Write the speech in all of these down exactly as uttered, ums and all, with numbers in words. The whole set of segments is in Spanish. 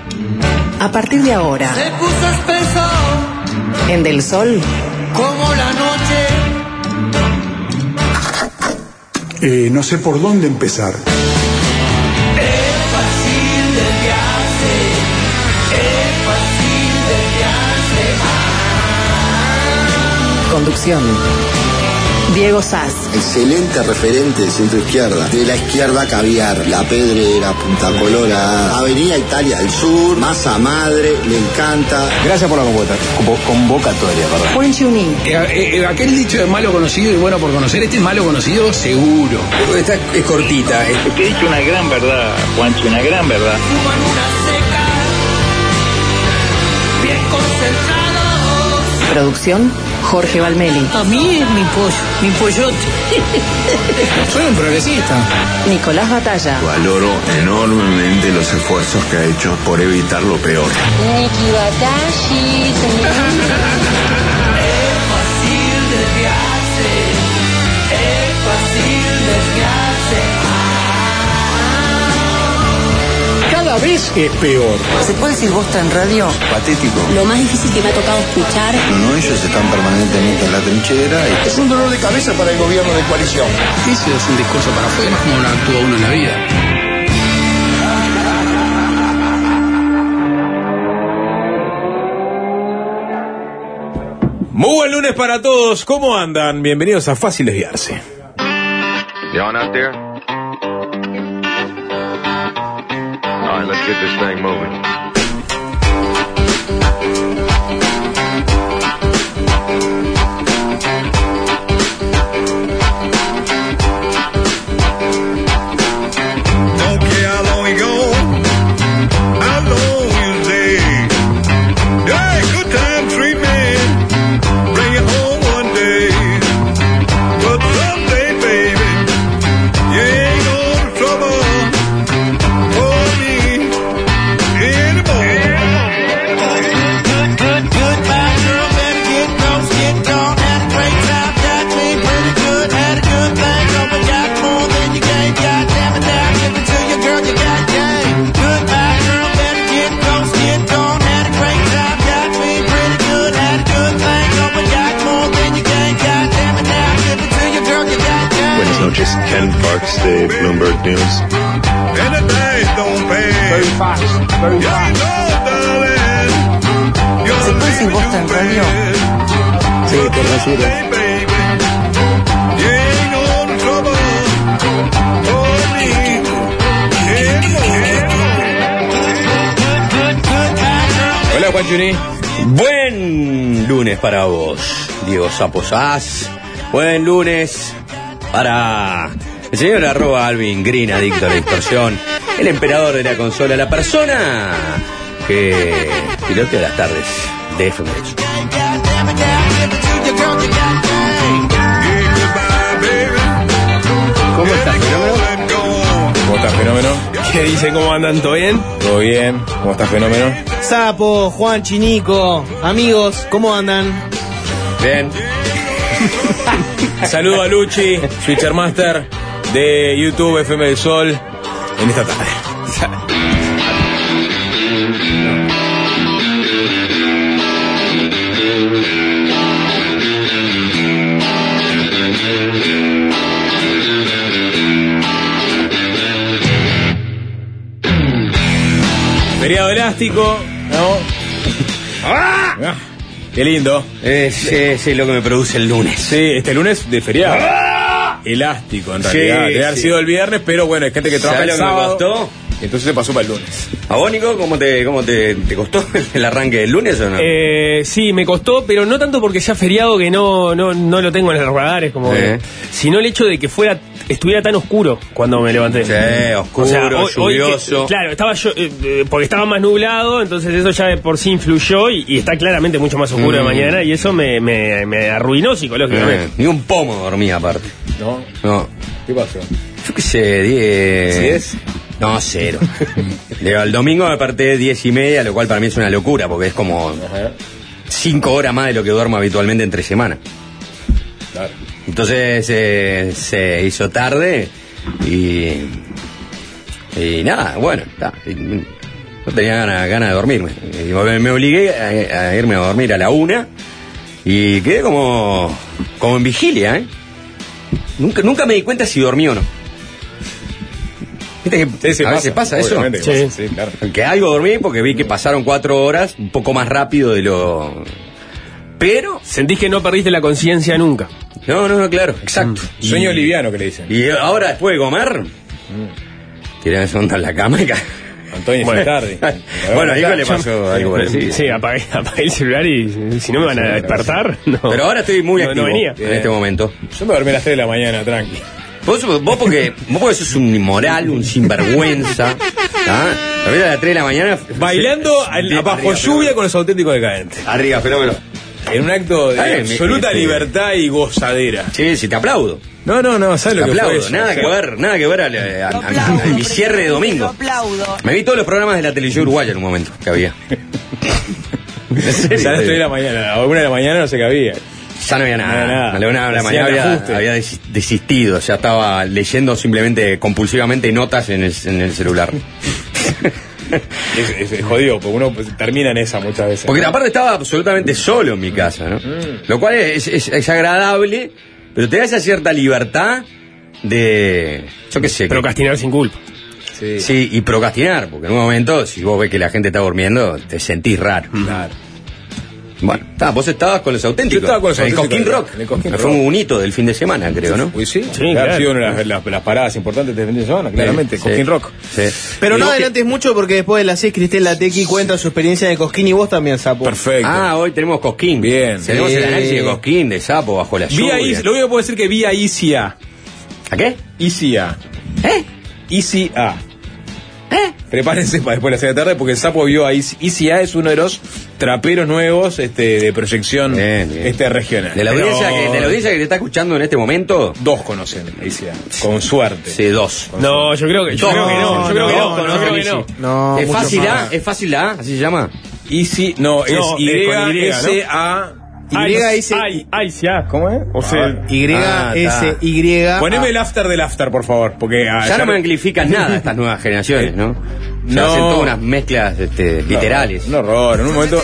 A partir de ahora, se puso espeso en Del Sol, como la noche. Eh, no sé por dónde empezar. Es fácil desviarse, es fácil desviarse. conducción, Diego Sass. Excelente referente de centro izquierda. De la izquierda caviar, La Pedrera, Punta Colora, Avenida Italia del Sur, Masa Madre, le encanta. Gracias por la convocatoria, convocatoria perdón. Juan Chuní. Eh, eh, aquel dicho de malo conocido y bueno por conocer, este es malo conocido seguro. Esta es cortita. Es que he dicho una gran verdad, Juancho, una gran verdad. Fumo en una seca, bien concentrados. Producción, Jorge Valmeli. A mí es mi pollo, mi pollote. Soy un progresista. Nicolás Batalla. Valoro enormemente los esfuerzos que ha hecho por evitar lo peor. Niki Batashi, señor. Es fácil desviarse, es fácil desviarse. Cada vez es peor. ¿Se puede decir bosta en radio? Patético. Lo más difícil que me ha tocado escuchar. No, no, ellos están permanentemente en la trinchera. Y... Es un dolor de cabeza para el gobierno de coalición. Ese es un discurso para afuera, como no actúa uno en la vida. Muy buen lunes para todos, ¿cómo andan? Bienvenidos a Fácil Desviarse. Y'all out there? All right, let's get this thing moving. Don't care how long you go, how long you stay. Hey, good time treatment, bring you home one day. But someday, baby, you ain't gonna trouble for me anymore. Good, good, goodbye, girl, better get close, get gone, had a great time, got me pretty good, had a good thing, oh, but got more than you gave, goddamn it, now give it to you, girl, you got game. Goodbye, girl, better get close, get gone, had a great time, got me pretty good, had a good thing, oh, but got more than you gave, goddamn it, now give it to you, girl, you got game. Buenas noches, Ken Parks de Bloomberg News. And the days don't pay. Very fast, very Yeah, fast. you know, darling, you're ¿Se puede decir bosta en radio? Sí, por basura. Hola Juan Chuní. Buen lunes para vos, Diego Saposás. Buen lunes para el señor arroba Alvin Green, adicto a la distorsión, el emperador de la consola, la persona que pilotea las tardes de F M. ¿Cómo estás, Fenómeno? ¿Cómo estás, Fenómeno? ¿Qué dice? ¿Cómo andan? ¿Todo bien? ¿Todo bien? ¿Cómo estás, Fenómeno? Sapo, Juan, Chinico, amigos, ¿cómo andan? Bien. Saludo a Luchi, Switcher Master de YouTube F M del Sol en esta tarde. Feriado elástico, ¿no? ¡Ah! Qué lindo. Es, es, es lo que me produce el lunes. Sí, este lunes de feriado. ¡Ah! Elástico, en realidad. Sí, Debe haber sí. sido el viernes, pero bueno, hay gente que trabaja el ¿Sabes lo que me sábado. costó? Entonces se pasó para el lunes. ¿A vos, Nico, cómo te, cómo te, te costó el arranque del lunes o no? Eh, sí, me costó, pero no tanto porque sea feriado que no, no, no lo tengo en los radares, como Eh. sino el hecho de que fuera estuviera tan oscuro cuando me levanté. Sí, oscuro, lluvioso. que- claro, estaba yo, eh, eh, porque estaba más nublado, entonces eso ya de por sí influyó y, y está claramente mucho más oscuro Mm. de mañana y eso me, me, me arruinó psicológicamente. Eh, ni un pomo dormía aparte. ¿No? No. ¿Qué pasó? Yo qué sé, diez. ¿Diez? No, cero. Digo, el domingo me desperté diez y media, lo cual para mí es una locura, porque es como Ajá. cinco horas más de lo que duermo habitualmente entre semana. Claro. Entonces eh, se hizo tarde y. Y nada, bueno, está. Y, Yo tenía ganas, ganas de dormirme. Y me, me obligué a, a irme a dormir a la una y quedé como, como en vigilia, ¿eh? Nunca, nunca me di cuenta si dormí o no. ¿Viste que sí, sí, a veces pasa, pasa eso? obviamente que pasa, sí, claro. Que algo dormí porque vi que pasaron cuatro horas un poco más rápido de lo... Pero... Sentís que no perdiste la conciencia nunca. No, no, no, claro, exacto. Mm. Sueño y, liviano que le dicen. Y ahora después de comer... Mm. Tiré esa onda en la cama y ca... Antonio, bueno, es tarde. Bueno, a Hijo le pasó algo parecido. Sí, apagué, apagué el celular y si no me van a despertar, no. Pero ahora estoy muy no, activo no venía. en este momento. Yo me dormí a las tres de la mañana, tranqui. Vos, vos porque vos porque sos un inmoral, un sinvergüenza. ¿Ah? A ver, a las tres de la mañana... Bailando sí, a, bajo lluvia con los auténticos decadentes. Arriba, fenómeno. En un acto de Ay, absoluta me, libertad y gozadera. Sí, sí, te aplaudo. No, no, no, ¿sabes te lo que aplaudo. fue eso? Nada o sea, que ver, nada que ver al, a, a, a, a mi cierre de domingo. Aplaudo. Me vi todos los programas de la televisión uruguaya en un momento que había. ¿En serio? A las tres de la mañana, a una de la mañana no sé qué había. Ya no había nada. No había nada. A la una de la mañana había, había des- desistido. Ya estaba leyendo simplemente compulsivamente notas en el, en el celular. Es, es, es jodido, porque uno pues, termina en esa muchas veces. Porque ¿no? aparte estaba absolutamente solo en mi casa, ¿no? Mm. Lo cual es, es, es agradable, pero te da esa cierta libertad de... Yo qué sé. Procrastinar que, sin culpa. Sí. Sí, y procrastinar, porque en un momento, si vos ves que la gente está durmiendo, te sentís raro. Claro. Bueno, está, vos estabas con los auténticos. Yo estaba con los en el auténticos. Coquín Rock. En el Coquín Fue Rock. un hito del fin de semana, creo, ¿no? Uy, sí, Sí, claro, claro. ha sido una de las, las, las paradas importantes de fin de semana, claramente, Sí, Cosquín sí. Rock. Sí. Pero Y no vos adelantes mucho porque después de las seis Cristel Tequi cuenta su experiencia de Cosquín y vos también, Sapo. Perfecto. Ah, hoy tenemos Cosquín. Bien. Tenemos Sí. el análisis de Cosquín, de Sapo, bajo la Vi lluvia. ahí, lo único que puedo decir que vi a Easy A. ¿A qué? Easy A. ¿Eh? Easy A. ¿Eh? Prepárense para después de la serie de tarde porque el Sapo vio a Easy, Easy A, es uno de los traperos nuevos este, de proyección Bien, bien. este regional. De la, Pero audiencia que, de la audiencia que te está escuchando en este momento, dos conocen a Easy A, con suerte. sí, dos. No, yo creo que, yo Dos. creo que no. Yo creo que no. No, Yo no, creo que no. no. No, ¿Es mucho fácil más. A? ¿Es fácil A? ¿Así se llama? Easy, no, es No, Y, es con Y, S A. Y S Ay, ay, sí, ah. ¿Cómo es? O sea, Y Ah, S Y. Poneme el after del after, por favor, porque ah, Ya no me amplifican nada estas nuevas generaciones, ¿no? Ya No. hacen todas unas mezclas este, literales. Un horror, en un momento.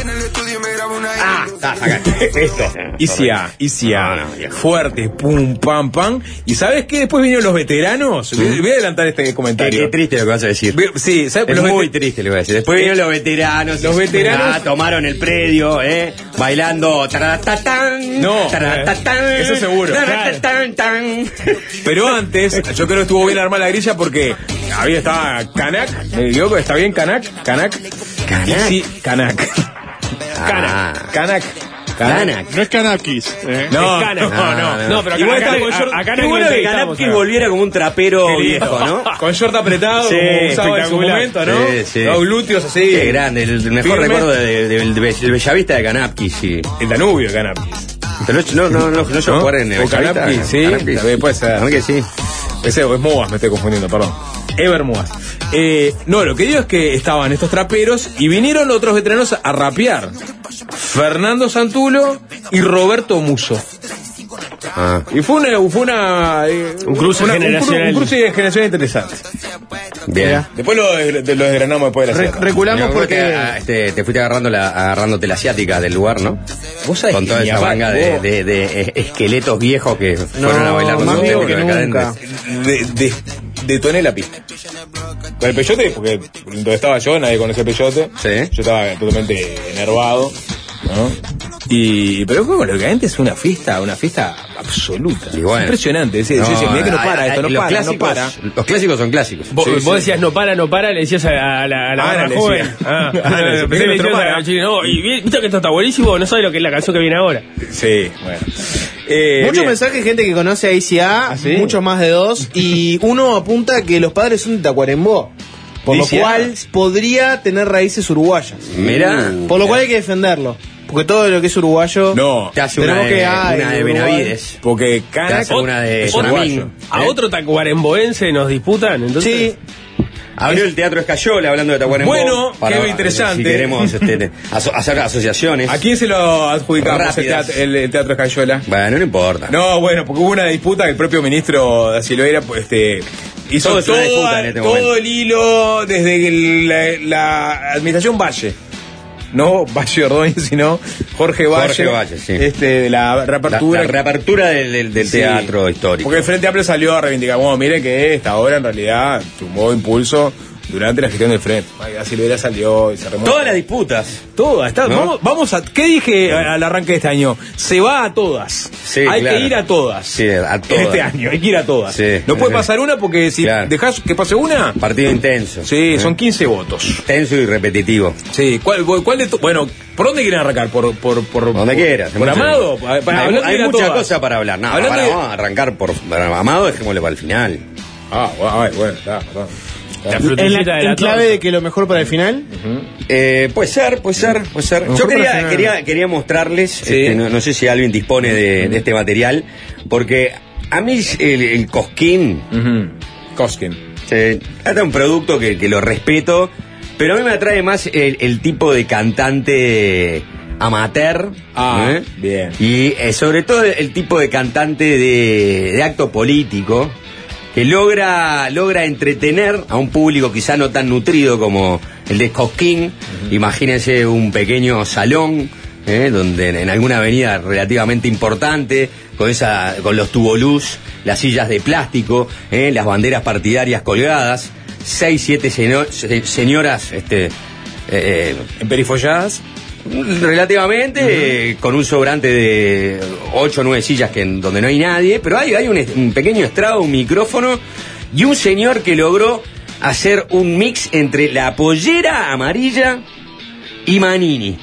Ah, está, saca. Esto, Easy A, Easy A, No, no, viejo. fuerte, pum, pam, pam. ¿Y sabes qué? Después vinieron los veteranos. Voy voy a adelantar este Qué, comentario. qué triste lo que vas a decir. Ve- Sí, ¿sabes? Es Los muy vete- triste lo que voy a decir. Después vinieron los veteranos. Los veteranos- Ah, tomaron el predio, ¿eh? Bailando. Taratatán, No, taratatán, eso seguro. taratatán, tan. Pero antes, yo creo que estuvo bien armada la grilla porque había estaba Kanak, me equivoco, ¿está bien Kanak? Kanak. Kanak. Easy, Kanak. Ah. Kanak. Kanak. No es Kanakis. ¿eh? No, Es Kanak. no, no, No, no, pero Igual acá- está con acá- short- acá qué no bueno hay que que Kanak Kanak Que volviera como un trapero viejo, ¿no? con short apretado, Sí, como usaba en su espectacular. momento, ¿no? Sí, sí. Los glúteos así. Qué grande, el, el mejor Firme. recuerdo de- de- del de, del Bellavista de Canapki, sí. El Danubio, Kanak. Pero no, no, no, no se ¿No? jugar en el O Bellavista. Canapki, sí, Canapki. también puede ser. A mí que sí. Ese es Moas, me estoy confundiendo, perdón. Ever Moas. Eh, no, lo que digo es que estaban estos traperos y vinieron otros veteranos a rapear. Fernando Santulo y Roberto Muso. Ah. Y fue una... Fue una eh, Un cruce una- generacional. Un, cruce de generación interesante. Bien. Después lo, de- lo desgranamos después de la Re- sierra. reculamos Me acuerdo porque. que, ah, este, te fuiste agarrando la, agarrándote la asiática del lugar, ¿no? Vos sabés Con que toda mi esa papá- manga de, vos- de- de, eh, esqueletos viejos que No, fueron a bailar con más los vivo auténticos que decadentes. nunca. de, de- detoné la pista. Con el peyote, porque donde estaba yo nadie conocía el peyote. Sí. Yo estaba totalmente enervado, ¿no? Y, pero con lo que antes es una fiesta, una fiesta absoluta. Y bueno. Es impresionante. Es decir, yo decía, mirá que no hay- para, hay- esto no los para, clásicos, no para. Los clásicos son clásicos. Vos, Sí, vos sí. decías no para, no para, le decías a la, a la, a la Ana barra le joven. decía. Ah, Ana le decía, pensé que le "Pero no decías a para". la chica, no, y vi- viste que esto está buenísimo, no sabes lo que es la canción que viene ahora. Sí, bueno. Eh, Muchos bien. mensajes, gente que conoce a I C A, ¿Ah, sí? muchos más de dos, y uno apunta que los padres son de Tacuarembó, por lo I C A. cual podría tener raíces uruguayas. Mirá. Por lo cual hay que defenderlo, porque todo lo que es uruguayo... No, Te hace Tenemos una de, que- ah, una de en Uruguay. Benavides. porque Te Canac hace una de es Sonamín. uruguayo. ¿A ¿Eh? otro tacuaremboense nos disputan? Entonces, Sí, Abrió el Teatro Escayola, hablando de Tacuarembó. Bueno, para, qué interesante. Si queremos este, aso- hacer asociaciones. ¿A quién se lo adjudicamos el Rápidas. teatro, el, el teatro Escayola? Bueno, no importa. No, bueno, porque hubo una disputa que el propio ministro da Silveira pues, este, hizo Todo es una toda- disputa en este todo momento. el hilo desde el- la, la administración Valle. No Valle Ordóñez, sino Jorge Valle. Jorge Valle, sí. Este, de la reapertura. La, la reapertura del, del- del Sí. teatro histórico. Porque el Frente Amplio salió a reivindicar, bueno, mire que esta obra en realidad tuvo impulso durante la gestión del Frente. La Silveira salió y se remontó. Todas las disputas. Todas, está, ¿No? vamos, vamos a. ¿Qué dije al arranque de este año? Se va a todas. Sí, hay claro. que ir a todas. Sí, a todas. Este año, hay que ir a todas. Sí. No puede Sí. pasar una porque si Claro. dejas que pase una. Partido intenso. Sí, ¿Eh? son quince votos. Tenso y repetitivo. Sí, ¿cuál, cuál de to- Bueno, ¿por dónde quieren arrancar? ¿Por, por, por, Donde por, quieras. ¿Por Amado? Pa- pa- Hay, hablando de hay ir a muchas todas. cosas para hablar. No, Hablando para, de- vamos a arrancar por, por Amado, dejémosle para el final. Ah, bueno, ay, bueno, está, está. La En, frutillita la, de en la clave torta. de que lo mejor para el final. Eh, puede ser, puede ser, puede ser. Mejor Yo quería, para quería, quería mostrarles, Sí. este, no, no sé si alguien dispone de, de este material, porque a mí el, el Cosquín, Ujú. Coskin. eh, es un producto que, que lo respeto, pero a mí me atrae más el, el tipo de cantante amateur. Ah, ¿eh? bien. Y eh, sobre todo el, el tipo de cantante de, de acto político que logra, logra entretener a un público quizá no tan nutrido como el de Cosquín. Imagínense un pequeño salón, ¿eh? donde en, en alguna avenida relativamente importante, con esa, con los tubolús, las sillas de plástico, ¿eh? las banderas partidarias colgadas, seis, siete señor- se- señoras, este, eh, ¿Emperifolladas? relativamente, eh, con un sobrante de ocho o nueve sillas que en, donde no hay nadie, pero hay, hay un, est- un pequeño estrado, un micrófono y un señor que logró hacer un mix entre la pollera amarilla y Manini.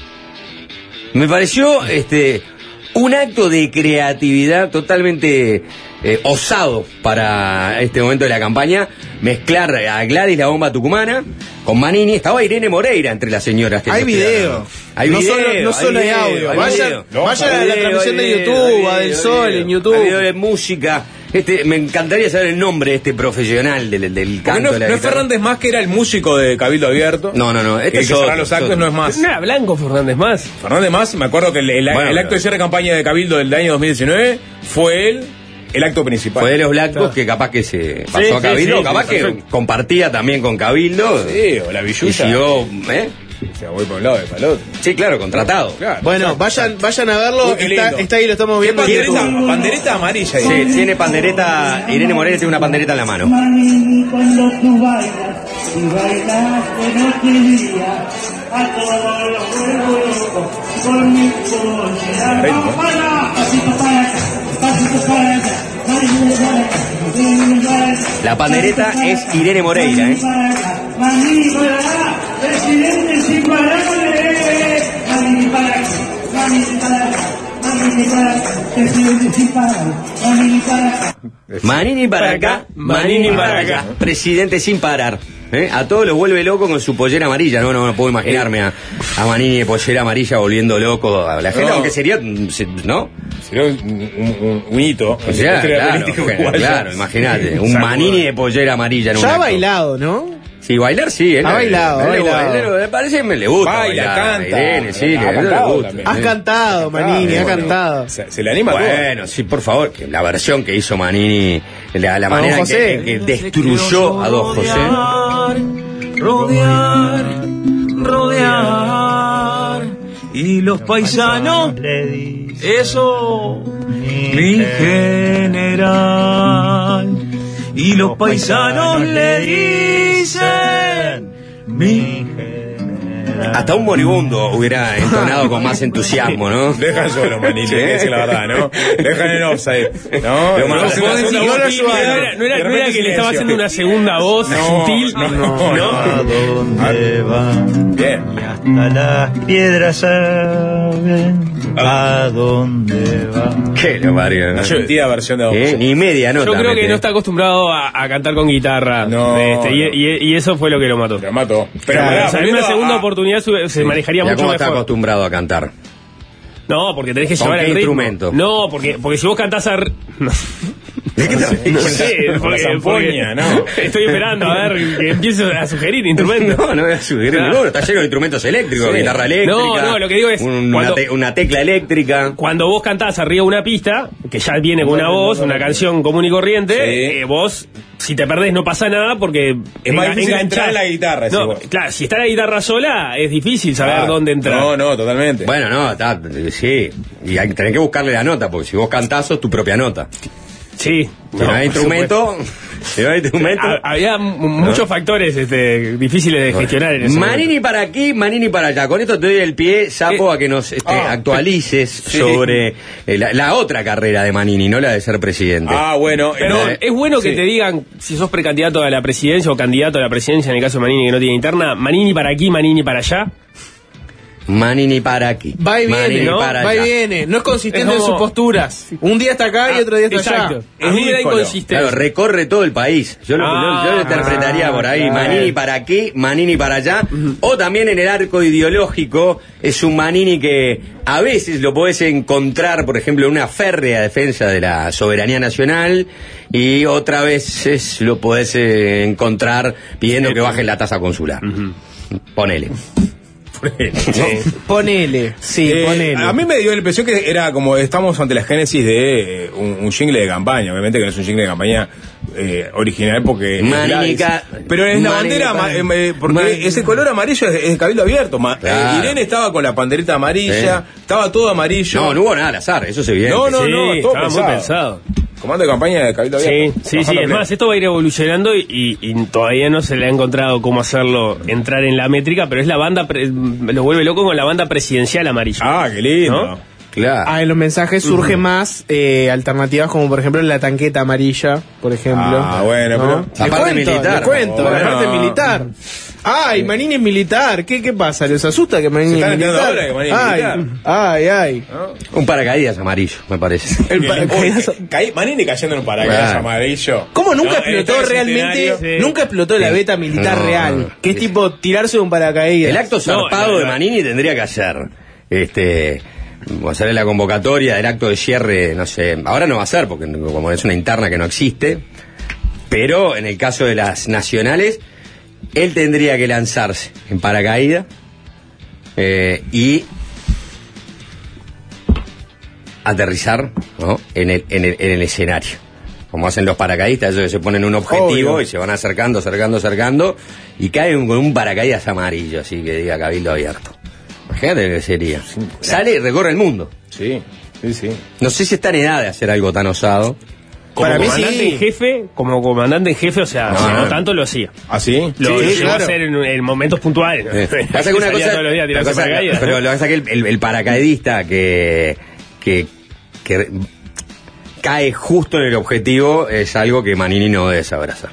Me pareció este un acto de creatividad totalmente eh, osado para este momento de la campaña, mezclar a Gladys la bomba tucumana con Manini. Estaba Irene Moreira entre las señoras que Hay se video. hospedaron. Hay No video, solo- no hay solo hay video, audio. hay Vayan- video. vayan a la Hay video, transmisión hay de video, YouTube, hay a Del video, Sol hay en video. YouTube. Hay video de música. Este, me encantaría saber el nombre de este profesional del, del Porque canto no, de la no es guitarra. Fernández Más, que era el músico de Cabildo Abierto. No, no, no. Este El es que cerraba otro, los es actos otro. no es más. ¿No era Blanco Fernández más? Fernández Más, me acuerdo que el, el- Bueno, el pero- acto de cierre de campaña de Cabildo del año dos mil diecinueve fue él el acto principal. Fue de los blancos Claro. que capaz que se pasó Sí, a sí, Cabildo, sí, capaz sí, que perfecto. compartía también con Cabildo. Sí, o la Y billulla. siguió, ¿eh? O sea, voy por un lado y para el otro. Sí, claro, contratado. Claro. Bueno, vayan, vayan a verlo. Uy, qué Está, lindo. está ahí, lo estamos ¿Qué viendo. en pandereta, YouTube. pandereta amarilla ahí. Sí, tiene pandereta, Irene Moreira tiene una pandereta en la mano. Manini, cuando tú bailas, y bailas de noche y día, a todos los vuelvo loco, con mi pollera. Vamos para allá, pasito para acá, pasito para allá, pasito para acá, pasito para acá. La pandereta es Irene Moreira, ¿eh? Manini para acá, presidente imparable. Manini para acá, Manini para acá, Manini para acá, presidente imparable. Manini para acá. Manini para acá, Manini para acá. Presidente sin parar. ¿eh? A todos los vuelve loco con su pollera amarilla. No, no, no puedo imaginarme a, a Manini de pollera amarilla volviendo loco a la gente, No. aunque sería, mm, se- ¿no? Sería un, un- un- un hito. O sea, en la claro, política claro, uruguaya. claro, imagínate, un Saco. Manini de pollera amarilla en un Ya ha acto. bailado, ¿no? Sí, bailar sí, él Ha bailado, ha él- él- bailado. él- Me parece que me le gusta. Baila, bailar, canta. Irene, sí, Ha le, le cantado gusta. también. Has sí. cantado, Manini, has bueno. cantado. Se, se le anima a todo. Bueno, sí, por favor, que la versión que hizo Manini, la, la A don manera en que, José. en que destruyó a Don José. Rodear, rodear, y los paisanos le dicen eso, mi general, y los paisanos le dicen mi general. Hasta un moribundo hubiera entonado con más entusiasmo, ¿no? Dejan solo, Manini, Sí. hay que decir la verdad, ¿no? Dejan en offside. No, Lo no, más- no, vos decís, no, no no, lo no, ayudaron. No era, no era- de no era repente que le estaba silencio. haciendo una segunda voz No, sutil. no, no, no. ¿A dónde Bien. Y hasta las piedras saben a dónde van. Qué lo parió, ¿no? Una mentira versión de Don Eh, José. Ni media nota. Yo creo que mete. no está acostumbrado a, a cantar con guitarra. No, este, y, no. y- y eso fue lo que lo mató. Lo mató. Pero Claro, pará, o sea, en volviendo una segunda a- oportunidad se, se manejaría Ya mucho cómo está mejor. acostumbrado a cantar. No, porque tenés que ¿Con llevar qué el ritmo. instrumento? No, porque, porque si vos cantás a... r- No. ¿De qué te reís? No sé, Con la porque, zampoña, porque ¿no? estoy esperando a ver que empieces a sugerir instrumentos. No, no voy a sugerir Claro. ninguno. Está lleno de instrumentos eléctricos, Sí. guitarra eléctrica. No, no, lo que digo es, un- cuando- una, te- una tecla eléctrica. Cuando vos cantás arriba de una pista, que ya viene con una voz, una canción común y corriente, Sí. eh, vos, si te perdés, no pasa nada porque Es más enga- difícil enganchás- entrar a la guitarra, decís No, vos. claro, si está la guitarra sola, es difícil saber Ah, dónde entrar. No, no, totalmente. Bueno, no, está, sí. Y hay que tener que buscarle la nota, porque si vos cantás, sos tu propia nota. Sí. Si no, hay instrumento, si no hay instrumento. Ha- Había m- muchos factores este, difíciles de gestionar en ese Manini para aquí, Manini para allá. Con esto te doy el pie, Sapo, a que nos este, Ah. actualices Sí. sobre eh, la, la otra carrera de Manini, no la de ser presidente. Ah, bueno. Pero eh, es bueno que sí. te digan si sos precandidato a la presidencia o candidato a la presidencia, en el caso de Manini que no tiene interna, Manini para aquí, Manini para allá. Manini para aquí. Va y Manini viene, ¿no? para Va y allá. viene. No es consistente Es como- en sus posturas. Un día está acá y otro día está Exacto. allá. A mí me da Ridículo. inconsistencia. Claro, recorre todo el país. Yo lo, Ah, yo- yo lo interpretaría por ahí. claro. Manini para aquí, Manini para allá. O también en el arco ideológico es un Manini que a veces lo podés encontrar, por ejemplo, en una férrea defensa de la soberanía nacional, y otra vez lo podés eh, encontrar pidiendo que bajen la tasa consular. Ponele. Ponele, sí, Eh, ponele. a mí me dio la impresión que era como estamos ante la génesis de eh, un, un jingle de campaña. Obviamente que no es un jingle de campaña eh, original porque es Manica- Gladys. Pero es la Manica- bandera ma- eh, porque Man- ese color amarillo es, es de Cabildo Abierto. Ma- Claro. eh, Irene estaba con la pandereta amarilla, Sí. estaba todo amarillo. No, no hubo nada al azar, eso se evidente. No, no, Sí, no, todo estaba muy pensado. pensado. Comando de campaña de Cabildo Sí, Abierto. sí, sí. Trabajando Es pleno. más, esto va a ir evolucionando y, y- y todavía no se le ha encontrado cómo hacerlo entrar en la métrica, pero es la banda, pre- me lo vuelve loco con la banda presidencial amarilla. Ah, qué lindo. ¿No? Claro. Ah, en los mensajes surge más eh, alternativas como por ejemplo la tanqueta amarilla, por ejemplo. Ah, bueno, ¿no? pero- Le La parte cuento, militar. le cuento, la Bueno. parte militar. Ay, Manini es militar. ¿Qué, qué pasa? ¿Les asusta que Manini Se es están enterando militar? ahora que Manini es ay, militar. ay, ay. Un paracaídas amarillo, me parece. El Uy, paracaídas- caí- Manini cayendo en un paracaídas Claro. amarillo. ¿Cómo nunca No, explotó en el realmente? centenario. Sí. Nunca explotó la Sí. beta militar No, real. no. Que es tipo tirarse de un paracaídas. El acto zarpado No, de no. Manini tendría que hacer, este, hacer la convocatoria del acto de cierre, no sé, ahora no va a ser porque como es una interna que no existe, pero en el caso de las nacionales, él tendría que lanzarse en paracaídas eh, y aterrizar, ¿no? en, el, en, el, en el escenario. Como hacen los paracaidistas, ellos se ponen un objetivo Obvio. y se van acercando, acercando, acercando, y caen con un paracaídas amarillo, así que diga Cabildo Abierto. Imagínate lo que sería. Sale y recorre el mundo. Sí, sí, sí. No sé si está en edad de hacer algo tan osado. Como Para mí comandante sí. en jefe, como comandante en jefe, o sea, No, si no no. tanto lo hacía. ¿Ah, sí? Lo Sí, llegó a claro. hacer en, en momentos puntuales. ¿no? Eh, pasa que una Salía cosa, todos los días a la tirarse cosa- paracaídas, pero ¿no? lo que pasa es que el, el- el paracaidista que, que, que cae justo en el objetivo es algo que Manini no debe saber hacer.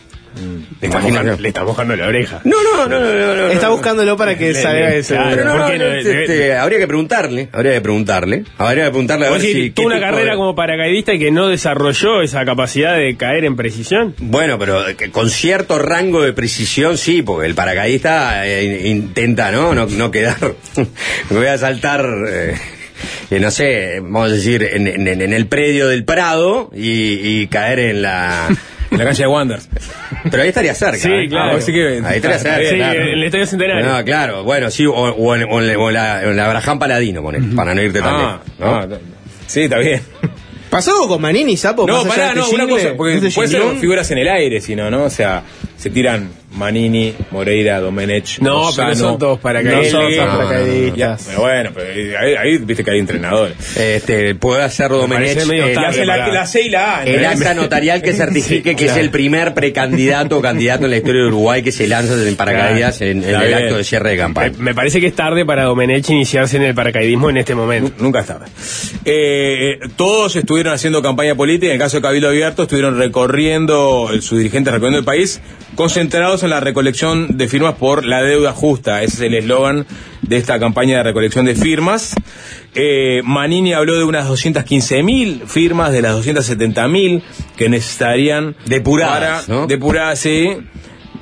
Le está mojando- le está mojando la oreja. No, no, no, no, no, no, Está no. buscándolo para que Le- salga le- eso. claro. Pero no, ¿Por no, qué no, no? este, habría que preguntarle, habría que preguntarle, habría que preguntarle a Vos ver decís, si tuvo qué una tipo carrera de- como paracaidista y que no desarrolló esa capacidad de caer en precisión. Bueno, pero que con cierto rango de precisión sí, porque el paracaidista eh, intenta, ¿no? No, no quedar. Me voy a saltar, eh, eh, no sé, vamos a decir, en, en- en el predio del Prado y, y caer en la. En la calle de Wanders. Pero ahí estaría cerca. Sí, ¿eh? claro. Ah, así que- Ahí estaría cerca. Sí, claro. en el Estadio Centenario. No, claro, bueno, sí, o, o en, o en- o en la, en la Abraham Paladino, poné, para no irte tan Ah, lejos, ¿no? ah, sí, está bien. ¿Pasó algo con Manini, Sapo? No, Más allá pará, de no, este una jingle, cosa, porque este puede ser jinglón? figuras en el aire, sino, ¿no? O sea, se tiran Manini, Moreira, Domenech, No, Lozano. pero son todos paracaidistas. No son No, todos paracaidistas. no, no. Pero bueno, pero ahí, ahí viste que hay entrenadores. Este, puede hacer Domenech. parece medio eh, tarde hace la- para- la C y la A, El ¿no? acta notarial que certifique Sí, que claro. es el primer precandidato o candidato en la historia de Uruguay que se lanza en paracaídas en, en Está el bien. acto de cierre de Me, campaña. me parece que es tarde para Domenech iniciarse en el paracaidismo en este momento. Nunca es tarde. Eh, todos estuvieron haciendo campaña política, en el caso de Cabildo Abierto estuvieron recorriendo, eh, sus dirigentes recorriendo el país, concentrados en la recolección de firmas por la deuda justa. Ese es el eslogan de esta campaña de recolección de firmas. Eh, Manini habló de unas doscientas quince mil firmas de las doscientas setenta mil que necesitarían Depuradas, para, ¿no? depuradas, sí,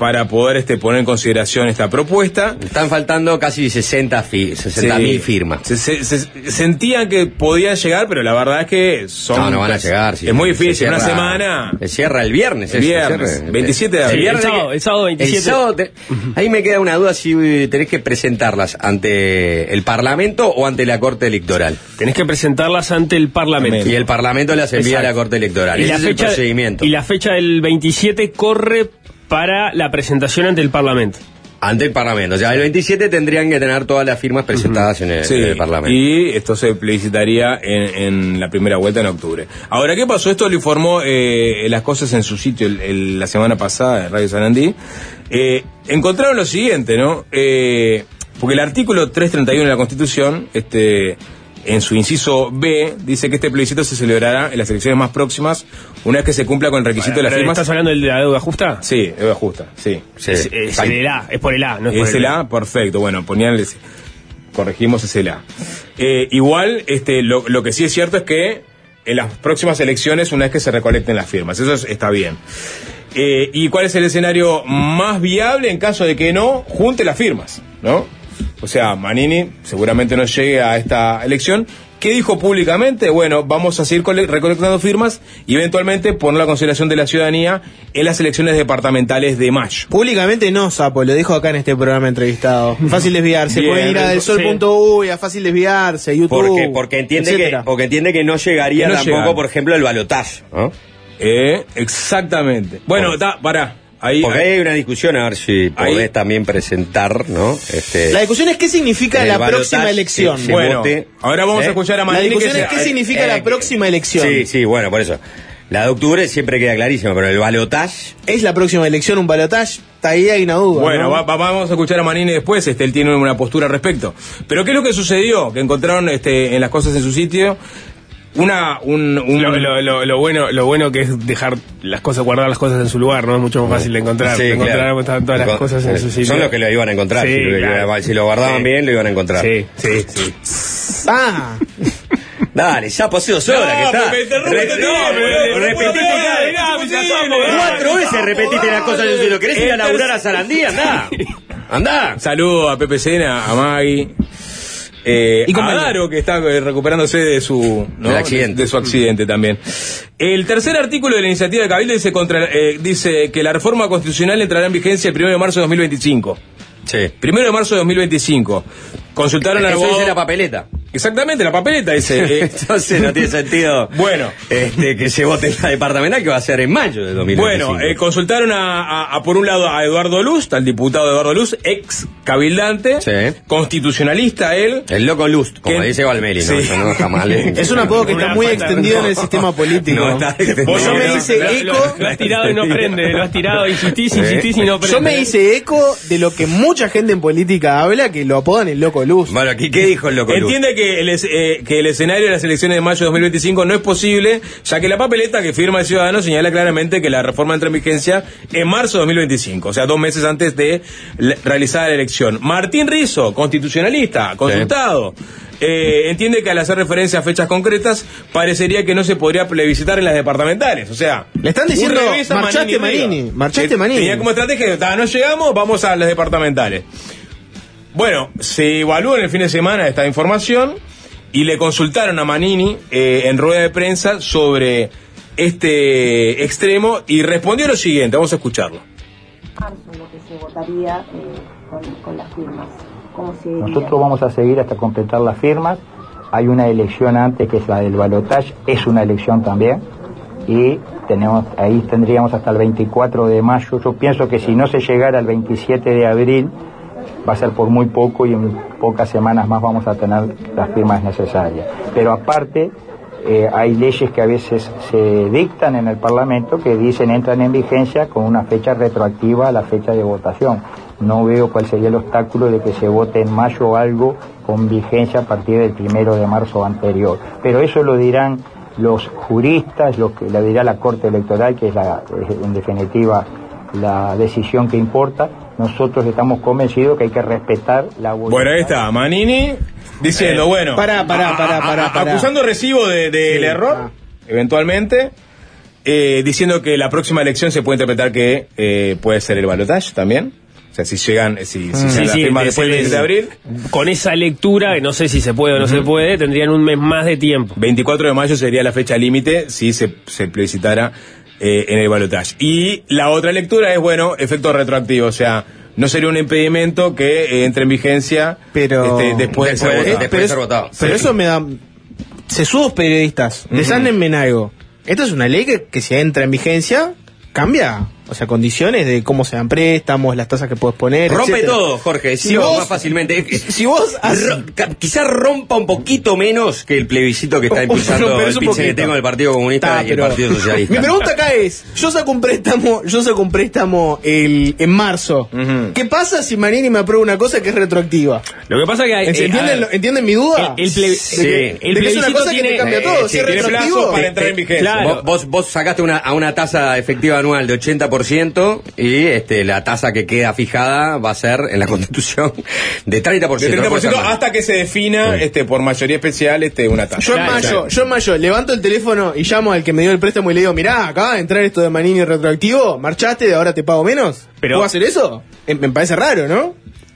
para poder este, poner en consideración esta propuesta. Están faltando casi sesenta mil Sí. firmas. Se, se, se- sentían que podían llegar, pero la verdad es que son... No, no van a llegar. sí. es muy Se difícil, cierra- una semana... Se cierra el viernes. El eso, viernes, se cierra- veintisiete de el abril. viernes El sábado, que- el sábado veintisiete. el sábado te- ahí me queda una duda si eh, tenés que presentarlas ante el Parlamento o ante la Corte Electoral. Tenés que presentarlas ante el Parlamento. Y el Parlamento las envía Exacto. a la Corte Electoral. Y Ese la, es fecha, el procedimiento. y la fecha del veintisiete corre para la presentación ante el Parlamento. Ante el Parlamento. O sea, el veintisiete tendrían que tener todas las firmas presentadas en, el, Sí, en el Parlamento. y esto se plebiscitaría en, en la primera vuelta en octubre. Ahora, ¿qué pasó? Esto lo informó eh, Las Cosas en su sitio el- el- la semana pasada en Radio Sarandí. Eh, encontraron lo siguiente, ¿no? Eh, porque el artículo trescientos treinta y uno de la Constitución, este, en su inciso B, dice que este plebiscito se celebrará en las elecciones más próximas, una vez que se cumpla con el requisito de las Pero, firmas. ¿estás hablando del de la deuda justa? Sí, deuda justa, sí. Sí. Es, es el A, es por el A, no es por Es el el A, perfecto. Bueno, ponían el- corregimos es el A. Eh, igual, este, lo, lo que sí es cierto es que en las próximas elecciones, una vez que se recolecten las firmas, eso es- está bien. Eh, ¿Y cuál es el escenario más viable en caso de que no junte las firmas, no? O sea, Manini seguramente no llegue a esta elección. ¿Qué dijo públicamente? Bueno, vamos a seguir cole- recolectando firmas y eventualmente poner la consideración de la ciudadanía en las elecciones departamentales de mayo. Públicamente no, Sapo, lo dijo acá en este programa entrevistado. Fácil desviarse, Bien, pueden ir a del sol punto uy, a fácil desviarse, YouTube. Porque, porque, entiende que, etcétera. porque entiende que no llegaría Que no tampoco, llegan. por ejemplo, el balotaje, ¿no? Eh, exactamente. Bueno, está, pará. Ahí, Porque ahí- hay una discusión a ver si podés Ahí. también presentar, ¿no? Este, La discusión es qué significa el la balotaje próxima elección. se Bueno, vote. ahora vamos ¿Eh? a escuchar a La Manini. discusión que es se- qué significa eh, la próxima elección. Sí, sí, bueno, por eso. La de octubre siempre queda clarísimo, pero el balotaje... ¿Es la próxima elección un balotaje? Está ahí, hay una duda. Bueno, ¿no? va- va- vamos a escuchar a Manini después, este, él tiene una postura al respecto. Pero ¿qué es lo que sucedió? Que encontraron este, en las cosas en su sitio una... Un, un- Lo, lo- lo- lo bueno, lo bueno que es dejar las cosas, guardar las cosas en su lugar, ¿no? Es mucho más fácil de encontrar. Sí, de encontrar claro. cómo estaban todas las Encon- cosas en eh, su sitio. Son los que lo iban a encontrar. Sí, si, lo, claro. si lo guardaban Sí. bien, lo iban a encontrar. Sí, sí, sí. Ah, Dale, ya pasó dos horas que está. me interrumpe Re- este no, tipo, pero pero repetiste no puedo cada- creer, mirá, mirá, mirá. Cuatro veces repetiste las cosas. Si lo querés ir a laburar a Sarandí, andá. Andá. Saludo a Pepe Sena, a Maggie. Eh, Y a compañero. Daro, que está eh, recuperándose de su, ¿no? Del accidente. de, de su accidente también. El tercer artículo de la iniciativa de Cabildo dice, contra, eh, dice que la reforma constitucional entrará en vigencia el primero de marzo de dos mil veinticinco. Sí. Primero de marzo de dos mil veinticinco. Consultaron al Eso abogado... dice la papeleta. Exactamente, la papeleta dice. eh, Entonces no tiene sentido Bueno. este, que se vote en la departamental, que va a ser en mayo de dos mil veinticinco. Bueno, eh, consultaron a, a- a, por un lado a Eduardo Luz, al diputado Eduardo Luz, ex cabildante, Sí. constitucionalista él. El loco Lust, como ¿Qué? dice Valmeli, ¿no? Sí. Eso no jamás le... es un apodo que está Una muy falta- extendido no. en el sistema político. No está extendido. Yo me No, hice Lo, eco. lo- lo has tirado y no prende, lo has tirado, insistís, insistís y no prende. Yo me hice eco de lo que mucha gente en política habla, que lo apodan el loco Luz. Bueno, ¿qué, qué dijo el loco Lust? Entiende que el, es- eh, que el escenario de las elecciones de mayo de dos mil veinticinco no es posible, ya que la papeleta que firma el ciudadano señala claramente que la reforma entra en vigencia en marzo de dos mil veinticinco, o sea, dos meses antes de la- realizar la elección. Martín Rizzo, constitucionalista, consultado, eh, entiende que al hacer referencia a fechas concretas, parecería que no se podría plebiscitar en las departamentales, o sea... Le están diciendo, un revés a marchaste arriba. Manini, marchaste Que Manini. Tenía como estrategia, "Ta, no llegamos, vamos a las departamentales". Bueno, se evaluó en el fin de semana esta información y le consultaron a Manini eh, en rueda de prensa sobre este extremo y respondió lo siguiente, vamos a escucharlo. Lo que se votaría eh, con, con las firmas. ¿Cómo se diría? Nosotros vamos a seguir hasta completar las firmas. Hay una elección antes que es la del balotaje, es una elección también. Y tenemos, ahí tendríamos hasta el veinticuatro de mayo. Yo pienso que si no se llegara al veintisiete de abril, va a ser por muy poco y en pocas semanas más vamos a tener las firmas necesarias. Pero aparte, eh, hay leyes que a veces se dictan en el Parlamento que dicen entran en vigencia con una fecha retroactiva a la fecha de votación. No veo cuál sería el obstáculo de que se vote en mayo algo con vigencia a partir del primero de marzo anterior. Pero eso lo dirán los juristas, lo que lo dirá la Corte Electoral, que es la, en definitiva la decisión que importa. Nosotros estamos convencidos que hay que respetar la voluntad. Bueno, ahí está, Manini diciendo, Eh, bueno, pará, pará, a- pará, a- pará, a- pará. acusando recibo del de, del Sí, error, ah. eventualmente, eh, diciendo que la próxima elección se puede interpretar que eh, puede ser el balotaje también. O sea, si llegan, si, si sí, se sí, firma de- después del de- diez de abril. Con esa lectura, que no sé si se puede o no se puede, tendrían un mes más de tiempo. veinticuatro de mayo sería la fecha límite si se, se plebiscitara eh, en el balotaje. Y la otra lectura es, bueno, efecto retroactivo, o sea, no sería un impedimento que eh, entre en vigencia Pero- este, después, de ser Después- votado. después de ser votado. Pero eso me da... Sesudos periodistas, desándenme algo. Esta es una ley que, que si entra en vigencia, cambia. O sea, condiciones de cómo se dan préstamos, las tasas que puedes poner, Rompe etcétera. todo, Jorge, Si si vos- más fácilmente. Si vos Ro- ca- quizás rompa un poquito menos que el plebiscito que está impulsando pero el es un P C N T poquito. con el Partido Comunista Está, y el pero- Partido Socialista. Mi pregunta acá es, yo saco un préstamo, yo saco un préstamo el, en marzo. ¿Qué pasa si Manini me aprueba una cosa que es retroactiva? Lo que pasa que hay, eh, a ¿Entienden, ver, lo- ¿entienden mi duda? El, el plebe- Sí. de que- el de que es una plebiscito cosa que tiene te cambia todo, si es tiene retroactivo. plazo para entrar en vigencia. Claro. Vos, vos, vos sacaste una, a una tasa efectiva anual de ochenta por ciento y este, la tasa que queda fijada va a ser en la Constitución de treinta por De ciento. treinta por ciento No puede ser más. hasta que se defina Sí. este, por mayoría especial este, una tasa. Yo en mayo, yo en mayo levanto el teléfono y llamo al que me dio el préstamo y le digo, mirá, acá entrar esto de Manini retroactivo, marchaste, de ahora te pago menos. Pero- ¿Puedo hacer eso? Eh, Me parece raro, ¿no?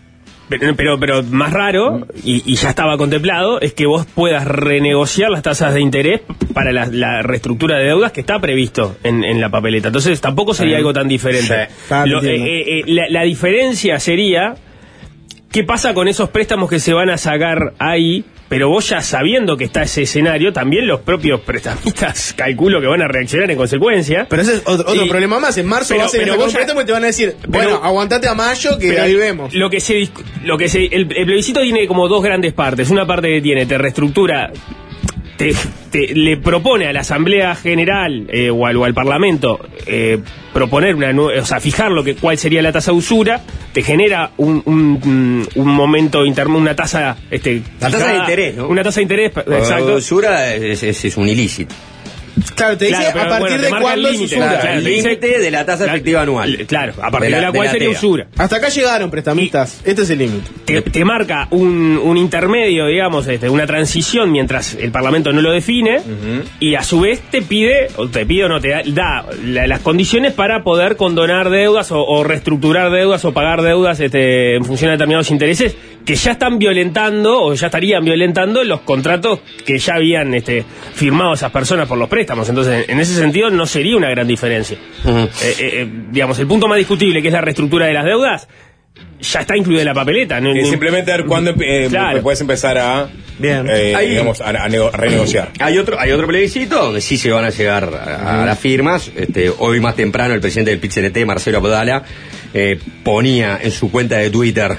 Pero, pero, pero más raro, y, y ya estaba contemplado, es que vos puedas renegociar las tasas de interés para la, la reestructura de deudas que está previsto en, en la papeleta. Entonces tampoco sería Sí. algo tan diferente. Sí. Ah, Lo- entiendo. eh, eh, la, la diferencia sería, ¿qué pasa con esos préstamos que se van a sacar ahí? Pero vos ya sabiendo que está ese escenario, también los propios prestamistas calculo que van a reaccionar en consecuencia. Pero ese es otro, otro Y- problema más. En marzo pero- vas a ir a pero sacar un vos ya- préstamo y te van a decir, bueno, pero- aguantate a mayo que Pero ahí vemos. Lo que se, discu- lo que se, el, el plebiscito tiene como dos grandes partes. Una parte que tiene, te reestructura, te, te- le propone a la Asamblea General eh, o, al, o al Parlamento eh, proponer una, nue- o sea, fijar lo que cuál sería la tasa de usura, te genera un, un, un momento interno, una tasa, este, La tasa de fijada, interés, ¿no? una tasa de interés, La exacto. usura es, es- es un ilícito. Claro, te dice Claro, pero a partir bueno, te de marca cuándo el es límite, usura. Claro, claro, el te dice- límite de la tasa Claro, efectiva anual. Claro, a partir De de la- la, de cual la sería T E A. usura. Hasta acá llegaron prestamistas. Este es el límite. Te, te marca un, un intermedio, digamos, este, una transición mientras el Parlamento no lo define, y a su vez te pide, o te pide o no, te da, da la- las condiciones para poder condonar deudas o, o reestructurar deudas o pagar deudas este, en función de determinados intereses que ya están violentando o ya estarían violentando los contratos que ya habían este, firmado esas personas por los préstamos. Entonces, en ese sentido no sería una gran diferencia. Eh, eh, eh, digamos, el punto más discutible, que es la reestructura de las deudas, ya está incluida en la papeleta. No, Es no- simplemente ver cuándo eh, Claro. puedes empezar a, Bien. eh, Ahí- digamos, a, a nego- a renegociar. Hay otro, hay otro plebiscito donde sí se van a llegar a, a las firmas. Este, hoy más temprano el presidente del P C N T, Marcelo Abdala, eh, ponía en su cuenta de Twitter: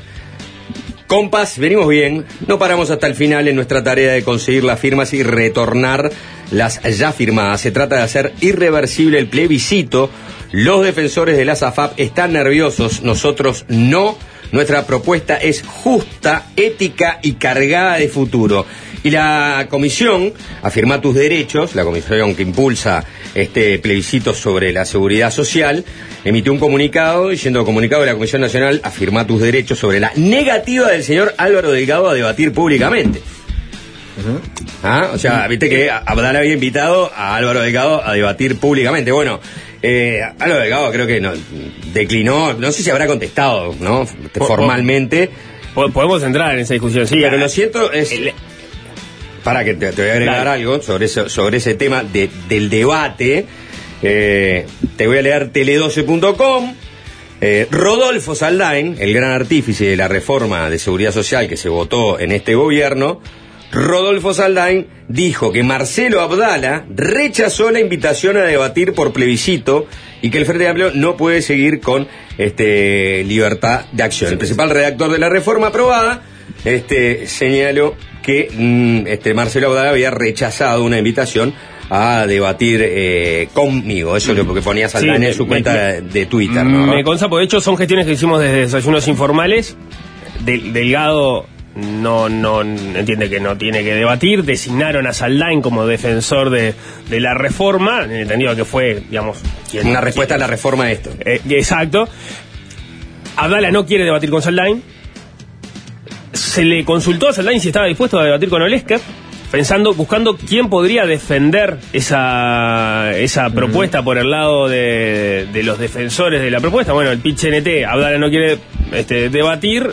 compas, venimos bien, no paramos hasta el final en nuestra tarea de conseguir las firmas y retornar las ya firmadas. Se trata de hacer irreversible el plebiscito. Los defensores de la SAFAP están nerviosos, nosotros no. Nuestra propuesta es justa, ética y cargada de futuro. Y la comisión, Afirma tus derechos, la comisión que impulsa este plebiscito sobre la seguridad social, emitió un comunicado diciendo: comunicado de la Comisión Nacional Afirma tus derechos sobre la negativa del señor Álvaro Delgado a debatir públicamente. ¿Ah? O sea, viste que Abdala había invitado a Álvaro Delgado a debatir públicamente. Bueno, eh, Álvaro Delgado creo que no, declinó, no sé si habrá contestado, ¿no? Formalmente. Po- Podemos entrar en esa discusión, sí. Pero ah, lo cierto es... el- Para que te, te voy a agregar Dale. algo sobre, eso, sobre ese tema de, del debate. Eh, te voy a leer tele doce punto com. Eh, Rodolfo Saldain, el gran artífice de la reforma de seguridad social que se votó en este gobierno, Rodolfo Saldain dijo que Marcelo Abdala rechazó la invitación a debatir por plebiscito y que el Frente Amplio no puede seguir con este, libertad de acción. El principal redactor de la reforma aprobada este, señaló que mm, este, Marcelo Abdala había rechazado una invitación a debatir eh, conmigo. Eso es lo que ponía Saldain Sí, en su me- cuenta me- de, de Twitter, ¿no? Me consta, porque de hecho son gestiones que hicimos desde desayunos informales. Del- Delgado no, no entiende que no tiene que debatir. Designaron a Saldain como defensor de, de la reforma, en el entendido que fue, digamos, quien- Una respuesta a la reforma de esto. Eh, exacto. Abdala no quiere debatir con Saldain. Se le consultó a Saldain si estaba dispuesto a debatir con Olesker. pensando, buscando quién podría defender esa esa propuesta por el lado de, de los defensores de la propuesta. Bueno, el P I T C N T, Abdala no quiere este, debatir.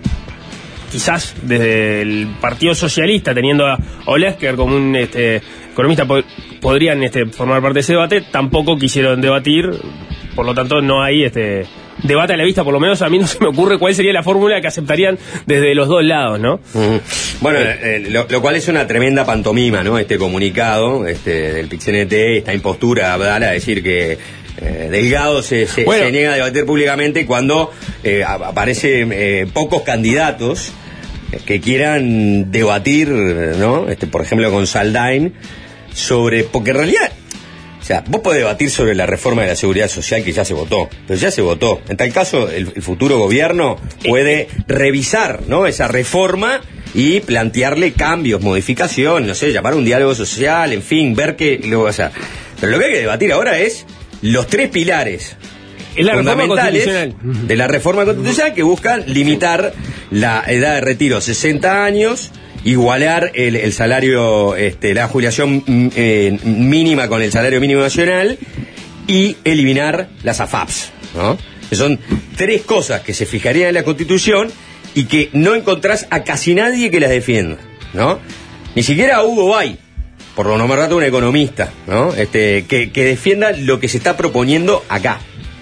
Quizás desde el Partido Socialista, teniendo a Olesker como un este, economista, po podrían este, formar parte de ese debate. Tampoco quisieron debatir, por lo tanto no hay este debate a la vista. Por lo menos a mí no se me ocurre cuál sería la fórmula que aceptarían desde los dos lados, ¿no? Uh-huh. Bueno, eh. Eh, lo, lo cual es una tremenda pantomima, ¿no? Este comunicado este, del P I T C N T, esta impostura de Abdala, decir que Eh, Delgado se, se, bueno. se niega a debatir públicamente cuando eh, aparecen eh, pocos candidatos eh, que quieran debatir, ¿no? Este, por ejemplo, con Saldain sobre, porque en realidad, o sea, vos podés debatir sobre la reforma de la seguridad social que ya se votó, pero ya se votó. En tal caso, el, el futuro gobierno puede revisar, ¿no? Esa reforma y plantearle cambios, modificaciones, no sé, llamar a un diálogo social, en fin, ver qué luego, o sea, pero lo que hay que debatir ahora es los tres pilares es la fundamentales de la reforma constitucional que buscan limitar la edad de retiro a sesenta años, igualar el, el salario, este, la jubilación eh, mínima con el salario mínimo nacional y eliminar las A F A Ps, ¿no? Que son tres cosas que se fijarían en la Constitución y que no encontrás a casi nadie que las defienda, ¿no? Ni siquiera a Hugo Bay, por lo nombrar un economista, ¿no? Este, que, que defienda lo que se está proponiendo acá.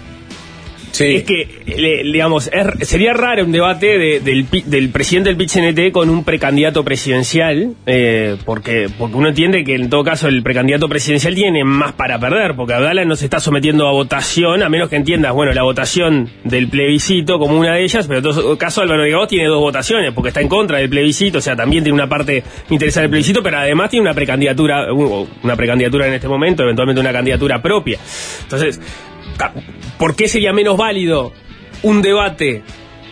Sí. Es que, le, digamos, es, sería raro un debate de, del, del presidente del P I T C N T con un precandidato presidencial, eh, porque, porque uno entiende que en todo caso el precandidato presidencial tiene más para perder, porque Abdala no se está sometiendo a votación, a menos que entiendas, bueno, la votación del plebiscito como una de ellas, pero en todo caso Álvaro Delgado tiene dos votaciones, porque está en contra del plebiscito, o sea, también tiene una parte interesada del plebiscito, pero además tiene una precandidatura, una precandidatura en este momento, eventualmente una candidatura propia. Entonces, ¿por qué sería menos válido un debate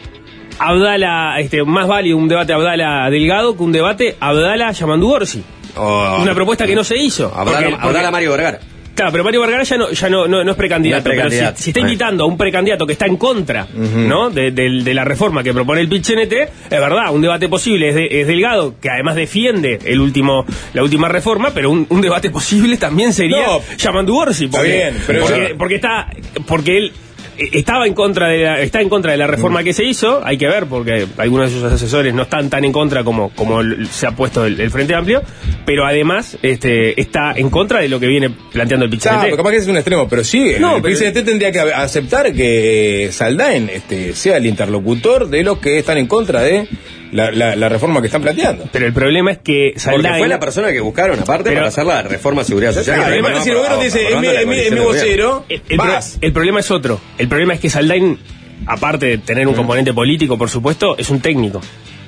Abdala, este, más válido un debate Abdala Delgado que un debate Abdala Yamandu Orsi? Oh, una propuesta que no se hizo. Abdala, porque, Abdala porque, Mario Vergara. Claro, pero Mario Vergara ya no, ya no, no, no es precandidato. No es precandidato. Pero si, si está invitando a un precandidato que está en contra, uh-huh, ¿no? de, de, de la reforma que propone el P I T C N T, es verdad, un debate posible es, de, es Delgado, que además defiende el último, la última reforma, pero un, un debate posible también sería no, Yamandu Orsi. Porque, está bien, pero porque, porque está, porque él estaba en contra de la, está en contra de la reforma que se hizo, hay que ver, porque algunos de sus asesores no están tan en contra como, como se ha puesto el, el Frente Amplio, pero además este, está en contra de lo que viene planteando el P I T C N T. Claro, capaz que es un extremo, pero sí, no, el P I T C N T tendría que aceptar que Saldain este, sea el interlocutor de los que están en contra de La, la, la reforma que están planteando. Pero el problema es que Saldain, porque fue la persona que buscaron aparte pero, para hacer la reforma de seguridad social. Claro, además, si el gobierno dice en mi vocero, el, el, pro, el problema es otro. El problema es que Saldain, aparte de tener un componente político, por supuesto, es un técnico.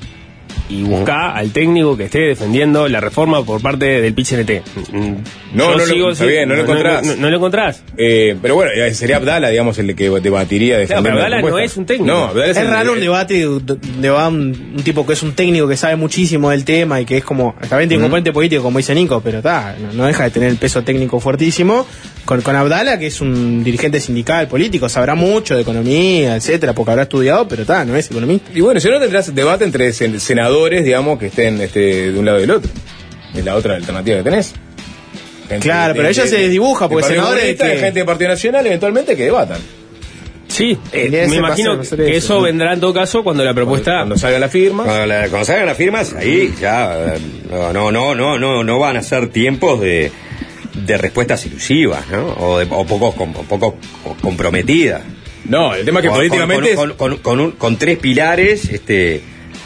Y busca al técnico que esté defendiendo la reforma por parte del P I T C N T. No, no, sigo, lo, está bien, no, no lo encontrás. No, no, no lo encontrás. Eh, pero bueno, sería Abdala, digamos, el que debatiría. Claro, pero Abdala no es un técnico. No, Abdala es, es el, raro un debate donde va un, un tipo que es un técnico que sabe muchísimo del tema y que es como, está bien, tiene un componente político, como dice Nico, pero está, no, no deja de tener el peso técnico fuertísimo. Con, con Abdala, que es un dirigente sindical, político, sabrá mucho de economía, etcétera, porque habrá estudiado, pero está, no es economista. Y bueno, si no tendrás debate entre sen senadores, digamos, que estén este, de un lado y del otro. Es la otra alternativa que tenés. Gente claro, de, pero de, ella de, se desdibuja, porque senadores que... gente del Partido Nacional, eventualmente, que debatan. Sí, eh, me imagino que eso, eso ¿no? vendrá en todo caso cuando la propuesta... Cuando, cuando salgan las firmas. Cuando, la, cuando salgan las firmas, ahí ya... No, no, no, no, no, no van a ser tiempos de... de respuestas ilusivas, ¿no? O, de, o poco, com, poco comprometidas. No, el tema es que con, políticamente con, con, con, con, un, con tres pilares, este,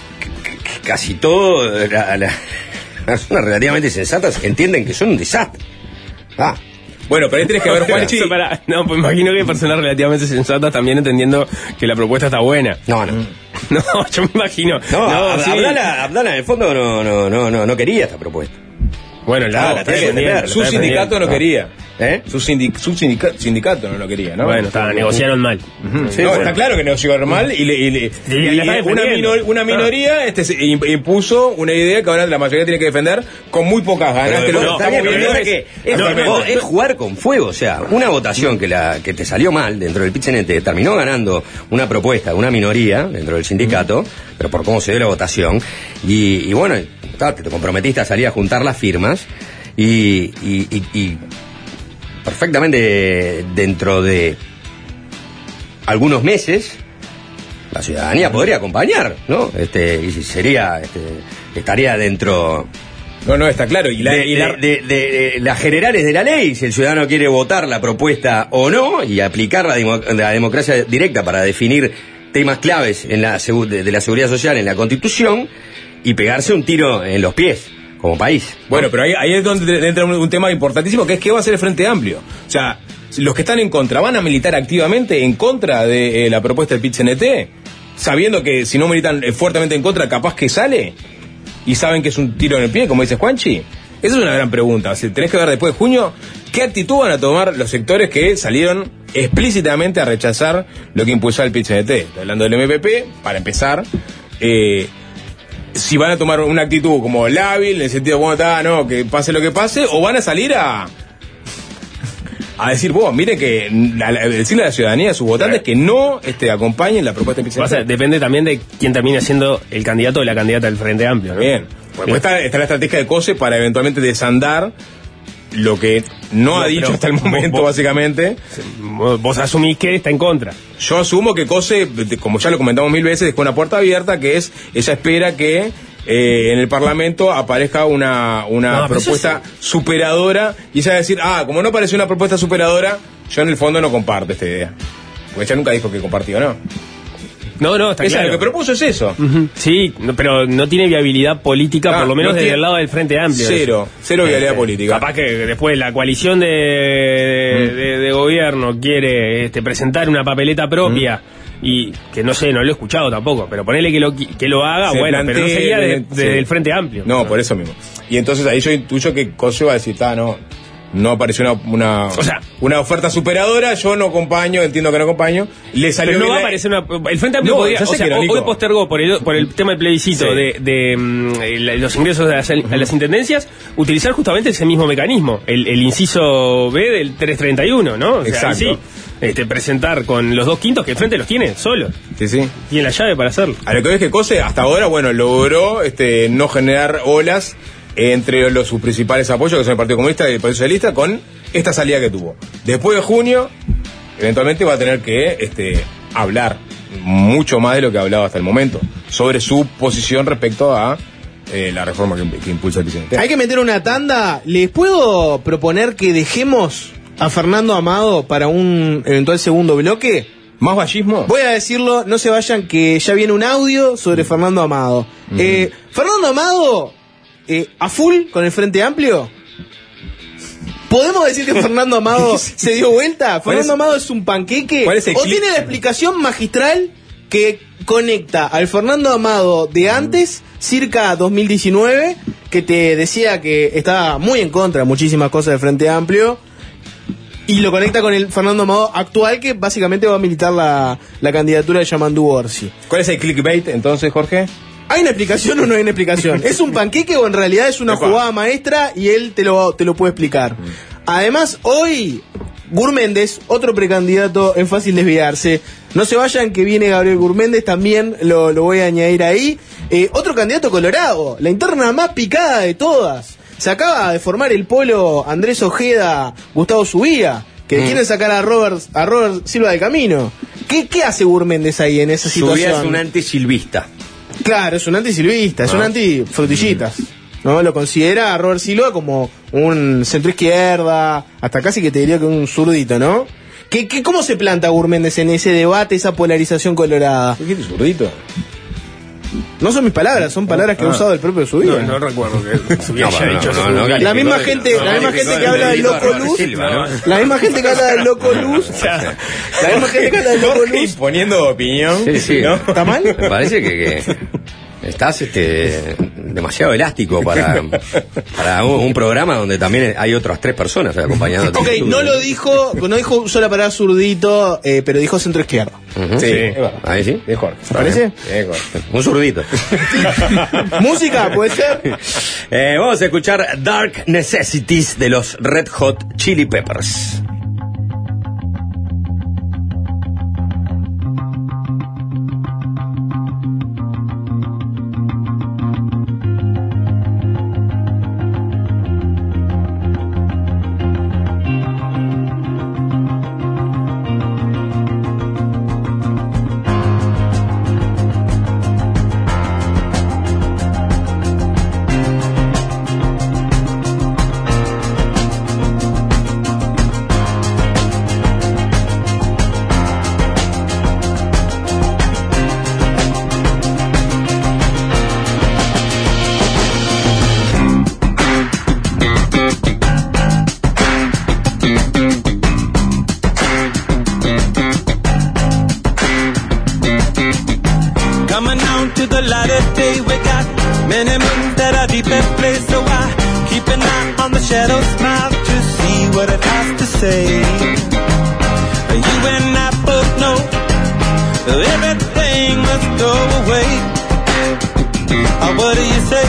casi todo la, la, las personas relativamente sensatas entienden que son un desastre. Ah. Bueno, pero ahí tenés que ver, Juanchi. Para, no, pues imagino que hay personas relativamente sensatas también entendiendo que la propuesta está buena. No, no. No, yo me imagino. No, no Ab- sí. Abdala, Abdala en el fondo no, no, no, no, no quería esta propuesta. Bueno, la, ah, la, la, la, la su sindicato no, no quería. ¿Eh? Su, sindic, su sindicato, sindicato no lo quería, ¿no? Bueno, está, negociaron mal. Uh-huh. Sí, no, bueno. Está claro que negociaron mal y, le, y, le, y, y, y una, minor, una minoría ah. este, impuso una idea que ahora la mayoría tiene que defender con muy pocas ganas. Pero, que no, está bien, pero es, que es, no, no, no, es jugar con fuego. O sea, una votación que, la, que te salió mal dentro del P I T C N T terminó ganando una propuesta de una minoría dentro del sindicato, uh-huh, pero por cómo se dio la votación. Y, y bueno, ta, te comprometiste a salir a juntar las firmas y, y, y, y perfectamente dentro de algunos meses la ciudadanía podría acompañar, ¿no? Este, y sería, este, estaría dentro... No, no, está claro. Y la, de, y la... de, de, de, de las generales de la ley, si el ciudadano quiere votar la propuesta o no, y aplicar la, demo, la democracia directa para definir temas claves en la, de, de la seguridad social en la Constitución, y pegarse un tiro en los pies, como país. Bueno, pero ahí, ahí es donde entra un, un tema importantísimo, que es qué va a hacer el Frente Amplio. O sea, los que están en contra, ¿van a militar activamente en contra de eh, la propuesta del P I T C N T? Sabiendo que si no militan eh, fuertemente en contra, capaz que sale, y saben que es un tiro en el pie, como dice Juanchi. Esa es una gran pregunta. O sea, tenés que ver después de junio qué actitud van a tomar los sectores que salieron explícitamente a rechazar lo que impulsó el P I T C N T. Estoy hablando del M P P, para empezar. Eh, si van a tomar una actitud como lábil, en el sentido, bueno, está, no, que pase lo que pase, o van a salir a a decir, vos, mire que a, a decirle a la ciudadanía, a sus votantes, que no este, acompañen la propuesta de P I C N T. O sea, depende también de quién termine siendo el candidato o la candidata del Frente Amplio, ¿no? Bien. Pues Bien. Está, está la estrategia de COSE para eventualmente desandar lo que no, no ha dicho hasta el momento, vos, básicamente. Vos asumís que está en contra. Yo asumo que COSE, como ya lo comentamos mil veces, dejó una puerta abierta, que es, ella espera que eh, en el Parlamento aparezca una, una no, propuesta sí. superadora, y ella va a decir, ah, como no apareció una propuesta superadora, yo en el fondo no comparto esta idea. Porque ella nunca dijo que compartió, ¿no? No, no, está Esa, claro. Lo que propuso es eso. Uh-huh. Sí, no, pero no tiene viabilidad política, ah, por lo menos no desde tiene... el lado del Frente Amplio. Cero, cero viabilidad este, política. Capaz que después la coalición de, de, mm. de, de gobierno quiere este, presentar una papeleta propia, mm. y que no sé, no lo he escuchado tampoco, pero ponele que lo, que lo haga, Se bueno, plantee, pero no sería desde de, de sí. el Frente Amplio. No, ¿no? Por eso mismo. Y entonces ahí yo intuyo que Cosio va a decir, ah, no... No apareció una, una, o sea, una oferta superadora, yo no acompaño, entiendo que no acompaño. Le salió pero no va a la... aparecer una. El Frente Amplio no, podría. O sea, no, hoy postergó por el, por el tema del plebiscito sí. de, de um, los ingresos a las, a las intendencias, utilizar justamente ese mismo mecanismo, el, el inciso B del trescientos treinta y uno, ¿no? O sea, exacto. Sí, este, presentar con los dos quintos que el Frente los tiene solo. Sí, sí. Tiene la llave para hacerlo. A lo que ves que Cose hasta ahora, bueno, logró este, no generar olas entre los sus principales apoyos, que son el Partido Comunista y el Partido Socialista, con esta salida que tuvo. Después de junio, eventualmente va a tener que este, hablar mucho más de lo que ha hablado hasta el momento, sobre su posición respecto a eh, la reforma que, que impulsa el presidente. Hay que meter una tanda. ¿Les puedo proponer que dejemos a Fernando Amado para un eventual segundo bloque? ¿Más vallismo? Voy a decirlo, no se vayan, que ya viene un audio sobre Fernando Amado. Mm. Eh, Fernando Amado, eh, a full con el Frente Amplio. ¿Podemos decir que Fernando Amado se dio vuelta? ¿Fernando es, Amado es un panqueque? ¿Cuál es el ¿O clip? tiene la explicación magistral que conecta al Fernando Amado de antes, circa dos mil diecinueve, que te decía que estaba muy en contra de muchísimas cosas del Frente Amplio, y lo conecta con el Fernando Amado actual, que básicamente va a militar la, la candidatura de Yamandu Orsi? ¿Cuál es el clickbait entonces, Jorge? ¿Hay una explicación o no hay una explicación? ¿Es un panqueque o en realidad es una jugada maestra y él te lo, te lo puede explicar? Además, hoy, Gurméndez, otro precandidato en fácil desviarse. No se vayan, que viene Gabriel Gurméndez, también lo, lo voy a añadir ahí. Eh, otro candidato colorado, la interna más picada de todas. Se acaba de formar el polo Andrés Ojeda, Gustavo Subía, que mm. quieren sacar a Robert, a Robert Silva del camino. ¿Qué, qué hace Gurméndez ahí en esa situación? Subía es un antisilvista. Claro, es un anti-silvista, es no. un anti-frutillitas. ¿No? Lo considera a Robert Silva como un centro-izquierda, hasta casi que te diría que un zurdito, ¿no? ¿Qué, qué, ¿Cómo se planta Gurméndez en ese debate, esa polarización colorada? ¿Qué es zurdito? No son mis palabras, son palabras que ah. ha usado el propio Subía. No, no recuerdo que Subía haya dicho no, no, no, La misma gente, la misma gente que habla del Loco Luz, la misma gente que habla del Loco Luz, la misma gente que habla del Loco Luz, imponiendo opinión. Sí, sí. ¿No? ¿Está mal? Me parece que, que estás este demasiado elástico para, para un, un programa donde también hay otras tres personas acompañándote. Ok, no lo dijo, no dijo un sola palabra zurdito, eh, pero dijo centro izquierda. Uh-huh. Sí, sí. Ahí sí. Es Jorge. ¿Te parece? Es Jorge. Un zurdito. Música, puede ser. Eh, vamos a escuchar Dark Necessities de los Red Hot Chili Peppers. Many moons that are deep in place, so I keep an eye on the shadow smile to see what it has to say. You and I both know everything must go away. Oh, what do you say?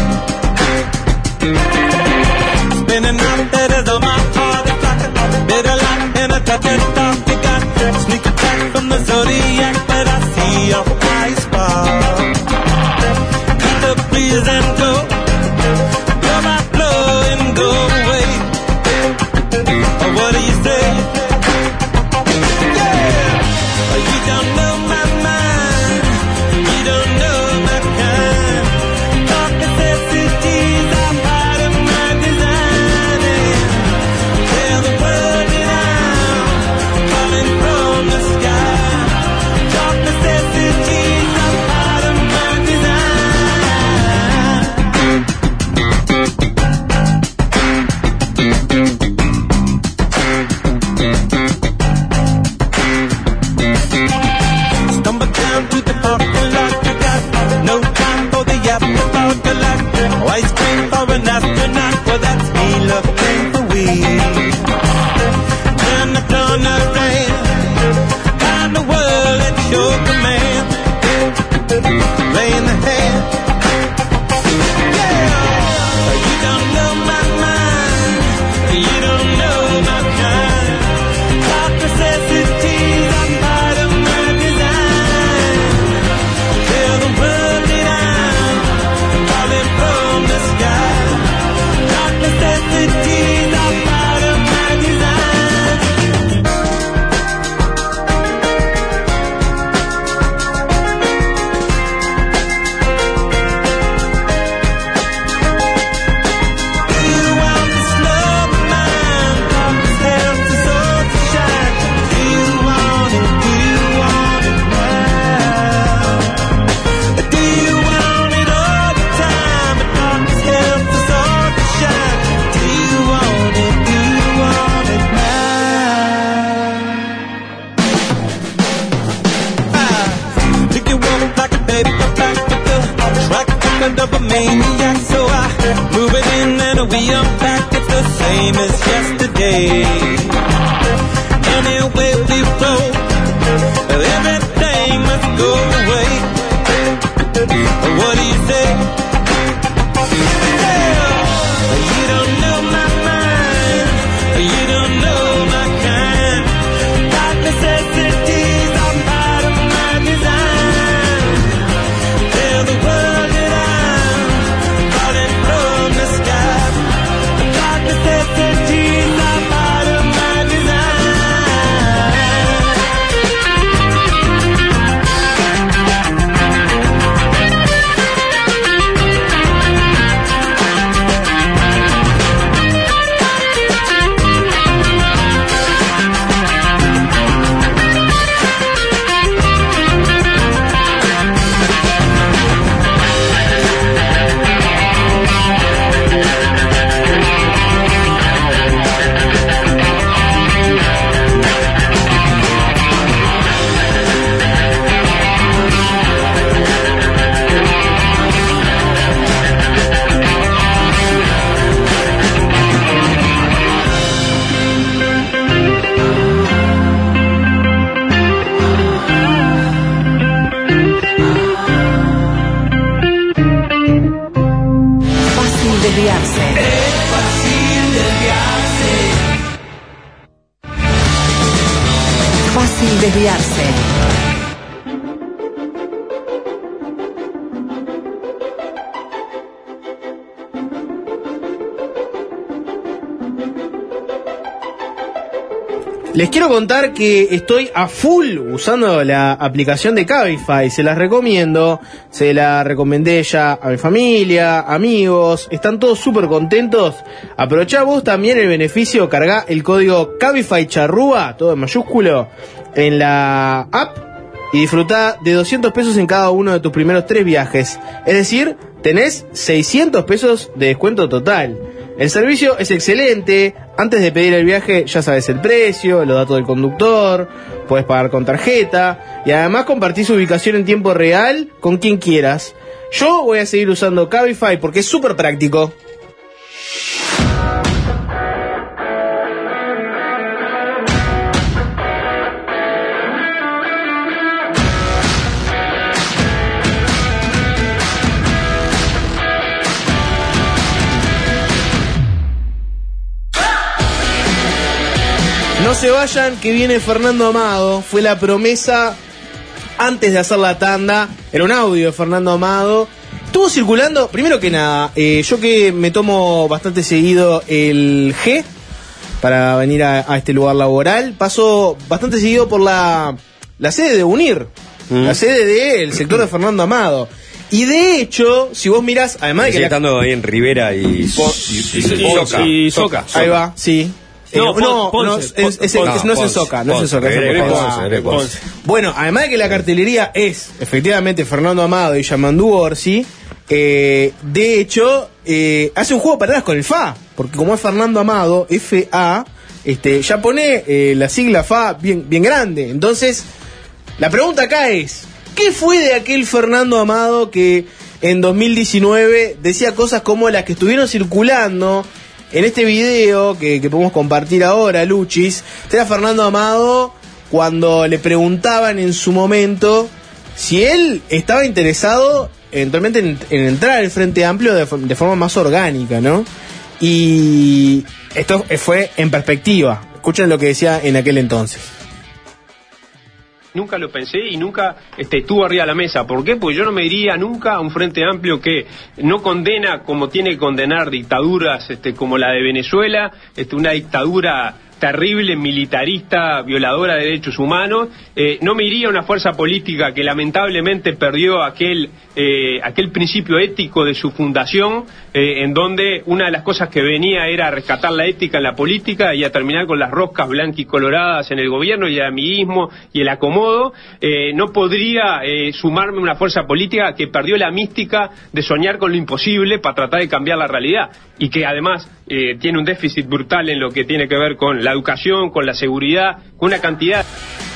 Spinning out letters on my heart, it's like a bitter light in a touch of dark. You got sneak attack from the zodiac, but I see your eyes spark. Cut the breeze and go, blow by blow and go away. Oh, what do you say? You don't know my mind, you don't know my kind. Dark necessities are part of my design. Tell the world that I'm falling from the sky. Dark necessities are part of my Stumble down to the parking lot. You got no time for the afterthought. You like ice cream for an astronaut. Well, that's me looking for weed. Turn the corner around, find the world at your command. Playing the hand. Yeah, you don't know my mind, you don't know my kind. Dark necessities are part of my design. Tell the world that I'm falling from the sky. Dark necessities are part of my design. Do you want this love of mine? Darkness helps us all to shine. Do you want it? Do you want it now? Do you want it all the time? But darkness helps us all to shine. Do you want it? Do you want it now? Ah, pick you up like a baby, go back with the track record of a maniac. So I move it in and we unpack. It's the same as yesterday. Anyway we roll, everything must go away. What do you say? Yeah, you don't know my mind, you don't know my kind. Dark necessities are part of my design. Tell the world that I'm falling from the sky. Dark necessities are part of my design. Fácil desviarse. Fácil desviarse. Les quiero contar que estoy a full usando la aplicación de Cabify, se las recomiendo, se la recomendé ya a mi familia, amigos, están todos súper contentos. Aprovechá vos también el beneficio, cargá el código Cabify Charrúa, todo en mayúsculo, en la app y disfrutá de doscientos pesos en cada uno de tus primeros tres viajes. Es decir, tenés seiscientos pesos de descuento total. El servicio es excelente. Antes de pedir el viaje ya sabes el precio, los datos del conductor, puedes pagar con tarjeta y además compartís su ubicación en tiempo real con quien quieras. Yo voy a seguir usando Cabify porque es súper práctico. No se vayan, que viene Fernando Amado. Fue la promesa antes de hacer la tanda. Era un audio de Fernando Amado. Estuvo circulando, primero que nada, eh, yo que me tomo bastante seguido el G para venir a, a este lugar laboral, paso bastante seguido por la, la sede de UNIR, mm. la sede del sector de Fernando Amado. Y de hecho, si vos mirás, además de que... Estando ahí en Rivera y, y, y, y, y Soca. Y Soca. Ahí va, sí. No, eh, no, Ponce, no, Ponce, es, es, Ponce, es, no es en Soca, no es en Soca. Es Ponce. Bueno, además de que la cartelería es efectivamente Fernando Amado y Yamandu Orsi, eh, de hecho, eh, hace un juego de palabras con el F A, porque como es Fernando Amado, F A, este, ya pone eh, la sigla F A bien, bien grande. Entonces, la pregunta acá es, ¿qué fue de aquel Fernando Amado que en dos mil diecinueve decía cosas como las que estuvieron circulando en este video que, que podemos compartir ahora, Luchis? Era Fernando Amado cuando le preguntaban en su momento si él estaba interesado eventualmente en, en entrar al Frente Amplio de, de forma más orgánica, ¿no? Y esto fue en perspectiva. Escuchen lo que decía en aquel entonces. Nunca lo pensé y nunca este, estuvo arriba de la mesa. ¿Por qué? Porque yo no me iría nunca a un Frente Amplio que no condena como tiene que condenar dictaduras este, como la de Venezuela, este, una dictadura terrible, militarista, violadora de derechos humanos. Eh, no me iría a una fuerza política que lamentablemente perdió aquel eh, aquel principio ético de su fundación, eh, en donde una de las cosas que venía era rescatar la ética en la política y a terminar con las roscas blancas y coloradas en el gobierno y el amiguismo y el acomodo. Eh, no podría eh, sumarme a una fuerza política que perdió la mística de soñar con lo imposible para tratar de cambiar la realidad y que además eh, tiene un déficit brutal en lo que tiene que ver con la educación, con la seguridad, con una cantidad.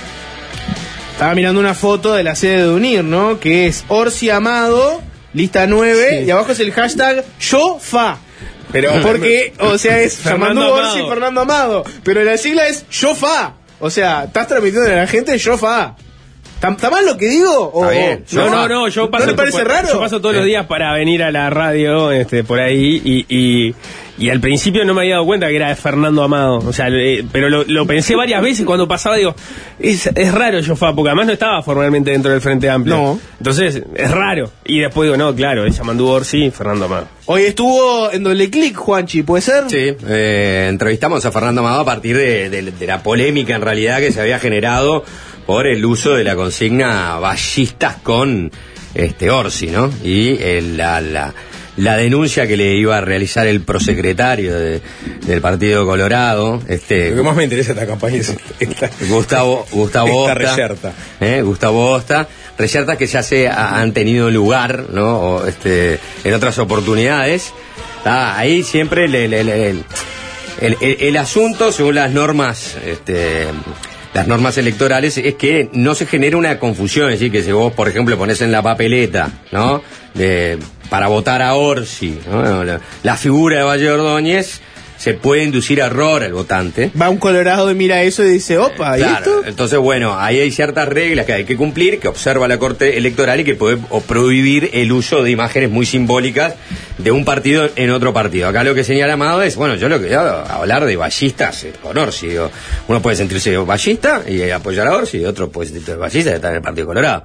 Estaba mirando una foto de la sede de UNIR, ¿no? Que es Orsi Amado, lista nueve, sí. Y abajo es el hashtag YoFa. Pero porque, o sea, es Yamandu Orsi y Fernando Amado. Pero la sigla es YoFa. O sea, estás transmitiendo a la gente YoFa. ¿Está mal lo que digo? O, bien, no, no, no, yo paso, ¿no le parece por, raro? Yo paso todos los días para venir a la radio este, por ahí y, y, y al principio no me había dado cuenta que era de Fernando Amado. O sea, eh, pero lo, lo pensé varias veces cuando pasaba, digo, es, es raro YoFa, porque además no estaba formalmente dentro del Frente Amplio. No. Entonces, es raro. Y después digo, no, claro, es Yamandu Orsi y Fernando Amado. Hoy estuvo en Doble Clic, Juanchi, ¿puede ser? Sí, eh, entrevistamos a Fernando Amado a partir de, de, de la polémica en realidad que se había generado por el uso de la consigna ballistas con este Orsi, ¿no? Y el, la, la, la denuncia que le iba a realizar el prosecretario de, del Partido Colorado. Este, Lo que más me interesa de esta campaña es esta, Gustavo, Gustavo esta Osta. reyerta. ¿eh? Gustavo Osta. Reyertas que ya se ha, han tenido lugar, ¿no? O, este, en otras oportunidades. Ah, ahí siempre le, le, le, el, el, el, el asunto, según las normas... Este, las normas electorales, es que no se genere una confusión, es decir, que si vos, por ejemplo, pones en la papeleta, ¿no? De, para votar a Orsi, ¿no? La, la figura de Valle Ordóñez, se puede inducir error al votante. Va un colorado y mira eso y dice, opa, ¿y claro, esto? Entonces, bueno, ahí hay ciertas reglas que hay que cumplir, que observa la Corte Electoral y que puede o prohibir el uso de imágenes muy simbólicas de un partido en otro partido. Acá lo que señala Amado es, bueno, yo lo que voy a hablar de ballistas con Orsi. Digo, uno puede sentirse ballista y apoyar a Orsi, y otro puede sentirse ballista y estar en el Partido Colorado.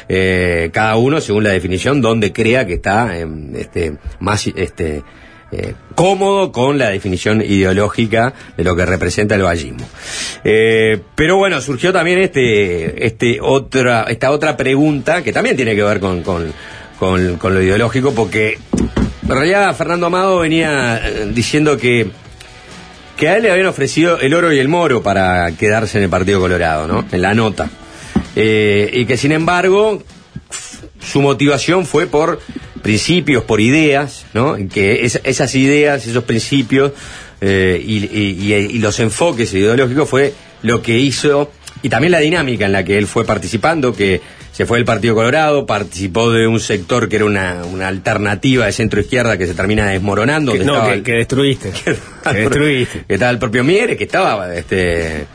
Eh, cada uno, según la definición, donde crea que está eh, este, más... este Eh, cómodo con la definición ideológica de lo que representa el vallismo. Eh, pero bueno, surgió también este, este otra, esta otra pregunta que también tiene que ver con, con, con, con lo ideológico, porque en realidad Fernando Amado venía diciendo que, que a él le habían ofrecido el oro y el moro para quedarse en el Partido Colorado, ¿no? En la nota. Eh, y que sin embargo su motivación fue por principios, por ideas, ¿no? Que es, esas ideas, esos principios eh, y, y, y los enfoques ideológicos fue lo que hizo, y también la dinámica en la que él fue participando, que se fue del Partido Colorado, participó de un sector que era una, una alternativa de centro-izquierda que se termina desmoronando. Que, no, que, el, que destruiste. que, que destruiste. Que estaba el propio Mieres, que estaba este...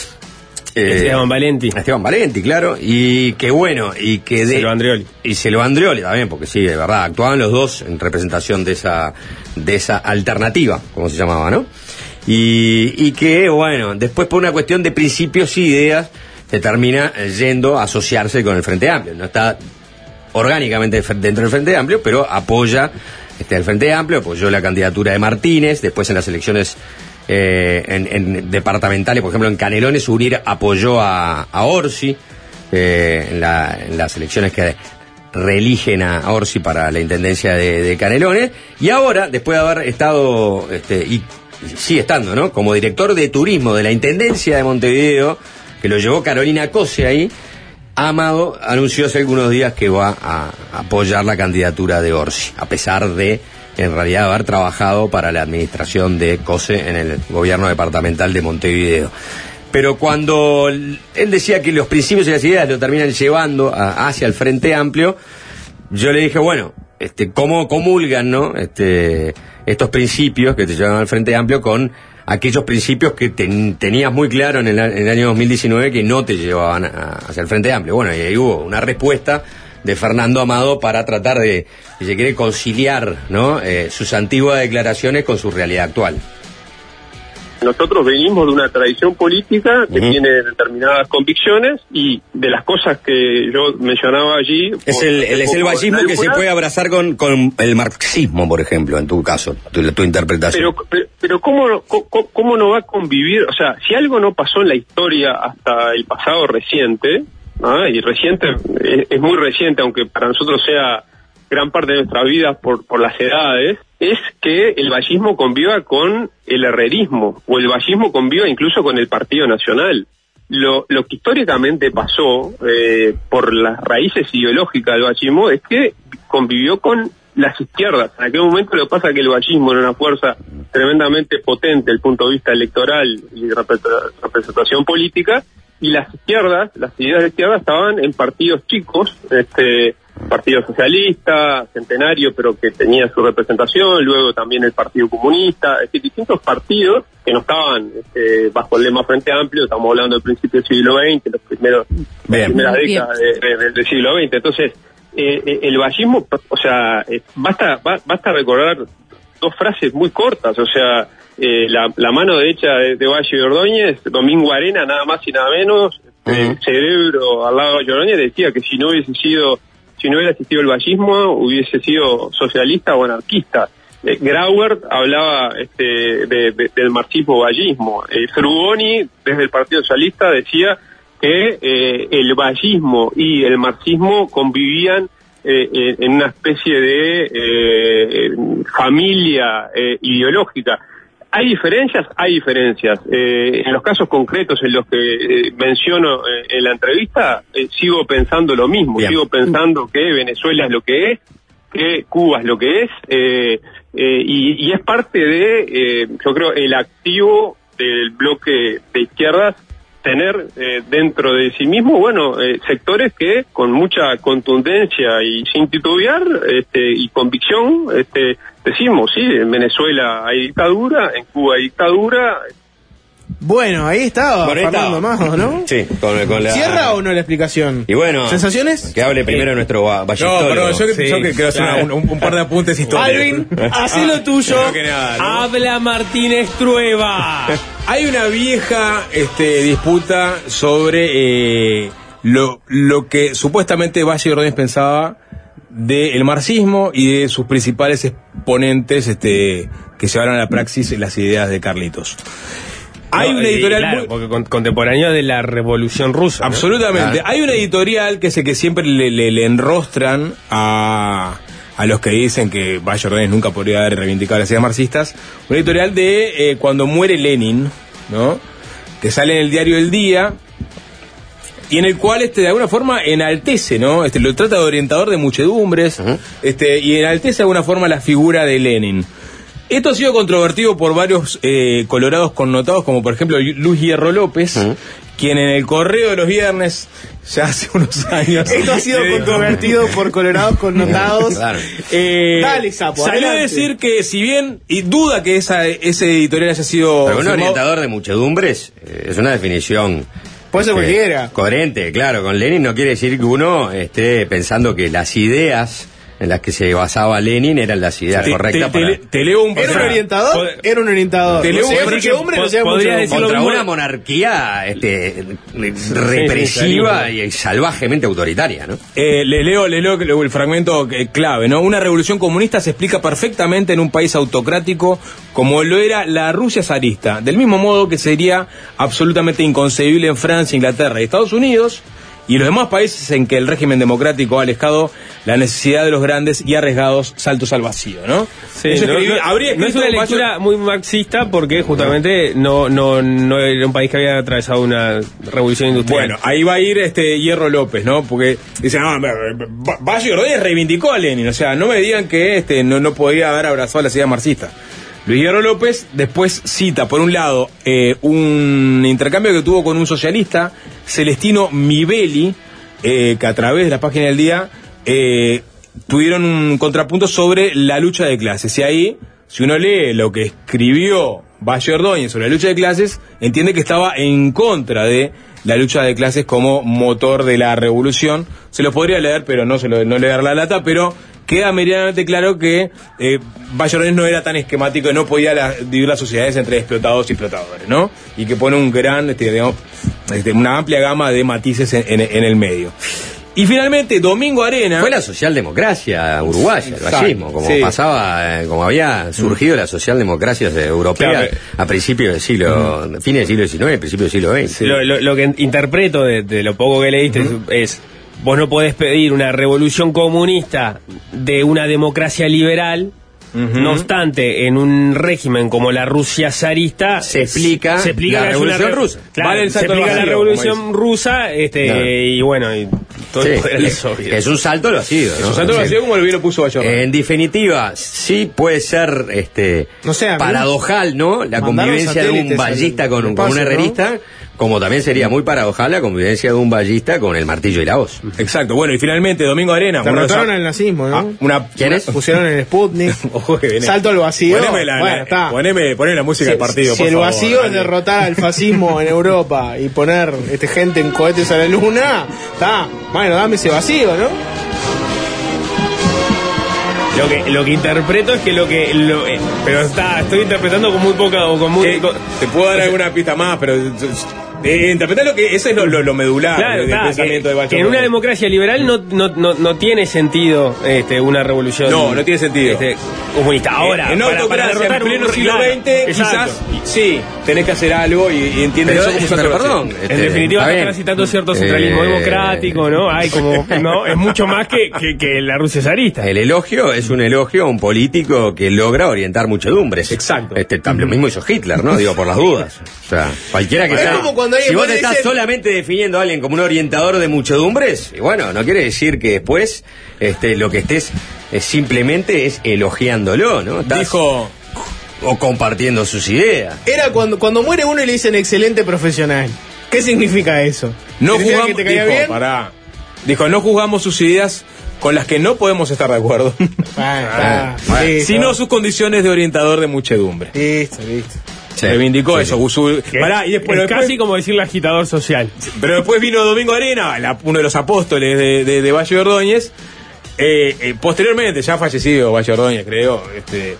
Eh, Esteban Valenti. Esteban Valenti, claro, y que bueno, y que de... Celo Andreoli. Y Celo Andreoli también, porque sí, de verdad, actuaban los dos en representación de esa, de esa alternativa, como se llamaba, ¿no? Y, y que, bueno, después por una cuestión de principios y ideas, se termina yendo a asociarse con el Frente Amplio. No está orgánicamente dentro del Frente Amplio, pero apoya este, el Frente Amplio, apoyó la candidatura de Martínez, después en las elecciones eh, en, en departamentales, por ejemplo en Canelones, Unir apoyó a, a Orsi eh, en, la, en las elecciones que reeligen a Orsi para la intendencia de, de Canelones, y ahora, después de haber estado, este, y sigue estando, ¿no?, como director de turismo de la intendencia de Montevideo, que lo llevó Carolina Cose ahí, Amado anunció hace algunos días que va a apoyar la candidatura de Orsi, a pesar de, en realidad, haber trabajado para la administración de Cose en el gobierno departamental de Montevideo. Pero cuando él decía que los principios y las ideas lo terminan llevando a, hacia el Frente Amplio, yo le dije, bueno, este, ¿cómo comulgan, no? Este, estos principios que te llevan al Frente Amplio con aquellos principios que ten, tenías muy claro en el, en el año dos mil diecinueve que no te llevaban a, hacia el Frente Amplio. Bueno, y ahí hubo una respuesta de Fernando Amado para tratar de, si se quiere, conciliar, ¿no?, eh, sus antiguas declaraciones con su realidad actual. Nosotros venimos de una tradición política que uh-huh. tiene determinadas convicciones, y de las cosas que yo mencionaba allí... Es el, el, es el vallismo que se puede abrazar con, con el marxismo, por ejemplo, en tu caso, tu, tu interpretación. Pero, pero, pero ¿cómo, cómo, ¿cómo no va a convivir? O sea, si algo no pasó en la historia hasta el pasado reciente, ¿ah? y reciente es, es muy reciente, aunque para nosotros sea gran parte de nuestra vida por, por las edades, es que el vallismo conviva con el herrerismo, o el vallismo conviva incluso con el Partido Nacional. Lo, lo que históricamente pasó, eh, por las raíces ideológicas del vallismo, es que convivió con las izquierdas. En aquel momento lo que pasa es que el vallismo era una fuerza tremendamente potente desde el punto de vista electoral y de representación política, y las izquierdas, las ideas de izquierda estaban en partidos chicos, este... Partido Socialista, Centenario, pero que tenía su representación, luego también el Partido Comunista, es decir, distintos partidos que no estaban este, bajo el lema Frente Amplio. Estamos hablando del principio del siglo veinte, los primeros, las primeras décadas de, de, del siglo veinte. Entonces, eh, el vallismo, o sea, eh, basta, basta recordar dos frases muy cortas, o sea, eh, la, la mano derecha de, de Valle y Ordóñez, Domingo Arena, nada más y nada menos, uh-huh. el cerebro al lado de Valle y Ordóñez decía que si no hubiese sido Si no hubiera existido el vallismo, hubiese sido socialista o anarquista. Eh, Grauer hablaba este, de, de, del marxismo-vallismo. Eh, Frugoni, desde el Partido Socialista, decía que eh, el vallismo y el marxismo convivían eh, eh, en una especie de eh, familia eh, ideológica. ¿Hay diferencias? Hay diferencias. Eh, en los casos concretos en los que eh, menciono eh, en la entrevista, eh, sigo pensando lo mismo. Bien. Sigo pensando que Venezuela es lo que es, que Cuba es lo que es, eh, eh, y, y es parte de, eh, yo creo, el activo del bloque de izquierdas, tener eh, dentro de sí mismo, bueno, eh, sectores que con mucha contundencia y sin titubear este, y convicción este, decimos, sí, en Venezuela hay dictadura, en Cuba hay dictadura. Bueno, ahí estaba Fernando Amado, ¿no? Sí, con, con la... ¿Cierra o no la explicación? Y bueno, ¿sensaciones? Que hable primero eh. nuestro vallistólogo. No, perdón, yo, sí. yo que quiero hacer una, un, un par de apuntes históricos. Alvin, haz lo tuyo. No, que nada, ¿no? Habla Martínez Trueba. Hay una vieja este, disputa sobre eh, lo, lo que supuestamente Valle y Ordóñez pensaba del marxismo y de sus principales exponentes este, que llevaron a la praxis las ideas de Carlitos. Hay no, una editorial claro, muy... porque con, contemporáneo de la Revolución Rusa, ¿no? Absolutamente. Claro. Hay una editorial que sé que siempre le, le, le enrostran a, a los que dicen que Valle Ordóñez nunca podría haber reivindicado las ideas marxistas. Una editorial de eh, cuando muere Lenin, ¿no? Que sale en el diario El Día y en el cual este de alguna forma enaltece, ¿no? Este lo trata de orientador de muchedumbres, uh-huh. este y enaltece de alguna forma la figura de Lenin. Esto ha sido controvertido por varios eh, colorados connotados, como por ejemplo Luis Hierro López, ¿Mm? quien en el Correo de los Viernes, ya hace unos años... Esto ha sido controvertido por colorados connotados. Claro. Eh, Dale, sapo, salió a adelante. decir que si bien, y duda que esa, ese editorial haya sido... Pero un firmado, orientador de muchedumbres eh, es una definición... Puede ser cualquiera. Coherente, claro. Con Lenin no quiere decir que uno esté pensando que las ideas en las que se basaba Lenin eran las ideas te, correctas te, para... te, te leo un ¿Era un orientador? Era un orientador. Te leo un muchedumbre, no sea Podría decir muchedumbre. contra una monarquía este, represiva y salvajemente autoritaria, ¿no? Eh, le leo, le leo el fragmento clave, ¿no? Una revolución comunista se explica perfectamente en un país autocrático como lo era la Rusia zarista, del mismo modo que sería absolutamente inconcebible en Francia, Inglaterra y Estados Unidos y los demás países en que el régimen democrático ha alejado la necesidad de los grandes y arriesgados saltos al vacío, ¿no? Sí, Eso no, escribí, no, habría no es una escrito lectura muy marxista porque justamente no, no, no era un país que había atravesado una revolución industrial. Bueno, ahí va a ir este Hierro López, ¿no? Porque dicen, ah, Valle Ordóñez reivindicó a Lenin, o sea, no me digan que este no, no podía haber abrazado las ideas marxistas. Luis Hierro López después cita, por un lado, eh, un intercambio que tuvo con un socialista, Celestino Mibeli, eh, que a través de la página del Día eh, tuvieron un contrapunto sobre la lucha de clases. Y ahí, si uno lee lo que escribió Valle Ordóñez sobre la lucha de clases, entiende que estaba en contra de la lucha de clases como motor de la revolución. Se lo podría leer, pero no se lo no leer la lata, pero queda medianamente claro que eh, Valle Ordóñez no era tan esquemático y no podía la, dividir las sociedades entre explotados y explotadores, ¿no? Y que pone un gran, este, digamos, este, una amplia gama de matices en, en, en el medio. Y finalmente, Domingo Arena... Fue la socialdemocracia uruguaya, el vallismo, como sí. pasaba, eh, como había surgido la socialdemocracia europea Claro. a principios del siglo, uh-huh. fines del siglo diecinueve, principios del siglo veinte. Sí. Lo, lo, lo que interpreto de, de lo poco que leíste uh-huh. es, vos no podés pedir una revolución comunista de una democracia liberal. Uh-huh. No obstante, en un régimen como la Rusia zarista se explica, se explica la que revolución re- rusa. Claro, Vale el se salto al explica la vacío, revolución rusa, este, Claro. y bueno, y todo Sí, el poder y al soviet. es un salto al vacío, ¿no? Es un salto al vacío como lo bien lo puso Valle Ordóñez. En definitiva, sí puede ser este No sé, a mí- paradojal, ¿no? La Mandaron convivencia de un satélites ballista al con, un- con un espacio, herrerista, como también sería muy paradojal la convivencia de un ballista con el martillo y la hoz. Exacto, bueno, y finalmente Domingo Arena... Derrotaron una, al nazismo, ¿no? ah, una, ¿Quién es? Pusieron el Sputnik. Ojo que viene. Salto al vacío. Poneme la, Bueno, la- está. poneme, poneme la música Si, del partido, si por el favor, vacío es Dani. derrotar al fascismo en Europa y poner este gente en cohetes a la luna, está. Bueno, dame ese vacío, ¿no? Lo que, lo que interpreto es que lo que... Lo, eh, pero está, estoy interpretando con muy poca... o con muy, Eh, con- te puedo dar alguna pista más, pero... Eh, interpretar lo que... Eso es lo, lo, lo medular Claro, del está, pensamiento que, de Valle que en una Ordóñez. democracia liberal no, no, no, no tiene sentido este, una revolución. No, no tiene sentido. este, comunista. Ahora, en para- para autocracia, derrotar en pleno un- siglo claro, veinte, exacto. quizás, sí, tenés que hacer algo y, y entiendes Pero, eso como pero, salto al perdón, vacío. este, En definitiva está está bien. transitando cierto centralismo Eh, democrático, ¿no? Hay como, no, es mucho más que, que, que la Rusia zarista. El elogio es un elogio a un político que logra orientar muchedumbres. Exacto. Este, tam- lo mismo hizo Hitler, ¿no? Digo, por las dudas. O sea, cualquiera que Es sea. como cuando alguien Si vos pone te estás ese- solamente definiendo a alguien como un orientador de muchedumbres, y bueno, no quiere decir que después este, lo que estés eh, simplemente es elogiándolo, ¿no? Estás- Dijo... o compartiendo sus ideas. Era cuando, cuando muere uno y le dicen excelente profesional. ¿Qué significa eso? No ¿Significa juzgamos, que te caía dijo, bien? pará. Dijo, no juzgamos sus ideas con las que no podemos estar de acuerdo, Ah, está. Bueno, Listo. sino sus condiciones de orientador de muchedumbre. Listo, listo. Sí. Reivindicó Sí, eso. sí. Usu- Que Pará, y después, es después- casi como decirle agitador social. pero después vino Domingo Arena, la- uno de los apóstoles de, de, de Valle Ordóñez. Eh, eh, posteriormente, ya fallecido Valle Ordóñez, creo, este,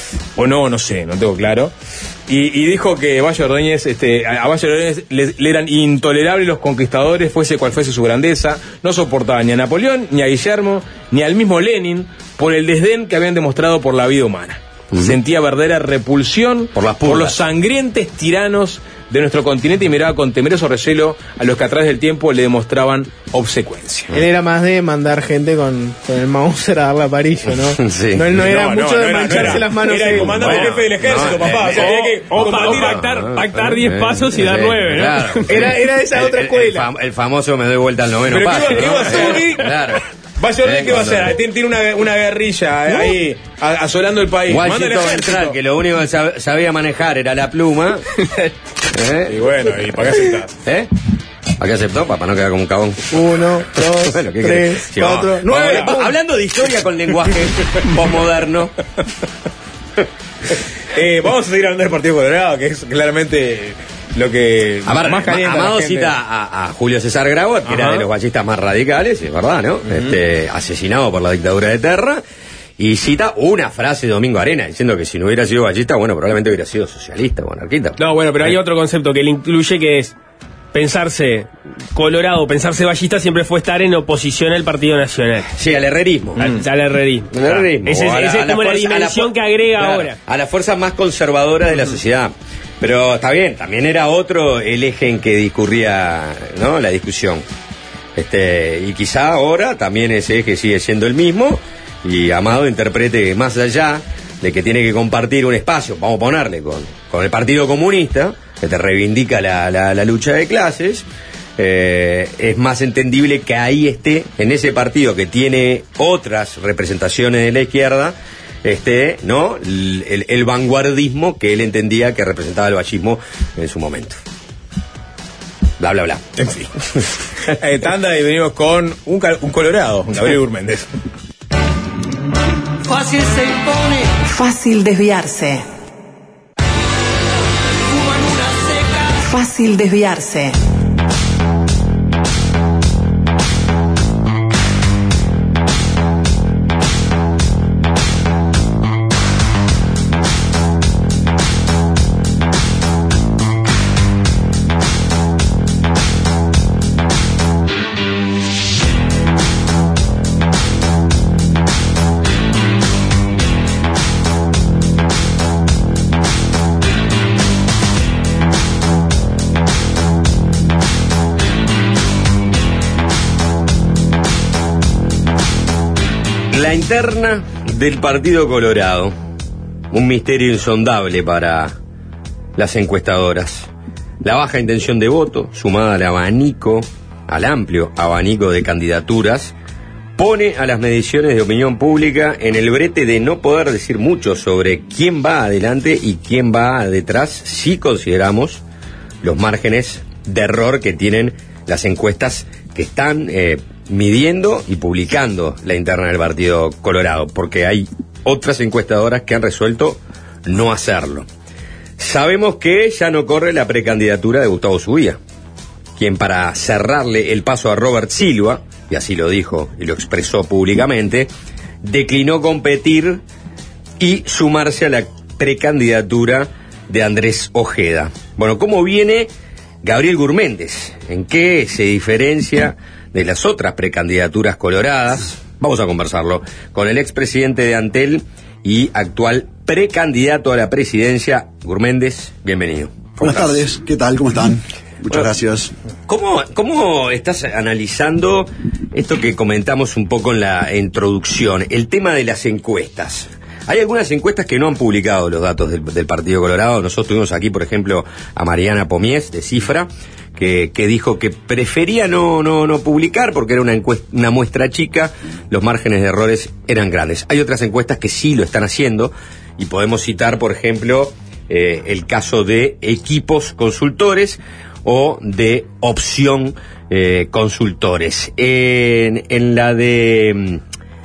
o no, no sé, no tengo claro. Y, y dijo que Valle Ordóñez, este, a a Valle Ordóñez le, le eran intolerables los conquistadores, fuese cual fuese su grandeza. No soportaba ni a Napoleón, ni a Guillermo, ni al mismo Lenin, por el desdén que habían demostrado por la vida humana. Sentía verdadera repulsión Por las por pulgas. los sangrientes tiranos de nuestro continente y miraba con temeroso recelo a los que a través del tiempo le demostraban obsecuencia. Él era más de mandar gente con, con el Mauser a darle a Parillo, ¿no? Sí. No, él no era No, no, mucho no de era- mancharse no era- las manos. era el él. comandante Bueno, jefe del ejército, no, papá. eh, O sea, eh, había que O, pa- o combatir a- pactar, pactar diez pasos y dar Sí, nueve, ¿no? claro. Era, era de esa El- otra el- escuela. El, fam- el famoso me doy vuelta al noveno Pero paso. ¿qué iba- qué ¿no? iba a hacer, Eh, Uri? Claro. Bayorri, Eh, ¿qué va a cuando- hacer? Tiene, tiene una, una guerrilla ¿No? ahí a- asolando el país. Manda el Guachito ejército. Beltrán, que lo único que sab- sabía manejar era la pluma. ¿Eh? Y bueno, ¿y para qué aceptás? ¿Eh? ¿Para qué aceptó? Para no quedar como un cabón. Uno, dos, Bueno, ¿qué tres, querés? Sí, vamos- cuatro, vamos nueve. a- va- Hablando de historia con lenguaje posmoderno. Eh, vamos a seguir hablando del Partido Colorado, que es claramente lo que A ver, más calienta a la Amado gente. cita a, a Julio César Grabois, que era Ajá. de los guachistas más radicales, es verdad, ¿no? este, asesinado por la dictadura de Terra. Y cita una frase de Domingo Arena, diciendo que si no hubiera sido guachista, bueno, probablemente hubiera sido socialista o anarquista. No, bueno, pero hay otro concepto que él incluye, que es pensarse colorado, pensarse ballista, siempre fue estar en oposición al Partido Nacional. Sí, al herrerismo. Al, al herrerismo. Al herrerismo. Ese, O a la- ese a es como la, fuerza- a la dimensión fu- que agrega claro, ahora. a la fuerza más conservadora de la sociedad. Pero está bien, también era otro el eje en que discurría, ¿no?, la discusión. Este, y quizá ahora también ese eje sigue siendo el mismo, y Amado interprete que más allá de que tiene que compartir un espacio, vamos a ponerle, con, con el Partido Comunista, que te reivindica la, la, la lucha de clases, eh, es más entendible que ahí esté, en ese partido que tiene otras representaciones de la izquierda, este, ¿no?, el, el- el vanguardismo que él entendía que representaba el vallismo en su momento. Bla, bla, bla. En fin. Eh, tanda y venimos con un, cal- un colorado, Gabriel Gurméndez. Fácil se impone. Fácil desviarse. Fácil desviarse. La interna del Partido Colorado, un misterio insondable para las encuestadoras. La baja intención de voto, sumada al abanico, al amplio abanico de candidaturas, pone a las mediciones de opinión pública en el brete de no poder decir mucho sobre quién va adelante y quién va detrás, si consideramos los márgenes de error que tienen las encuestas que están eh, midiendo y publicando la interna del Partido Colorado, porque hay otras encuestadoras que han resuelto no hacerlo. Sabemos que ya no corre la precandidatura de Gustavo Zubia, quien, para cerrarle el paso a Robert Silva, y así lo dijo y lo expresó públicamente, declinó competir y sumarse a la precandidatura de Andrés Ojeda. Bueno, ¿cómo viene Gabriel Gurméndez? ¿En qué se diferencia de las otras precandidaturas coloradas? Vamos a conversarlo con el expresidente de Antel y actual precandidato a la presidencia, Gurméndez. Bienvenido. Buenas tardes, ¿qué tal? ¿Cómo están? Muchas Bueno, gracias. ¿Cómo, ¿Cómo estás analizando esto que comentamos un poco en la introducción, el tema de las encuestas? Hay algunas encuestas que no han publicado los datos del, del Partido Colorado. Nosotros tuvimos aquí, por ejemplo, a Mariana Pomies, de Cifra, que, que dijo que prefería no, no, no publicar porque era una, encuesta, una muestra chica, los márgenes de errores eran grandes. Hay otras encuestas que sí lo están haciendo, y podemos citar, por ejemplo, eh, el caso de Equipos Consultores o de Opción eh, Consultores. En, en la de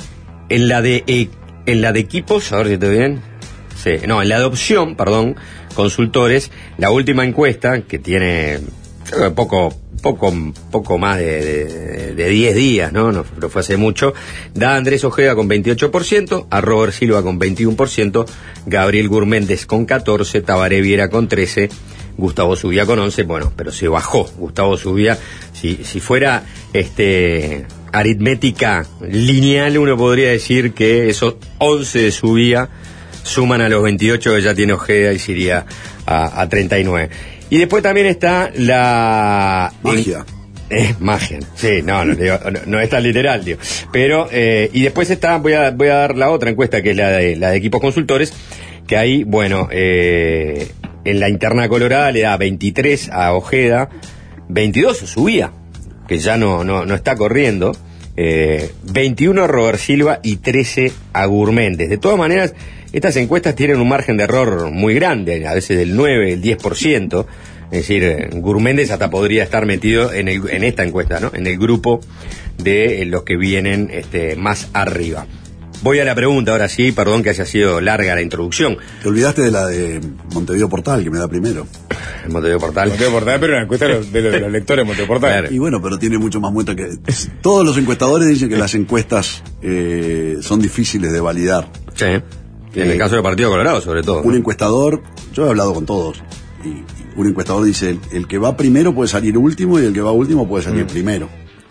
en la de eh, en la de Equipos, a ver si estoy bien. Sí, no, en la de Opción, perdón, Consultores, la última encuesta, que tiene creo que poco poco poco más de, de, de diez días, ¿no? No, no fue hace mucho, da a Andrés Ojeda con veintiocho por ciento, a Robert Silva con veintiuno por ciento, Gabriel Gurméndez con catorce por ciento, Tabaré Viera con trece por ciento, Gustavo Zubia con once, bueno, pero se bajó Gustavo Zubia. Si, si fuera este aritmética lineal, uno podría decir que esos once de Zubia suman a los veintiocho que ya tiene Ojeda y se iría a, a treinta y nueve. Y después también está la... Magia. Es eh, magia, sí, no, no, digo, no, no es tan literal, digo. Pero, eh, y después está, voy a, voy a dar la otra encuesta, que es la de, la de Equipos Consultores, que ahí, bueno, eh, en la interna colorada le da veintitrés a Ojeda, veintidós a Zubia, que ya no, no, no está corriendo, eh, veintiuno Robert Silva y trece a Gurméndez. De todas maneras, estas encuestas tienen un margen de error muy grande, a veces del nueve, el diez por ciento. Es decir, Gurméndez hasta podría estar metido en, el, en esta encuesta, ¿no? En el grupo de los que vienen este, más arriba. Voy a la pregunta ahora sí, perdón que haya sido larga la introducción. Te olvidaste de la de Montevideo Portal, que me da primero. Montevideo Portal. Montevideo Portal, pero la encuesta de los, de los, de los lectores de Montevideo Portal. Claro. Y bueno, pero tiene mucho más muestra que... Todos los encuestadores dicen que las encuestas eh, son difíciles de validar. Sí, en eh, el caso del Partido Colorado sobre todo. Un ¿no? encuestador, yo he hablado con todos, y un encuestador dice, el, el que va primero puede salir último y el que va último puede salir mm. primero.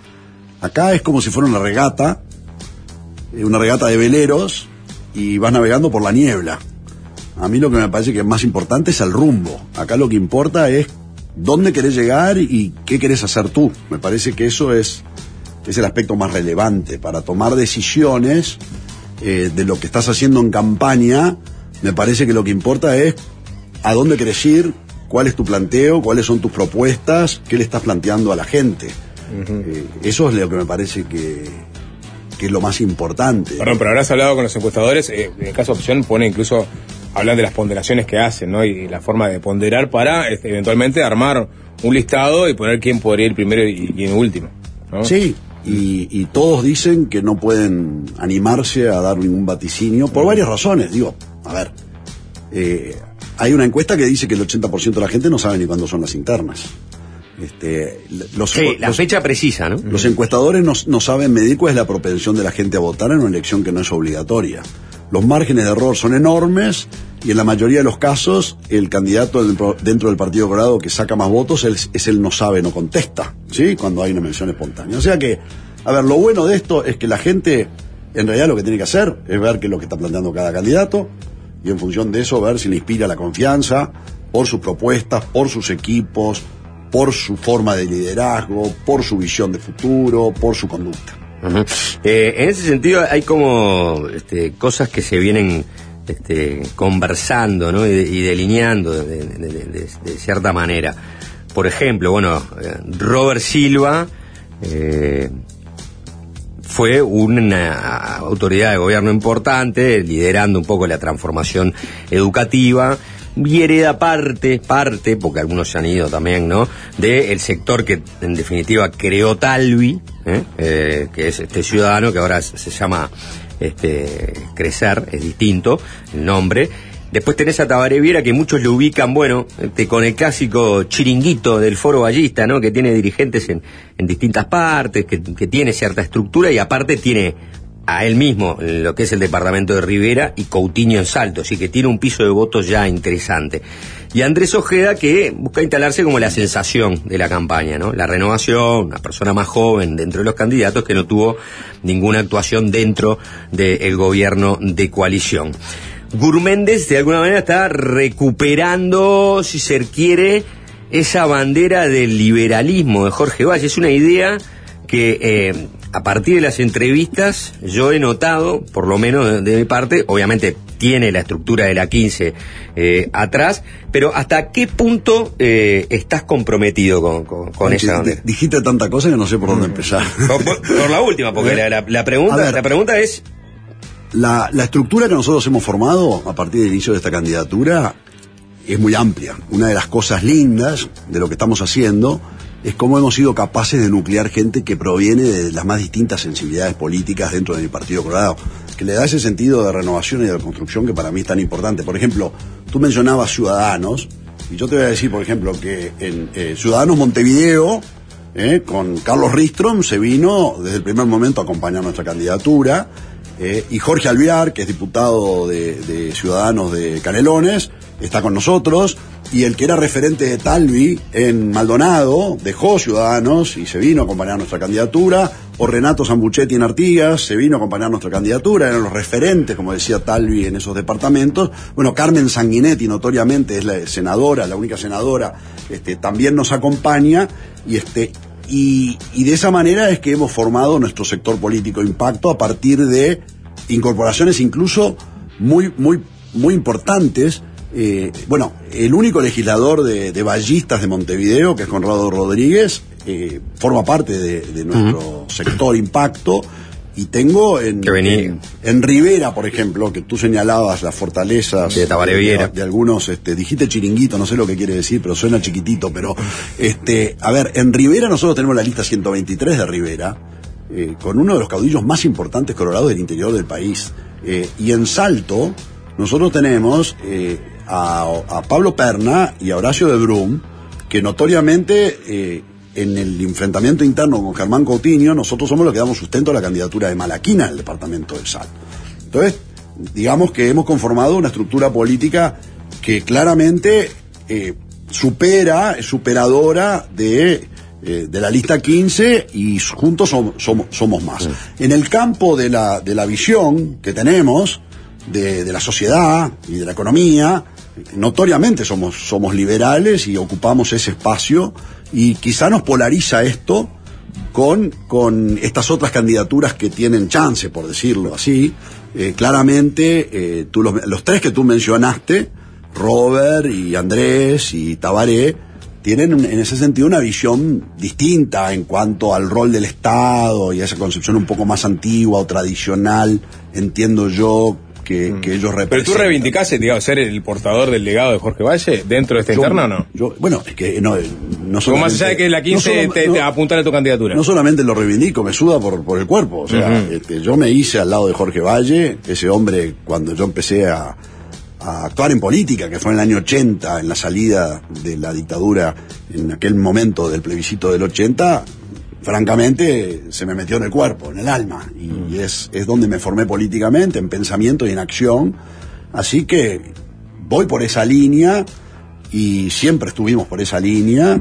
Acá es como si fuera una regata, una regata de veleros, y vas navegando por la niebla. A mí lo que me parece que es más importante es el rumbo. Acá lo que importa es dónde querés llegar y qué querés hacer tú. Me parece que eso es, es el aspecto más relevante para tomar decisiones eh, de lo que estás haciendo en campaña. Me parece que lo que importa es a dónde querés ir, cuál es tu planteo, cuáles son tus propuestas, qué le estás planteando a la gente. Uh-huh. Eh, eso es lo que me parece que, que es lo más importante. Perdón, pero habrás hablado con los encuestadores, eh, en el caso de Opción pone incluso, hablan de las ponderaciones que hacen, ¿no? Y la forma de ponderar para este, eventualmente armar un listado y poner quién podría ir primero y, y en último, ¿no? Sí, y, y todos dicen que no pueden animarse a dar ningún vaticinio por varias razones. Digo, a ver, eh, hay una encuesta que dice que el ochenta por ciento de la gente no sabe ni cuándo son las internas. Este, los, sí, la los, fecha precisa, ¿no? Los encuestadores no, no saben medir cuál es la propensión de la gente a votar en una elección que no es obligatoria. Los márgenes de error son enormes y en la mayoría de los casos el candidato dentro, dentro del Partido Colorado que saca más votos es, es el no sabe, no contesta, ¿sí? Cuando hay una mención espontánea. O sea que, a ver, lo bueno de esto es que la gente en realidad lo que tiene que hacer es ver qué es lo que está planteando cada candidato y en función de eso ver si le inspira la confianza por sus propuestas, por sus equipos, por su forma de liderazgo, por su visión de futuro, por su conducta. Uh-huh. Eh, en ese sentido hay como este, cosas que se vienen este, conversando, ¿no? y, de, y delineando de, de, de, de, de cierta manera. Por ejemplo, bueno, eh, Robert Silva eh, fue una autoridad de gobierno importante, liderando un poco la transformación educativa, y hereda parte, parte, porque algunos se han ido también, ¿no?, del sector que en definitiva creó Talvi, ¿eh? Eh, que es este Ciudadano, que ahora se llama este Crecer, es distinto el nombre. Después tenés a Tabaré Viera, que muchos lo ubican, bueno, este, con el clásico chiringuito del Foro Ballista, ¿no?, que tiene dirigentes en, en distintas partes, que, que tiene cierta estructura y aparte tiene a él mismo en lo que es el departamento de Rivera y Coutinho en Salto, así que tiene un piso de votos ya interesante. Y Andrés Ojeda, que busca instalarse como la sensación de la campaña, ¿no? La renovación, una persona más joven dentro de los candidatos que no tuvo ninguna actuación dentro del gobierno de coalición. Gurméndez de alguna manera está recuperando, si se quiere, esa bandera del liberalismo de Jorge Valle. Es una idea que eh, a partir de las entrevistas yo he notado, por lo menos de, de mi parte, obviamente tiene la estructura de la quince eh, atrás, pero ¿hasta qué punto eh, estás comprometido con, con, con Oye, esa bandera? Dijiste tanta cosa que no sé por dónde empezar. Por, por, por la última, porque la, la, la, pregunta, ver, la pregunta es... La, la estructura que nosotros hemos formado a partir del inicio de esta candidatura es muy amplia. Una de las cosas lindas de lo que estamos haciendo es cómo hemos sido capaces de nuclear gente que proviene de las más distintas sensibilidades políticas dentro de mi Partido Colorado, que le da ese sentido de renovación y de construcción que para mí es tan importante. Por ejemplo, tú mencionabas Ciudadanos, y yo te voy a decir, por ejemplo, que en eh, Ciudadanos Montevideo, eh, con Carlos Ristrom, se vino desde el primer momento a acompañar nuestra candidatura, eh, y Jorge Alvear, que es diputado de, de Ciudadanos de Canelones, está con nosotros, y el que era referente de Talvi en Maldonado dejó Ciudadanos y se vino a acompañar nuestra candidatura, o Renato Zambuchetti en Artigas se vino a acompañar nuestra candidatura, eran los referentes, como decía Talvi, en esos departamentos. Bueno, Carmen Sanguinetti notoriamente es la senadora, la única senadora, este, también nos acompaña, y este y, y de esa manera es que hemos formado nuestro sector político Impacto a partir de incorporaciones incluso muy, muy, muy importantes. Eh, bueno, el único legislador de, de ballistas de Montevideo, que es Conrado Rodríguez, eh, forma parte de, de nuestro uh-huh. sector Impacto. Y tengo en, en, en Rivera, por ejemplo, que tú señalabas las fortalezas de, de, de algunos, este, dijiste chiringuito, no sé lo que quiere decir, pero suena chiquitito, pero este, a ver, en Rivera nosotros tenemos la lista ciento veintitrés de Rivera, eh, con uno de los caudillos más importantes colorados del interior del país. Eh, y en Salto, nosotros tenemos eh, a, a Pablo Perna y a Horacio de Brum, que notoriamente eh, en el enfrentamiento interno con Germán Coutinho, nosotros somos los que damos sustento a la candidatura de Malaquina en el departamento del Salto. Entonces, digamos que hemos conformado una estructura política que claramente eh, supera, es superadora de, eh, de la lista quince y juntos somos, somos, somos más. Sí. En el campo de la, de la visión que tenemos de, de la sociedad y de la economía, notoriamente somos, somos liberales y ocupamos ese espacio. Y quizá nos polariza esto con, con estas otras candidaturas que tienen chance, por decirlo así. Eh, claramente, eh, tú los, los tres que tú mencionaste, Robert y Andrés y Tabaré, tienen un, en ese sentido una visión distinta en cuanto al rol del Estado y a esa concepción un poco más antigua o tradicional, entiendo yo, que, que ellos representan. Pero tú reivindicaste, digamos, ser el portador del legado de Jorge Valle dentro de esta yo, interna o no? Yo, bueno, es que no, no solamente... Más allá de que la quince no solo, te, no, te apuntara a tu candidatura. No solamente lo reivindico, me suda por, por el cuerpo. O sea, uh-huh. este, yo me hice al lado de Jorge Valle, ese hombre, cuando yo empecé a, a actuar en política, que fue en el año ochenta, en la salida de la dictadura, en aquel momento del plebiscito del ochenta, francamente se me metió en el cuerpo, en el alma, y, mm. y es, es donde me formé políticamente, en pensamiento y en acción. Así que voy por esa línea y siempre estuvimos por esa línea,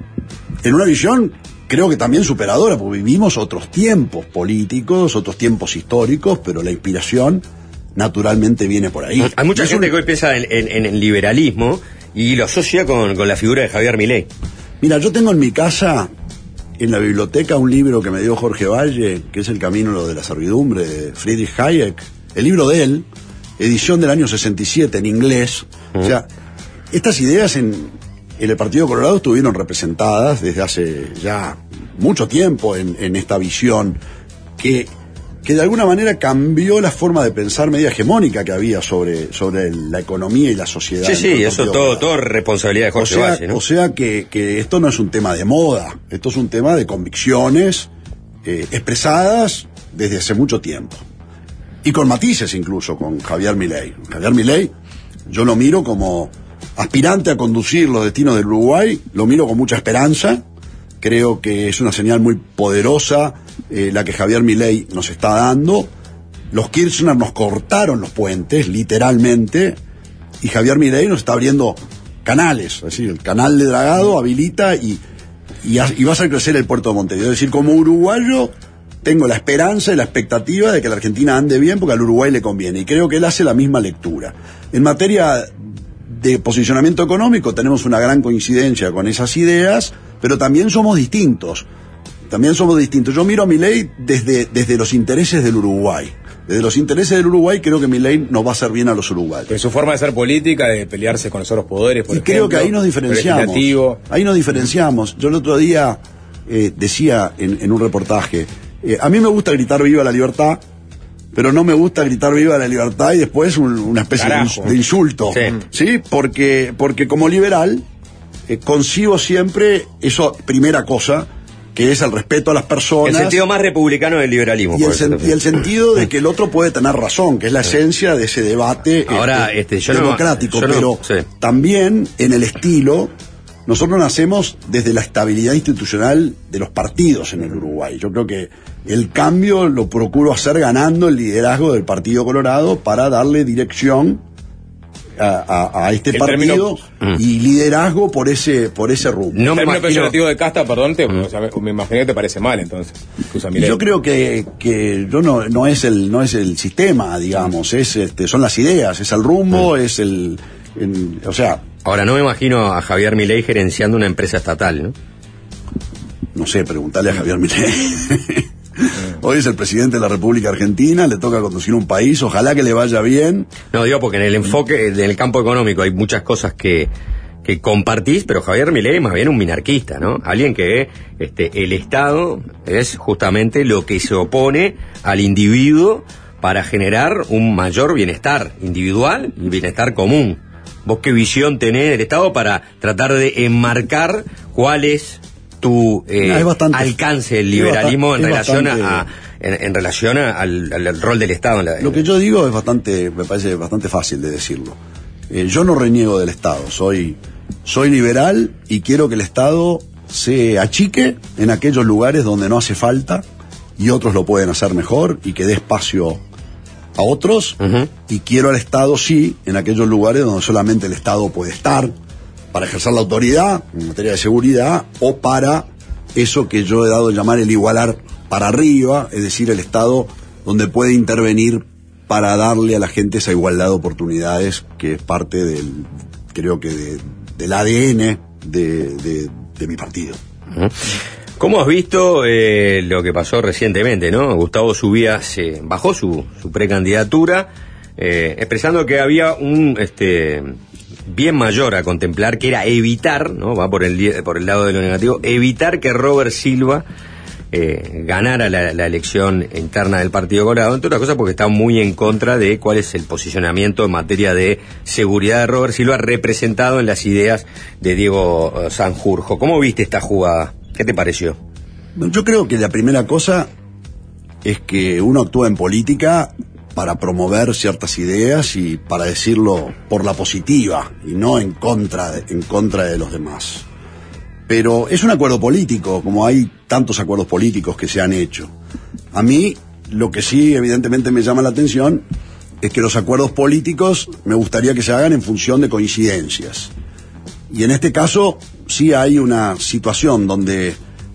en una visión creo que también superadora, porque vivimos otros tiempos políticos, otros tiempos históricos, pero la inspiración naturalmente viene por ahí. Hay mucha es gente un... que hoy piensa en, en, en el liberalismo y lo asocia con, con la figura de Javier Milei. Mira, yo tengo en mi casa, en la biblioteca, un libro que me dio Jorge Valle, que es El camino de la servidumbre, de Friedrich Hayek, el libro de él, edición del año sesenta y siete, en inglés. Uh-huh. O sea, estas ideas en, en el Partido Colorado estuvieron representadas desde hace ya mucho tiempo en, en esta visión que, que de alguna manera cambió la forma de pensar media hegemónica que había sobre, sobre la economía y la sociedad. Sí, sí, eso todo, todo responsabilidad de Jorge o sea, Valle, ¿no? O sea que, que esto no es un tema de moda, esto es un tema de convicciones eh, expresadas desde hace mucho tiempo. Y con matices incluso, con Javier Milei. Javier Milei, yo lo miro como aspirante a conducir los destinos del Uruguay, lo miro con mucha esperanza. Creo que es una señal muy poderosa eh, la que Javier Milei nos está dando. Los Kirchner nos cortaron los puentes, literalmente, y Javier Milei nos está abriendo canales. Es decir, el canal de Dragado habilita y, y, y va a hacer crecer el puerto de Montevideo. Es decir, como uruguayo tengo la esperanza y la expectativa de que la Argentina ande bien porque al Uruguay le conviene. Y creo que él hace la misma lectura. En materia de posicionamiento económico tenemos una gran coincidencia con esas ideas, pero también somos distintos. También somos distintos. Yo miro a Milei desde, desde los intereses del Uruguay. Desde los intereses del Uruguay creo que Milei nos va a hacer bien a los uruguayos. Pero su forma de ser política, de pelearse con los otros poderes, por y ejemplo, creo que ahí nos diferenciamos. Ahí nos diferenciamos. Yo el otro día eh, decía en, en un reportaje, eh, a mí me gusta gritar viva la libertad, pero no me gusta gritar viva la libertad y después un, una especie de, de insulto. Sí, ¿sí? Porque, porque como liberal eh, concibo siempre eso, primera cosa, que es el respeto a las personas. El sentido más republicano del liberalismo. Y el, sen- y el sentido de que el otro puede tener razón, que es la esencia de ese debate Ahora, este, este, yo democrático. No, yo pero no, sí. también en el estilo, nosotros nacemos desde la estabilidad institucional de los partidos en el Uruguay. Yo creo que el cambio lo procuro hacer ganando el liderazgo del Partido Colorado para darle dirección A, a, a este el partido término, y liderazgo por ese por ese rumbo. No me imagino peyorativo de casta, perdón, te, mm. o sea, me imagino que te parece mal entonces. Yo creo que que yo no no es el no es el sistema, digamos, mm. es este son las ideas, es el rumbo, mm. es el, el o sea, ahora no me imagino a Javier Milei gerenciando una empresa estatal, ¿no? No sé, preguntarle a Javier Milei. Hoy es el presidente de la República Argentina, le toca conducir un país, ojalá que le vaya bien. No, digo porque en el enfoque, en el campo económico hay muchas cosas que, que compartís, pero Javier Milei es más bien un minarquista, ¿no? Alguien que este, el Estado es justamente lo que se opone al individuo para generar un mayor bienestar individual y bienestar común. ¿Vos qué visión tenés del Estado para tratar de enmarcar cuál es tu eh, no, es bastante, alcance del liberalismo bastante, en, relación bastante, a, en, en relación a, al, al rol del Estado? En la, lo que yo digo es bastante, me parece bastante fácil de decirlo. Eh, yo no reniego del Estado, soy, soy liberal y quiero que el Estado se achique en aquellos lugares donde no hace falta y otros lo pueden hacer mejor y que dé espacio a otros, uh-huh. y quiero al Estado, sí, en aquellos lugares donde solamente el Estado puede estar para ejercer la autoridad en materia de seguridad o para eso que yo he dado a llamar el igualar para arriba, es decir, el Estado donde puede intervenir para darle a la gente esa igualdad de oportunidades que es parte del, creo que de, del A D N de, de, de mi partido. Uh-huh. ¿Cómo has visto eh, lo que pasó recientemente, no? Gustavo Subía se bajó su, su precandidatura, eh, expresando que había un este bien mayor a contemplar, que era evitar, ¿no? Va por el por el lado de lo negativo, evitar que Robert Silva eh, ganara la, la elección interna del Partido Colorado, entre otras cosas porque está muy en contra de cuál es el posicionamiento en materia de seguridad de Robert Silva, representado en las ideas de Diego uh, Sanjurjo. ¿Cómo viste esta jugada? ¿Qué te pareció? Yo creo que la primera cosa es que uno actúa en política para promover ciertas ideas y para decirlo por la positiva y no en contra de, en contra de los demás. Pero es un acuerdo político, como hay tantos acuerdos políticos que se han hecho. A mí, lo que sí evidentemente me llama la atención es que los acuerdos políticos me gustaría que se hagan en función de coincidencias. Y en este caso sí hay una situación donde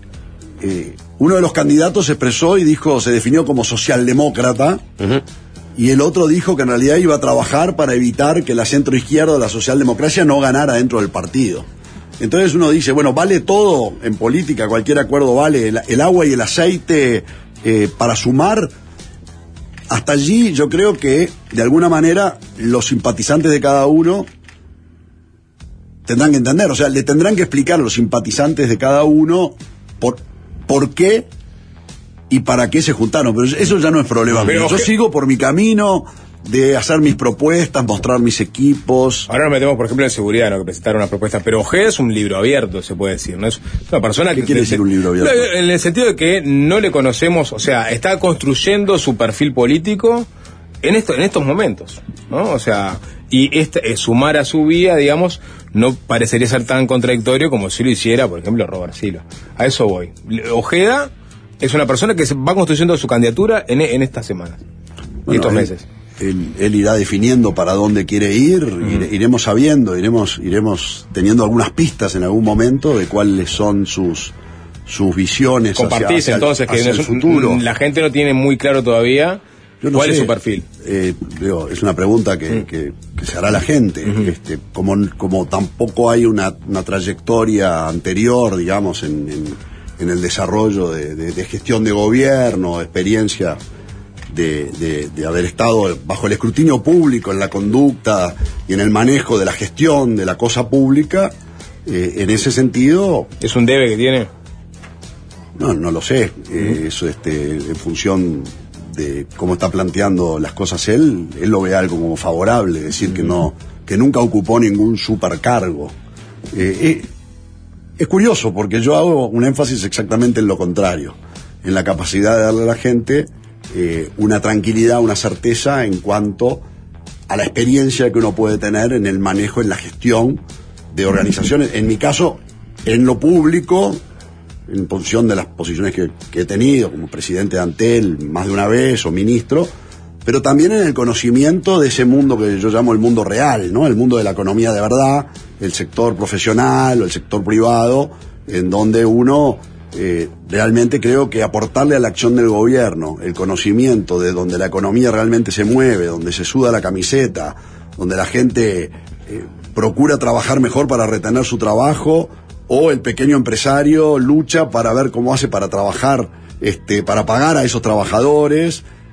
eh, uno de los candidatos se expresó y dijo, se definió como socialdemócrata, uh-huh. y el otro dijo que en realidad iba a trabajar para evitar que la centroizquierda o la socialdemocracia no ganara dentro del partido. Entonces uno dice, bueno, vale todo en política, cualquier acuerdo vale, el, el agua y el aceite eh, para sumar. Hasta allí yo creo que de alguna manera los simpatizantes de cada uno tendrán que entender, o sea, le tendrán que explicar a los simpatizantes de cada uno por, por qué y para qué se juntaron, pero eso ya no es problema mío. Yo que... sigo por mi camino de hacer mis propuestas, mostrar mis equipos. Ahora nos metemos, por ejemplo, en seguridad, ¿no? Que presentaron una propuesta, pero Ojeda es un libro abierto, se puede decir, ¿no? Es una persona ¿Qué que... quiere decir un libro abierto? En el sentido de que no le conocemos, o sea, está construyendo su perfil político en esto, en estos momentos, ¿no? O sea, y este, eh, sumar a su vía, digamos, no parecería ser tan contradictorio como si lo hiciera, por ejemplo, Robert Silva. A eso voy. Ojeda es una persona que se va construyendo su candidatura en, en estas semanas, bueno, y estos él, meses. Él, él irá definiendo para dónde quiere ir, uh-huh. ire, iremos sabiendo, iremos, iremos teniendo algunas pistas en algún momento de cuáles son sus, sus visiones. Compartís hacia, hacia entonces el, hacia que el futuro. La gente no tiene muy claro todavía no cuál sé, es su perfil. Eh, digo, es una pregunta que, uh-huh. que, que se hará la gente. Uh-huh. Este, como, como tampoco hay una, una trayectoria anterior, digamos, en, en, en el desarrollo de, de, de gestión de gobierno, experiencia de, de, de haber estado bajo el escrutinio público en la conducta y en el manejo de la gestión de la cosa pública, eh, en ese sentido... ¿Es un debe que tiene? No, no lo sé. Uh-huh. eh, eso este, en función de cómo está planteando las cosas él, él lo ve algo como favorable, es decir, uh-huh. que no, que nunca ocupó ningún supercargo. Eh, eh, es curioso porque yo hago un énfasis exactamente en lo contrario, en la capacidad de darle a la gente eh, una tranquilidad, una certeza en cuanto a la experiencia que uno puede tener en el manejo, en la gestión de organizaciones, en mi caso, en lo público, en función de las posiciones que, que he tenido como presidente de Antel más de una vez o ministro, pero también en el conocimiento de ese mundo que yo llamo el mundo real, ¿no? El mundo de la economía de verdad, el sector profesional o el sector privado, en donde uno eh, realmente creo que aportarle a la acción del gobierno el conocimiento de donde la economía realmente se mueve, donde se suda la camiseta, donde la gente eh, procura trabajar mejor para retener su trabajo, o el pequeño empresario lucha para ver cómo hace para trabajar, este, para pagar a esos trabajadores.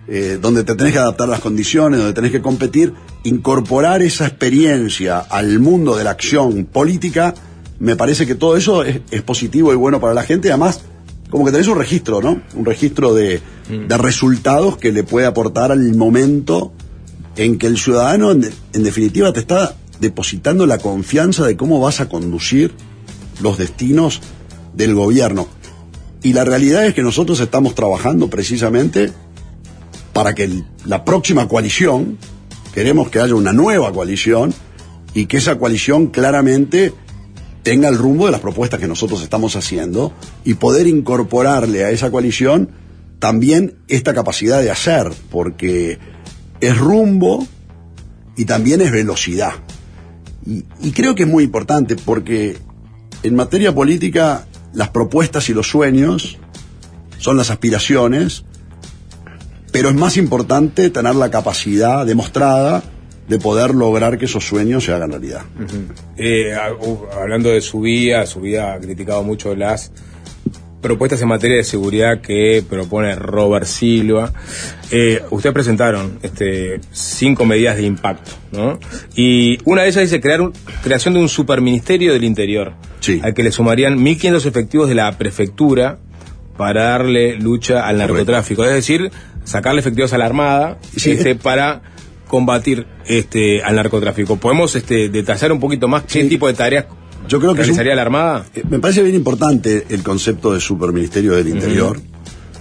eh, donde te tenés que adaptar a las condiciones, donde tenés que competir, incorporar esa experiencia al mundo de la acción política, me parece que todo eso es, es positivo y bueno para la gente. Además, como que tenés un registro, ¿no? Un registro de, de resultados que le puede aportar al momento en que el ciudadano, en, en definitiva, te está depositando la confianza de cómo vas a conducir los destinos del gobierno. Y la realidad es que nosotros estamos trabajando precisamente para que el, la próxima coalición, queremos que haya una nueva coalición y que esa coalición claramente tenga el rumbo de las propuestas que nosotros estamos haciendo y poder incorporarle a esa coalición también esta capacidad de hacer, porque es rumbo y también es velocidad. Y, y creo que es muy importante porque en materia política las propuestas y los sueños son las aspiraciones, pero es más importante tener la capacidad demostrada de poder lograr que esos sueños se hagan realidad. Uh-huh. eh, hablando de su vía, su vía ha criticado mucho las propuestas en materia de seguridad que propone Robert Silva. Eh, ustedes presentaron este, cinco medidas de impacto, ¿no? Y una de ellas dice crear un, creación de un superministerio del Interior, sí, al que le sumarían mil quinientos efectivos de la prefectura para darle lucha al narcotráfico. Es decir, sacarle efectivos a la Armada, sí, este, para combatir este al narcotráfico. ¿Podemos este, detallar un poquito más qué sí. tipo de tareas Yo creo que realizaría un, la Armada? Me parece bien importante el concepto de Superministerio del Interior, uh-huh.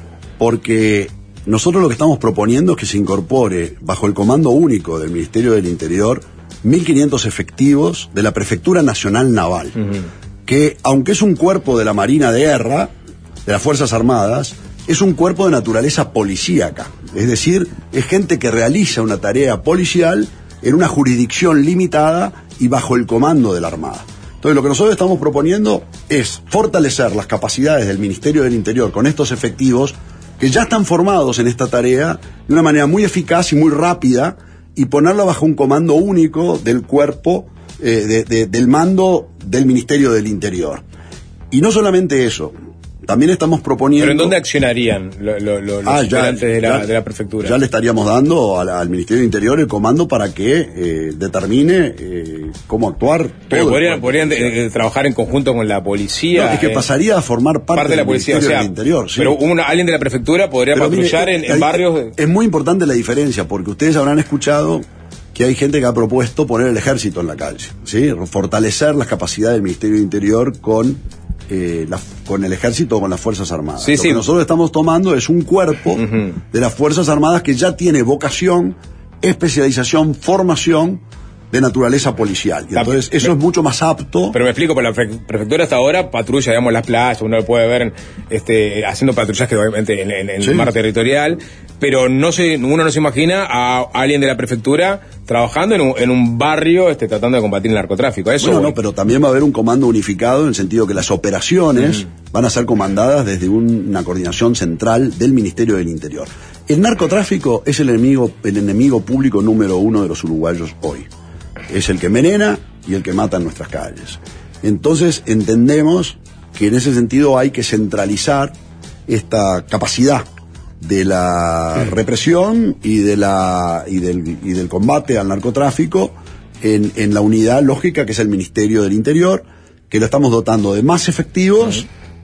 porque nosotros lo que estamos proponiendo es que se incorpore bajo el comando único del Ministerio del Interior mil quinientos efectivos de la Prefectura Nacional Naval, uh-huh. que aunque es un cuerpo de la Marina de Guerra, de las Fuerzas Armadas, es un cuerpo de naturaleza policíaca. Es decir, es gente que realiza una tarea policial en una jurisdicción limitada y bajo el comando de la Armada. Entonces, lo que nosotros estamos proponiendo es fortalecer las capacidades del Ministerio del Interior con estos efectivos que ya están formados en esta tarea de una manera muy eficaz y muy rápida y ponerla bajo un comando único del cuerpo, eh, de, de, del mando del Ministerio del Interior. Y no solamente eso, también estamos proponiendo... ¿Pero en dónde accionarían lo, lo, lo, los ah, ya, de, la, ya, de la prefectura? Ya le estaríamos dando al, al Ministerio del Interior el comando para que eh, determine eh, cómo actuar. Pero todo podrían, podrían eh, trabajar en conjunto con la policía. No, es que eh, pasaría a formar parte, parte de la policía, del Ministerio o sea, del Interior. Sí. Pero una, alguien de la prefectura podría pero patrullar mire, en, en barrios... De... Es muy importante la diferencia, porque ustedes habrán escuchado que hay gente que ha propuesto poner el ejército en la calle, ¿sí? Fortalecer las capacidades del Ministerio del Interior con... Eh, la, con el ejército o con las Fuerzas Armadas. Sí, Lo sí. que nosotros estamos tomando es un cuerpo uh-huh. de las Fuerzas Armadas que ya tiene vocación, especialización, formación de naturaleza policial. Y entonces eso es mucho más apto. Pero me explico, por la prefectura hasta ahora patrulla, digamos, las playas, uno lo puede ver este, haciendo patrullaje obviamente en, en, en sí. el mar territorial, pero no se, uno no se imagina a alguien de la prefectura trabajando en un, en un barrio este, tratando de combatir el narcotráfico. Eso, bueno, bueno, no, pero también va a haber un comando unificado en el sentido que las operaciones mm. van a ser comandadas desde un, una coordinación central del Ministerio del Interior. El narcotráfico es el enemigo, el enemigo público número uno de los uruguayos hoy. Es el que envenena y el que mata en nuestras calles. Entonces entendemos que en ese sentido hay que centralizar esta capacidad de la represión y de la y del, y del combate al narcotráfico en, en la unidad lógica que es el Ministerio del Interior, que lo estamos dotando de más efectivos,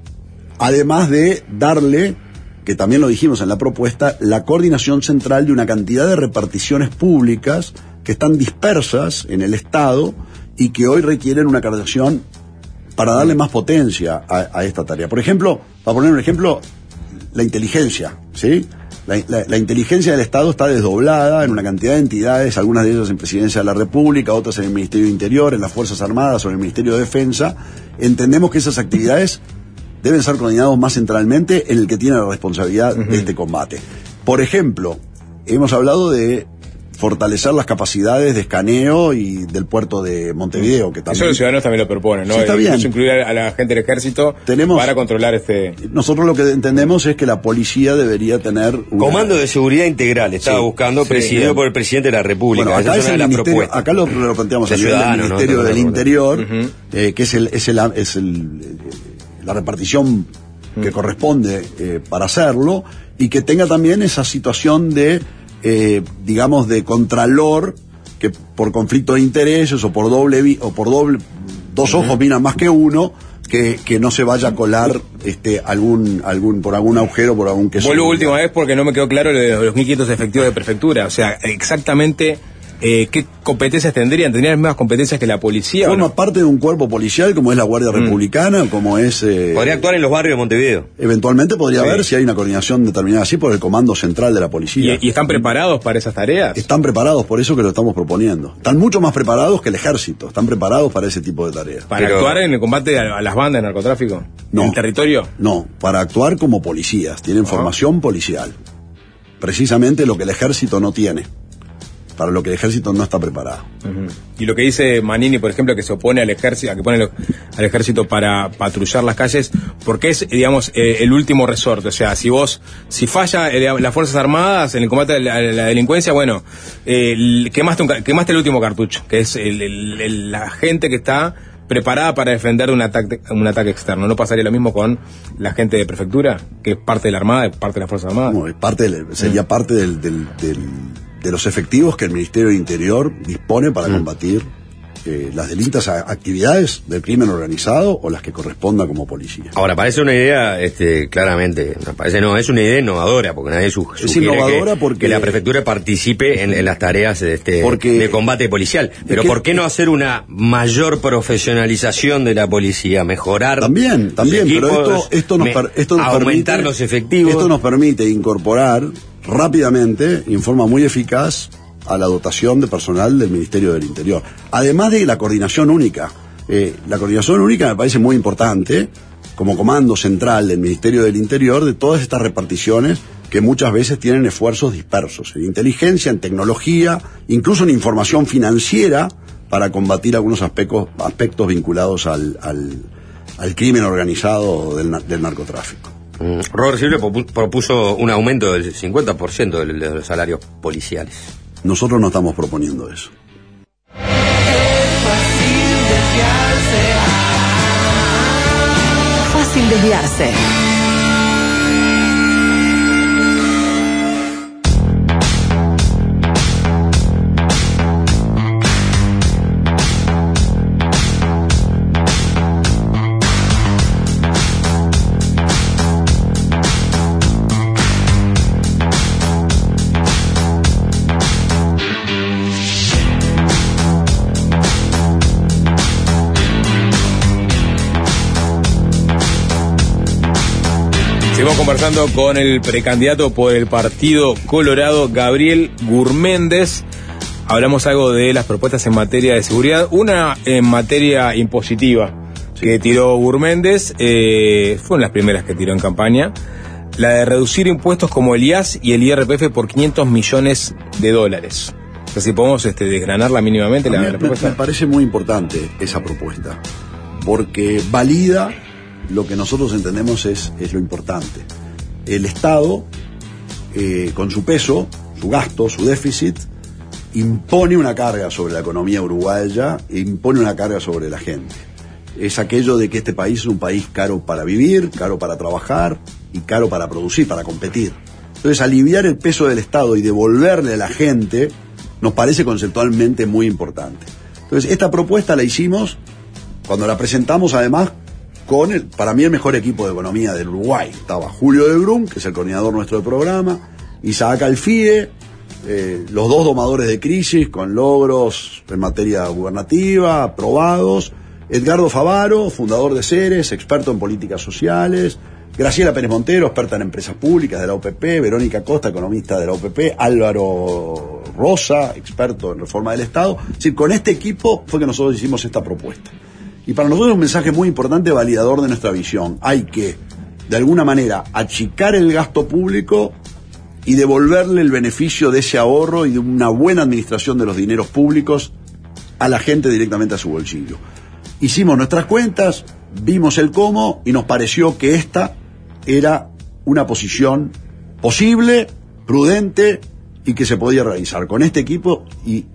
además de darle, que también lo dijimos en la propuesta, la coordinación central de una cantidad de reparticiones públicas que están dispersas en el Estado y que hoy requieren una coordinación para darle más potencia a, a esta tarea. Por ejemplo, para poner un ejemplo, la inteligencia, ¿sí? La, la, la inteligencia del Estado está desdoblada en una cantidad de entidades, algunas de ellas en Presidencia de la República, otras en el Ministerio de Interior, en las Fuerzas Armadas o en el Ministerio de Defensa. Entendemos que esas actividades deben ser coordinadas más centralmente en el que tiene la responsabilidad uh-huh. de este combate. Por ejemplo, hemos hablado de fortalecer las capacidades de escaneo y del puerto de Montevideo, que también... Eso los ciudadanos también lo proponen, ¿no? Sí, está bien. Incluir a la gente del ejército Tenemos, para controlar este... Nosotros lo que entendemos es que la policía debería tener... Una... Comando de Seguridad Integral, estaba sí, buscando, sí, presidido sí. por el Presidente de la República. Bueno, acá, es el ministerio, acá lo, lo planteamos a nivel del Ministerio ¿no? del Interior, uh-huh. eh, que es, el, es, el, es el, la repartición que corresponde eh, para hacerlo, y que tenga también esa situación de, eh, digamos, de contralor, que por conflicto de intereses o por doble, vi- o por doble, dos ojos miran más que uno, que, que no se vaya a colar este algún algún por algún agujero, por algún queso. Vuelvo última vez porque no me quedó claro lo de los mil quinientos efectivos de prefectura. O sea, exactamente eh, qué competencias tendrían. ¿Tendrían las mismas competencias que la policía? Forma ¿o no? parte de un cuerpo policial como es la Guardia Mm. Republicana, como es... Eh, Podría actuar en los barrios de Montevideo. Eventualmente podría Sí. haber, si hay una coordinación determinada así, por el Comando Central de la Policía. ¿Y, y están preparados para esas tareas? Están preparados, por eso que lo estamos proponiendo. Están mucho más preparados que el ejército, están preparados para ese tipo de tareas. ¿Para Pero- actuar en el combate a, a las bandas de narcotráfico? No. ¿En el territorio? No, para actuar como policías, tienen formación policial. Precisamente lo que el ejército no tiene, para lo que el ejército no está preparado. Ujú. Y lo que dice Manini, por ejemplo, que se opone al ejército, a que pone lo- al ejército para patrullar las calles, porque es, digamos, eh, el último resorte. O sea, si vos, si falla eh, las Fuerzas Armadas en el combate a la, a la delincuencia, bueno, eh, el- quemaste, un, ca- quemaste el último cartucho, que es el- el- el- la gente que está preparada para defender de un ataque, un ataque externo. ¿No pasaría lo mismo con la gente de prefectura, que es parte de la Armada, es parte de las Fuerzas Armadas? No, es parte del- sería Mm. parte del, del- del- de los efectivos que el Ministerio del Interior dispone para combatir eh, las delitas a- actividades del crimen organizado o las que corresponda como policía. Ahora, parece una idea, este, claramente, no, parece no, es una idea innovadora, porque nadie su, Es sugiere innovadora que, porque- que la prefectura participe en, en las tareas este, Porque- de combate policial. Pero que- ¿por qué no hacer una mayor profesionalización de la policía? Mejorar También, también, los pero equipos, esto, esto nos, me- per- esto nos aumentar permite, los efectivos. Esto nos permite incorporar rápidamente, en forma muy eficaz, a la dotación de personal del Ministerio del Interior. Además de la coordinación única. Eh, la coordinación única me parece muy importante, como comando central del Ministerio del Interior, de todas estas reparticiones que muchas veces tienen esfuerzos dispersos, en inteligencia, en tecnología, incluso en información financiera, para combatir algunos aspectos, aspectos vinculados al, al, al crimen organizado del, na- del narcotráfico. Mm, Robert Silvio propu- propuso un aumento del cincuenta por ciento de de los salarios policiales. Nosotros no estamos proponiendo eso. Fácil desviarse. Seguimos conversando con el precandidato por el Partido Colorado, Gabriel Gurméndez. Hablamos algo de las propuestas en materia de seguridad. Una en materia impositiva que tiró Gurméndez, eh, fueron las primeras que tiró en campaña. La de reducir impuestos como el I A S y el I R P F por quinientos millones de dólares. O sea, si podemos este, desgranarla mínimamente la, A mí la me, propuesta. me parece muy importante esa propuesta, porque valida lo que nosotros entendemos es, es lo importante. El Estado, eh, con su peso, su gasto, su déficit, impone una carga sobre la economía uruguaya e impone una carga sobre la gente. Es aquello de que este país es un país caro para vivir, caro para trabajar y caro para producir, para competir. Entonces, aliviar el peso del Estado y devolverle a la gente nos parece conceptualmente muy importante. Entonces, esta propuesta la hicimos cuando la presentamos, además, con, el, para mí, el mejor equipo de economía del Uruguay. Estaba Julio de Brum, que es el coordinador nuestro del programa, Isaac Alfie, eh, los dos domadores de crisis con logros en materia gubernativa, aprobados, Edgardo Favaro, fundador de Ceres, experto en políticas sociales, Graciela Pérez Montero, experta en empresas públicas de la O P P, Verónica Costa, economista de la O P P, Álvaro Rosa, experto en reforma del Estado. Es decir, con este equipo fue que nosotros hicimos esta propuesta. Y para nosotros es un mensaje muy importante, validador de nuestra visión. Hay que, de alguna manera, achicar el gasto público y devolverle el beneficio de ese ahorro y de una buena administración de los dineros públicos a la gente directamente a su bolsillo. Hicimos nuestras cuentas, vimos el cómo y nos pareció que esta era una posición posible, prudente y que se podía realizar con este equipo y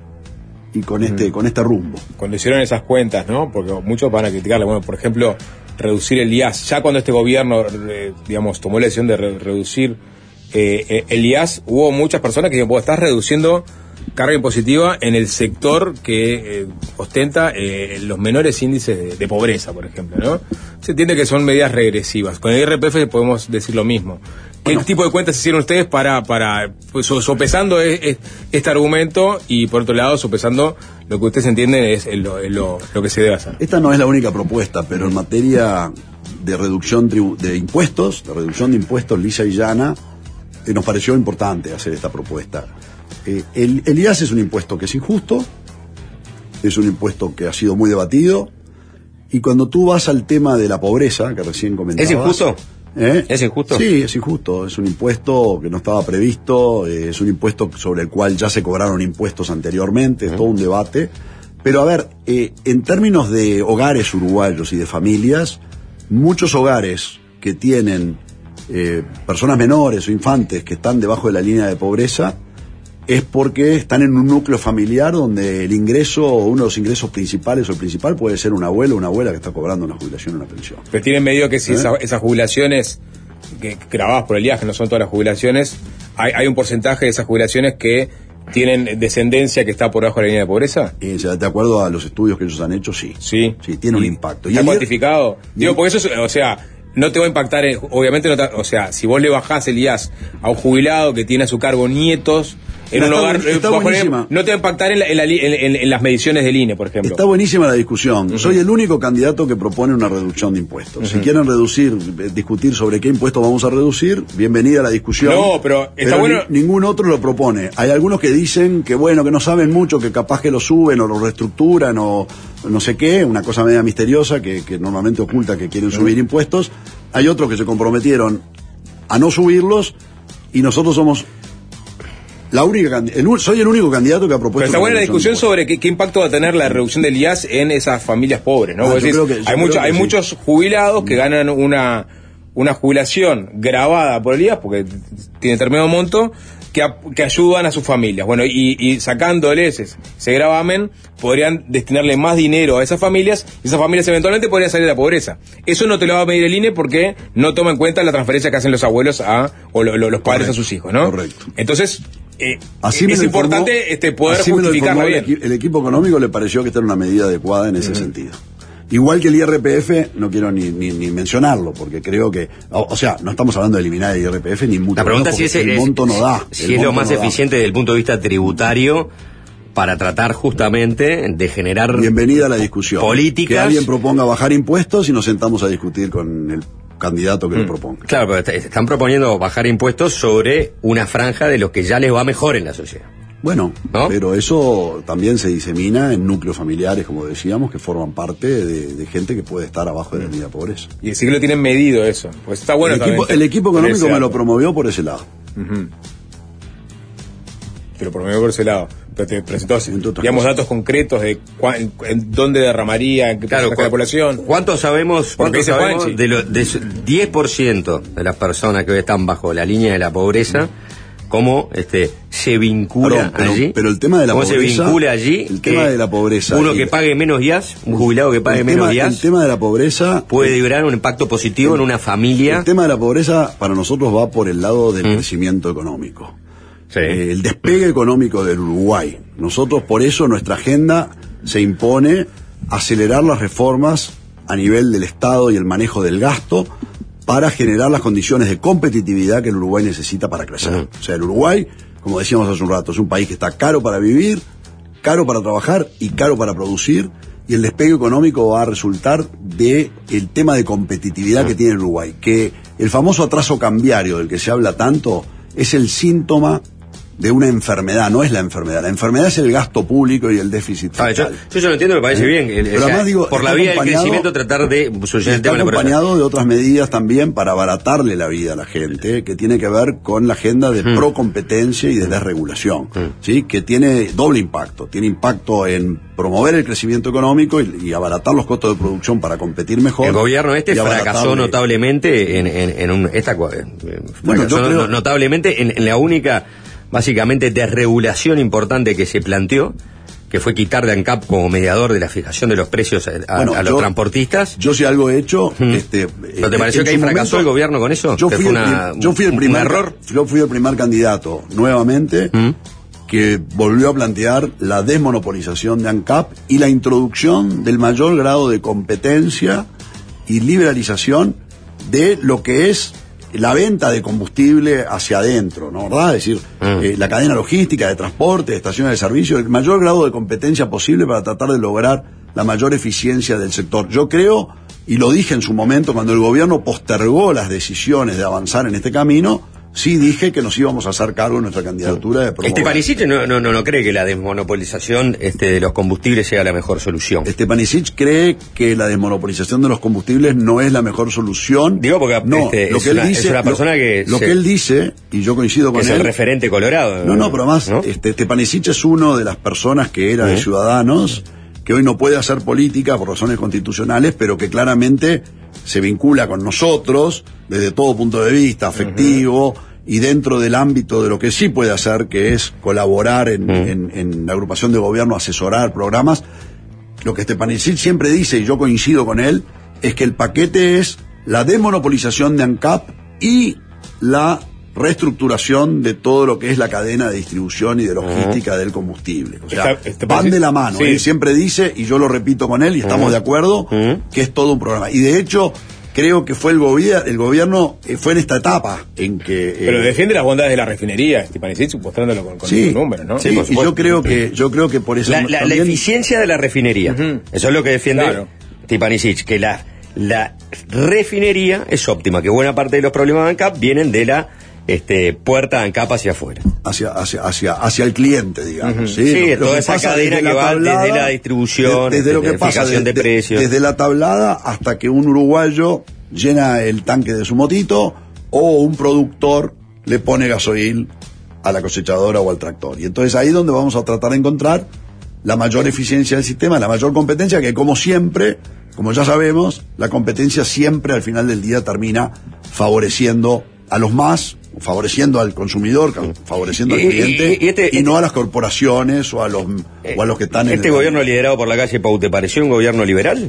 y con este, mm. con este rumbo. Cuando hicieron esas cuentas, ¿no? Porque muchos van a criticarle. Bueno, por ejemplo, reducir el I A S. Ya cuando este gobierno, eh, digamos, tomó la decisión de re- reducir eh, el I A S, hubo muchas personas que dijeron, vos estás reduciendo carga impositiva en el sector que eh, ostenta eh, los menores índices de, de pobreza, por ejemplo, ¿no? Se entiende que son medidas regresivas. Con el I R P F podemos decir lo mismo. ¿Qué bueno. tipo de cuentas hicieron ustedes para, para pues, sopesando es, es, este argumento y, por otro lado, sopesando lo que ustedes entienden es lo, es lo, lo que se debe hacer? Esta no es la única propuesta, pero en materia de reducción tribu- de impuestos, de reducción de impuestos lisa y llana, eh, nos pareció importante hacer esta propuesta. Eh, el, el I A S es un impuesto que es injusto, es un impuesto que ha sido muy debatido, y cuando tú vas al tema de la pobreza, que recién comentabas... ¿Es injusto? ¿Eh? ¿Es injusto? Sí, es injusto. Es un impuesto que no estaba previsto, eh, es un impuesto sobre el cual ya se cobraron impuestos anteriormente, es uh-huh. todo un debate. Pero a ver, eh, en términos de hogares uruguayos y de familias, muchos hogares que tienen eh, personas menores o infantes que están debajo de la línea de pobreza, es porque están en un núcleo familiar donde el ingreso, uno de los ingresos principales o el principal puede ser un abuelo o una abuela que está cobrando una jubilación o una pensión. Pero tienen medio que si ¿Eh? esa, esas jubilaciones que grabadas por el I A S, que no son todas las jubilaciones, hay, hay un porcentaje de esas jubilaciones que tienen descendencia que está por debajo de la línea de pobreza. Y, o sea, de acuerdo a los estudios que ellos han hecho, sí. Sí. Sí, tiene un impacto. ¿Está el cuantificado? Y Digo, el... porque eso es, o sea, no te va a impactar, en, obviamente, no te, o sea, si vos le bajás el I A S a un jubilado que tiene a su cargo nietos, en no, un está, hogar, está poner, buenísima. no te va a impactar en, la, en, la, en, en, en las mediciones del I N E, por ejemplo. Está buenísima la discusión. Uh-huh. Soy el único candidato que propone una reducción de impuestos. Uh-huh. Si quieren reducir, discutir sobre qué impuestos vamos a reducir, bienvenida a la discusión. No, pero está pero bueno. Ni, ningún otro lo propone. Hay algunos que dicen que bueno, que no saben mucho, que capaz que lo suben o lo reestructuran o no sé qué, una cosa media misteriosa que, que normalmente oculta que quieren uh-huh. subir impuestos. Hay otros que se comprometieron a no subirlos y nosotros somos la única, el, soy el único candidato que ha propuesto. Pero está buena la discusión sobre qué, qué impacto va a tener la reducción del I A S en esas familias pobres, ¿no? Ah, decís, creo que, hay mucho, hay sí. muchos jubilados que ganan una, una jubilación grabada por el I A S porque tiene determinado monto que, a, que ayudan a sus familias. Bueno, y, y sacándoles ese, ese gravamen, podrían destinarle más dinero a esas familias y esas familias eventualmente podrían salir de la pobreza. Eso no te lo va a medir el I N E porque no toma en cuenta la transferencia que hacen los abuelos a o lo, lo, los padres correcto, a sus hijos, ¿no? Correcto. Entonces, Eh, así es importante informó, este poder así justificarlo bien. El, el equipo económico le pareció que esta era una medida adecuada en ese uh-huh. sentido. Igual que el I R P F, no quiero ni, ni, ni mencionarlo, porque creo que, o, o sea, no estamos hablando de eliminar el I R P F ni mucho. La pregunta menos, si es, el es, monto no da. Si es lo más no eficiente desde el punto de vista tributario para tratar justamente de generar bienvenida a la discusión. Políticas. Que alguien proponga bajar impuestos y nos sentamos a discutir con el candidato que mm. lo proponga. Claro, pero est- están proponiendo bajar impuestos sobre una franja de los que ya les va mejor en la sociedad. Bueno, ¿no? Pero eso también se disemina en núcleos familiares, como decíamos, que forman parte de, de gente que puede estar abajo de la línea de pobreza. Y decir que lo tienen medido eso. Pues está bueno el equipo, también. El equipo económico me lo promovió por ese lado. Uh-huh. Te lo promovió por ese lado. Pero te presentó, digamos, datos concretos de cuán, en, en dónde derramaría, en qué claro, porcentaje de la población. ¿Cuánto sabemos, cuánto sabemos de, lo, de diez por ciento de las personas que hoy están bajo la línea de la pobreza, cómo este, se vincula Perdón, pero, allí? Pero el tema de la ¿Cómo pobreza, se vincula allí? El tema de la pobreza. Uno que pague menos I A S, un jubilado que pague menos tema, I A S. El tema de la pobreza puede liberar un impacto positivo el, en una familia. El tema de la pobreza para nosotros va por el lado del mm. crecimiento económico. Sí. Eh, el despegue económico del Uruguay. Nosotros, por eso, nuestra agenda se impone acelerar las reformas a nivel del Estado y el manejo del gasto para generar las condiciones de competitividad que el Uruguay necesita para crecer. Uh-huh. O sea, el Uruguay, como decíamos hace un rato, es un país que está caro para vivir, caro para trabajar y caro para producir, y el despegue económico va a resultar de el tema de competitividad uh-huh. que tiene el Uruguay, que el famoso atraso cambiario del que se habla tanto es el síntoma de una enfermedad, no es la enfermedad. La enfermedad es el gasto público y el déficit fiscal. Ah, yo, yo ya lo entiendo, me parece ¿Eh? bien. El, Pero o sea, además digo, por la vía del crecimiento tratar de solucionar el tema de la pobreza. Está acompañado de otras medidas también para abaratarle la vida a la gente, que tiene que ver con la agenda de hmm. procompetencia y de desregulación, hmm. ¿sí? Que tiene doble impacto. Tiene impacto en promover el crecimiento económico y, y abaratar los costos de producción para competir mejor. El gobierno este fracasó notablemente en, en, en un, esta bueno, yo creo, notablemente en, en la única básicamente desregulación importante que se planteó, que fue quitar de ANCAP como mediador de la fijación de los precios a, a- Bueno, a los yo- transportistas. Yo si algo he hecho, Mm. este, ¿No te pareció en que ahí su fracasó momento, el gobierno con eso? Yo ¿Que fui, fue el, una- prim- yo fui el un primer error? Yo fui el primer candidato nuevamente que volvió a plantear la desmonopolización de ANCAP y la introducción del mayor grado de competencia y liberalización de lo que es la venta de combustible hacia adentro, ¿no? ¿Verdad? Es decir, eh, la cadena logística de transporte, de estaciones de servicio, el mayor grado de competencia posible para tratar de lograr la mayor eficiencia del sector. Yo creo, y lo dije en su momento, cuando el gobierno postergó las decisiones de avanzar en este camino, sí dije que nos íbamos a hacer cargo de nuestra candidatura de promover. Estepanicic no, no, no, no cree que la desmonopolización este, de los combustibles sea la mejor solución. Estepanicic cree que la desmonopolización de los combustibles no es la mejor solución. Digo porque no, este, lo es, que él una, dice, es una persona lo, que, lo se- que él dice, y yo coincido que con es él. el referente colorado. No, no, pero además, ¿no? este, Estepanicic es uno de las personas que era de Ujú. Ciudadanos, que hoy no puede hacer política por razones constitucionales, pero que claramente se vincula con nosotros desde todo punto de vista, afectivo, y dentro del ámbito de lo que sí puede hacer, que es colaborar en, en- en la agrupación de gobierno, asesorar programas. Lo que Estepanicic siempre dice, y yo coincido con él, es que el paquete es la desmonopolización de ANCAP y la reestructuración de todo lo que es la cadena de distribución y de logística del combustible. O sea, Está- este van parece- de la mano. sí. Él siempre dice, y yo lo repito con él, y estamos Ujú. de acuerdo, que es todo un programa. Y de hecho, creo que fue el gobierno, el gobierno eh, fue en esta etapa en que... eh, Pero defiende las bondades de la refinería, Estepanicic, mostrándolo con, con sí, sus números, ¿no? sí, y yo creo que, yo creo que por eso... La, la- la también- eficiencia de la refinería. Eso es lo que defiende Claro. Stepanicic, que la, la refinería es óptima, que buena parte de los problemas de ANCAP vienen de la este, puerta de ANCAP hacia afuera. hacia, hacia, hacia, hacia el cliente, digamos. Ujú. Sí, toda esa cadena desde que la va desde la distribución, de- desde lo desde que pasa, fijación de de- precios. desde la tablada hasta que un uruguayo llena el tanque de su motito o un productor le pone gasoil a la cosechadora o al tractor. Y entonces ahí es donde vamos a tratar de encontrar la mayor eficiencia del sistema, la mayor competencia, que como siempre, como ya sabemos, la competencia siempre al final del día termina favoreciendo a los más, favoreciendo al consumidor, favoreciendo al Y- y- cliente, y, y este- no a las corporaciones o a los, o a los que están en Este el- gobierno liderado por la calle Pau, ¿te pareció un gobierno liberal?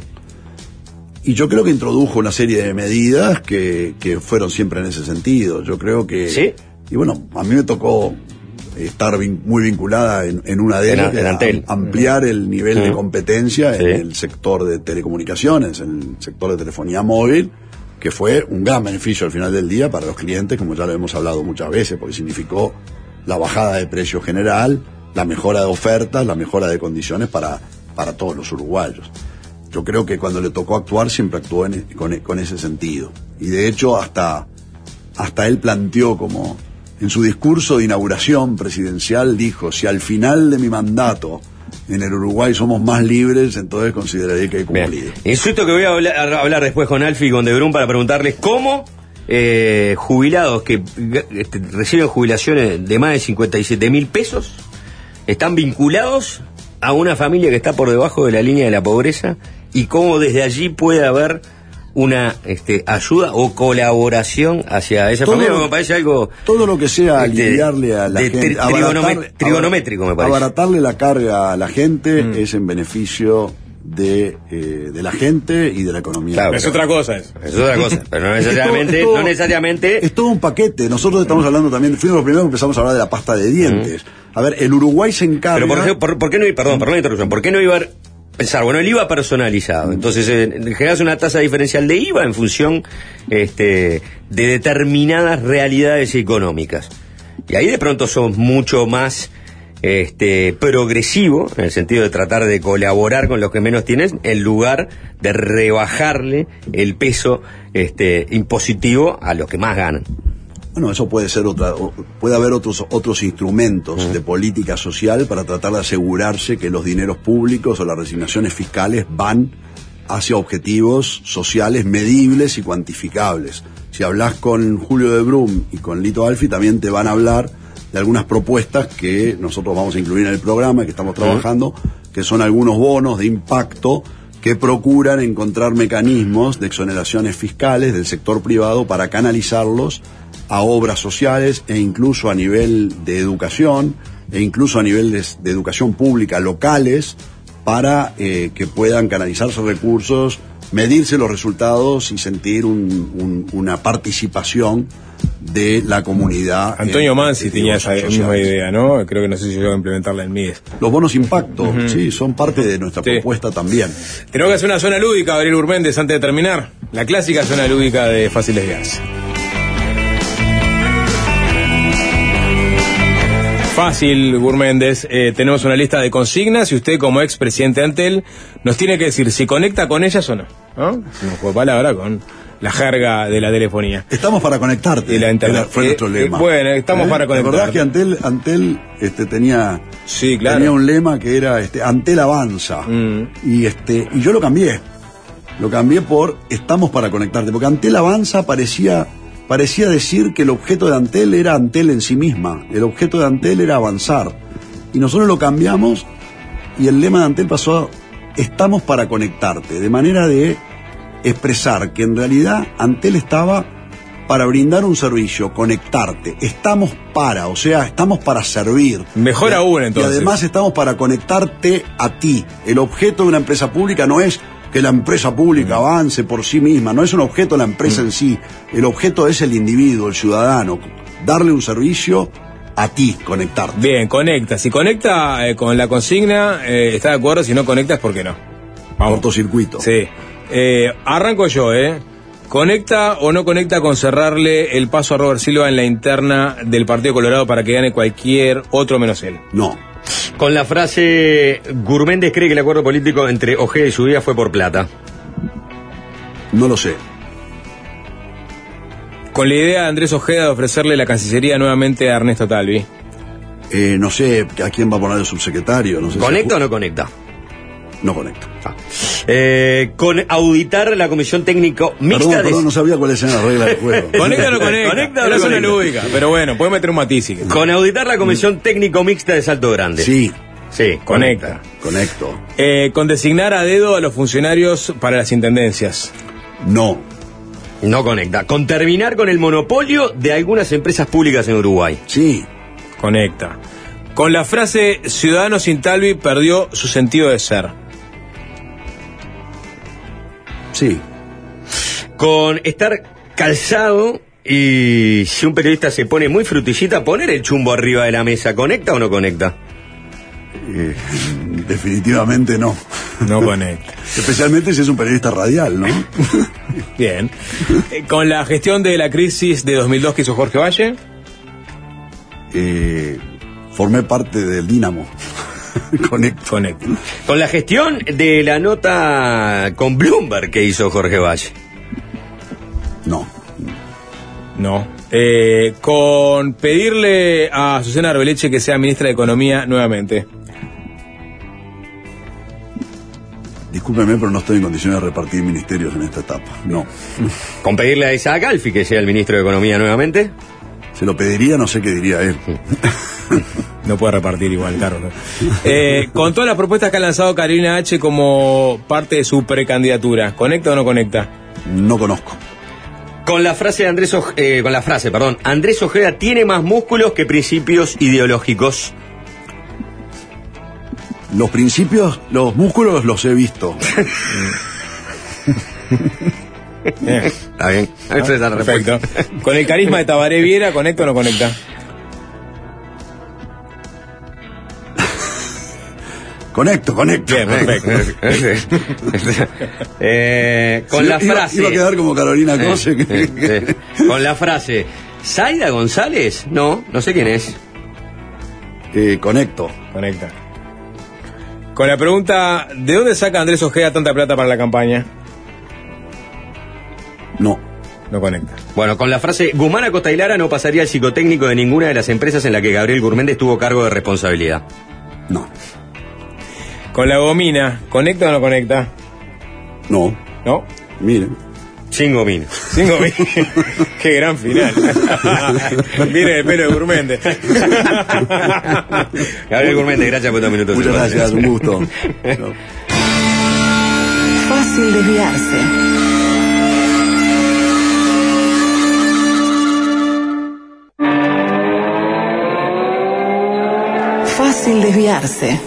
Y yo creo que introdujo una serie de medidas que, que fueron siempre en ese sentido. Yo creo que... ¿Sí? Y bueno, a mí me tocó estar vin- muy vinculada en, en una de En ellas, a- que en era Antel. ampliar el nivel de Mm. competencia Sí. en el sector de telecomunicaciones, en el sector de telefonía móvil, que fue un gran beneficio al final del día para los clientes, como ya lo hemos hablado muchas veces, porque significó la bajada de precio general, la mejora de ofertas, la mejora de condiciones para, para todos los uruguayos. Yo creo que cuando le tocó actuar siempre actuó en- con, con ese sentido. Y de hecho hasta, hasta él planteó como, en su discurso de inauguración presidencial, dijo, si al final de mi mandato en el Uruguay somos más libres, entonces consideraré que he cumplido. Insisto que voy a hablar, a hablar después con Alfie y con De Brum para preguntarles cómo eh, jubilados que este, reciben jubilaciones de más de cincuenta y siete mil pesos están vinculados a una familia que está por debajo de la línea de la pobreza y cómo desde allí puede haber una este, ayuda o colaboración hacia esa Todo familia. lo- Me parece algo Todo lo que sea este, aliviarle a la de gente, tri- trigonome- abaratar- trigonométrico, me parece. abaratarle la carga a la gente Mm. es en beneficio de, eh, de la gente y de la economía. Claro, Es otra cosa eso. Es otra cosa, pero no Es que necesariamente, todo- es todo- no necesariamente Es todo un paquete. Nosotros estamos hablando también, fuimos los primeros que empezamos a hablar de la pasta de dientes. A ver, el Uruguay se encarga... Pero por, ejemplo, por, ¿por qué no, perdón, perdón la interrupción, ¿por qué no iba a pensar, bueno, el I V A personalizado? Entonces, eh, generas una tasa diferencial de I V A en función este, de determinadas realidades económicas. Y ahí de pronto sos mucho más este, progresivo, en el sentido de tratar de colaborar con los que menos tienen, en lugar de rebajarle el peso este, impositivo a los que más ganan. Bueno, eso puede ser otra, o- puede haber otros otros instrumentos de política social para tratar de asegurarse que los dineros públicos o las resignaciones fiscales van hacia objetivos sociales medibles y cuantificables. Si hablas con Julio de Brum y con Lito Alfi, también te van a hablar de algunas propuestas que nosotros vamos a incluir en el programa, que estamos trabajando, que son algunos bonos de impacto que procuran encontrar mecanismos de exoneraciones fiscales del sector privado para canalizarlos a obras sociales e incluso a nivel de educación e incluso a nivel de, de educación pública locales para eh, que puedan canalizarse recursos, medirse los resultados y sentir un, un, una participación de la comunidad. Antonio en, Mansi en tenía esa sociales. misma idea, ¿no? Creo que no sé si llegó a implementarla en M I D E S. Los bonos impacto, Uh-huh. sí, son parte de nuestra Sí. propuesta también. Tenemos que hacer una zona lúdica, Gabriel Urméndez, antes de terminar. La clásica zona lúdica de Fácil Desviarse. Fácil, Gurméndez, eh, tenemos una lista de consignas y usted como expresidente de Antel nos tiene que decir si conecta con ellas o no, ¿no? Un juego de palabra con la jerga de la telefonía. Estamos para conectarte. Y la internet. Era- fue Eh, nuestro lema. eh, bueno, estamos ¿Eh? para ¿Te acordás conectar. que Antel, Antel este, tenía, Sí, claro. tenía un lema que era este, Antel avanza? Mm. Y, este, y yo lo cambié. Lo cambié por estamos para conectarte. Porque Antel avanza parecía, parecía decir que el objeto de Antel era Antel en sí misma. El objeto de Antel era avanzar. Y nosotros lo cambiamos y el lema de Antel pasó a estamos para conectarte. De manera de expresar que en realidad Antel estaba para brindar un servicio, conectarte. Estamos para, o sea, estamos para servir. Mejor Y- aún, entonces. Y además estamos para conectarte a ti. El objeto de una empresa pública no es que la empresa pública avance por sí misma, no es un objeto la empresa en sí. El objeto es el individuo, el ciudadano. Darle un servicio a ti, conectarte. Bien, conecta. Si conecta eh, con la consigna, eh, está de acuerdo. Si no conectas, ¿por qué no? Vamos. Cortocircuito. Sí. Eh, arranco yo, ¿eh? ¿Conecta o no conecta con cerrarle el paso a Robert Silva en la interna del Partido Colorado para que gane cualquier otro menos él? No. Con la frase, Gurméndez cree que el acuerdo político entre Ojeda y su vida fue por plata. No lo sé. Con la idea de Andrés Ojeda de ofrecerle la Cancillería nuevamente a Ernesto Talvi. Eh, no sé a quién va a poner el subsecretario. No sé si- ¿Conecta o no conecta? No conecta. Eh, con auditar la comisión técnico mixta Perdón, de... perdón, no sabía cuáles eran las reglas del juego. ¿Conecta o no conecta? ¿Conecta o no Era zona conecta? lúdica, pero bueno, puede meter un matiz. si querés. Con auditar la comisión técnico mixta de Salto Grande. Sí, Sí, Conecta. conecto. Eh, con designar a dedo a los funcionarios para las intendencias. No. No conecta. Con terminar con el monopolio de algunas empresas públicas en Uruguay. Sí. Conecta. Con la frase Ciudadano sin Talvi perdió su sentido de ser. Sí. Con estar calzado y si un periodista se pone muy frutillita, poner el chumbo arriba de la mesa. ¿Conecta o no conecta? Eh, definitivamente no. No conecta. Especialmente si es un periodista radial, ¿no? Bien. Eh, con la gestión de la crisis de dos mil dos que hizo Jorge Valle. Eh, formé parte del Dínamo. Conecto. Conecta. Con la gestión de la nota con Bloomberg que hizo Jorge Valle. No. No. Eh, con pedirle a Susana Arbeleche que sea ministra de Economía nuevamente. Discúlpeme, pero no estoy en condiciones de repartir ministerios en esta etapa. No. Con pedirle a Isaac Alfi que sea el ministro de Economía nuevamente. Se lo pediría, no sé qué diría él. No puede repartir igual, Carlos. Eh, con todas las propuestas que ha lanzado Carolina H como parte de su precandidatura, ¿conecta o no conecta? No conozco. Con la frase de Andrés Oj- eh, con la frase, perdón, Andrés Ojeda tiene más músculos que principios ideológicos. Los principios, los músculos los he visto. Bien. Está bien. Esa es la respuesta. Perfecto. Con el carisma de Tabaré Viera, ¿conecta o no conecta? Conecto, conecto. Bien, perfecto. Eh, con Sí, la iba- frase. Iba a quedar como Carolina Cose. Eh, eh, con la frase. ¿Zaida González? No, no sé quién es. Eh, conecto. Conecta. Con la pregunta, ¿de dónde saca Andrés Ojeda tanta plata para la campaña? No. No conecta. Bueno, con la frase, Guzmán Acosta y Lara no pasaría el psicotécnico de ninguna de las empresas en la que Gabriel Gurméndez tuvo cargo de responsabilidad. No. Con la gomina, ¿conecta o no conecta? No. ¿No? Miren. Sin gomina. Sin gomina. Qué gran final. Miren el pelo de Gurméndez. Gabriel Gurméndez, gracias por estos minutos. Muchas gracias, un gusto. Fácil desviarse. fácil desviarse.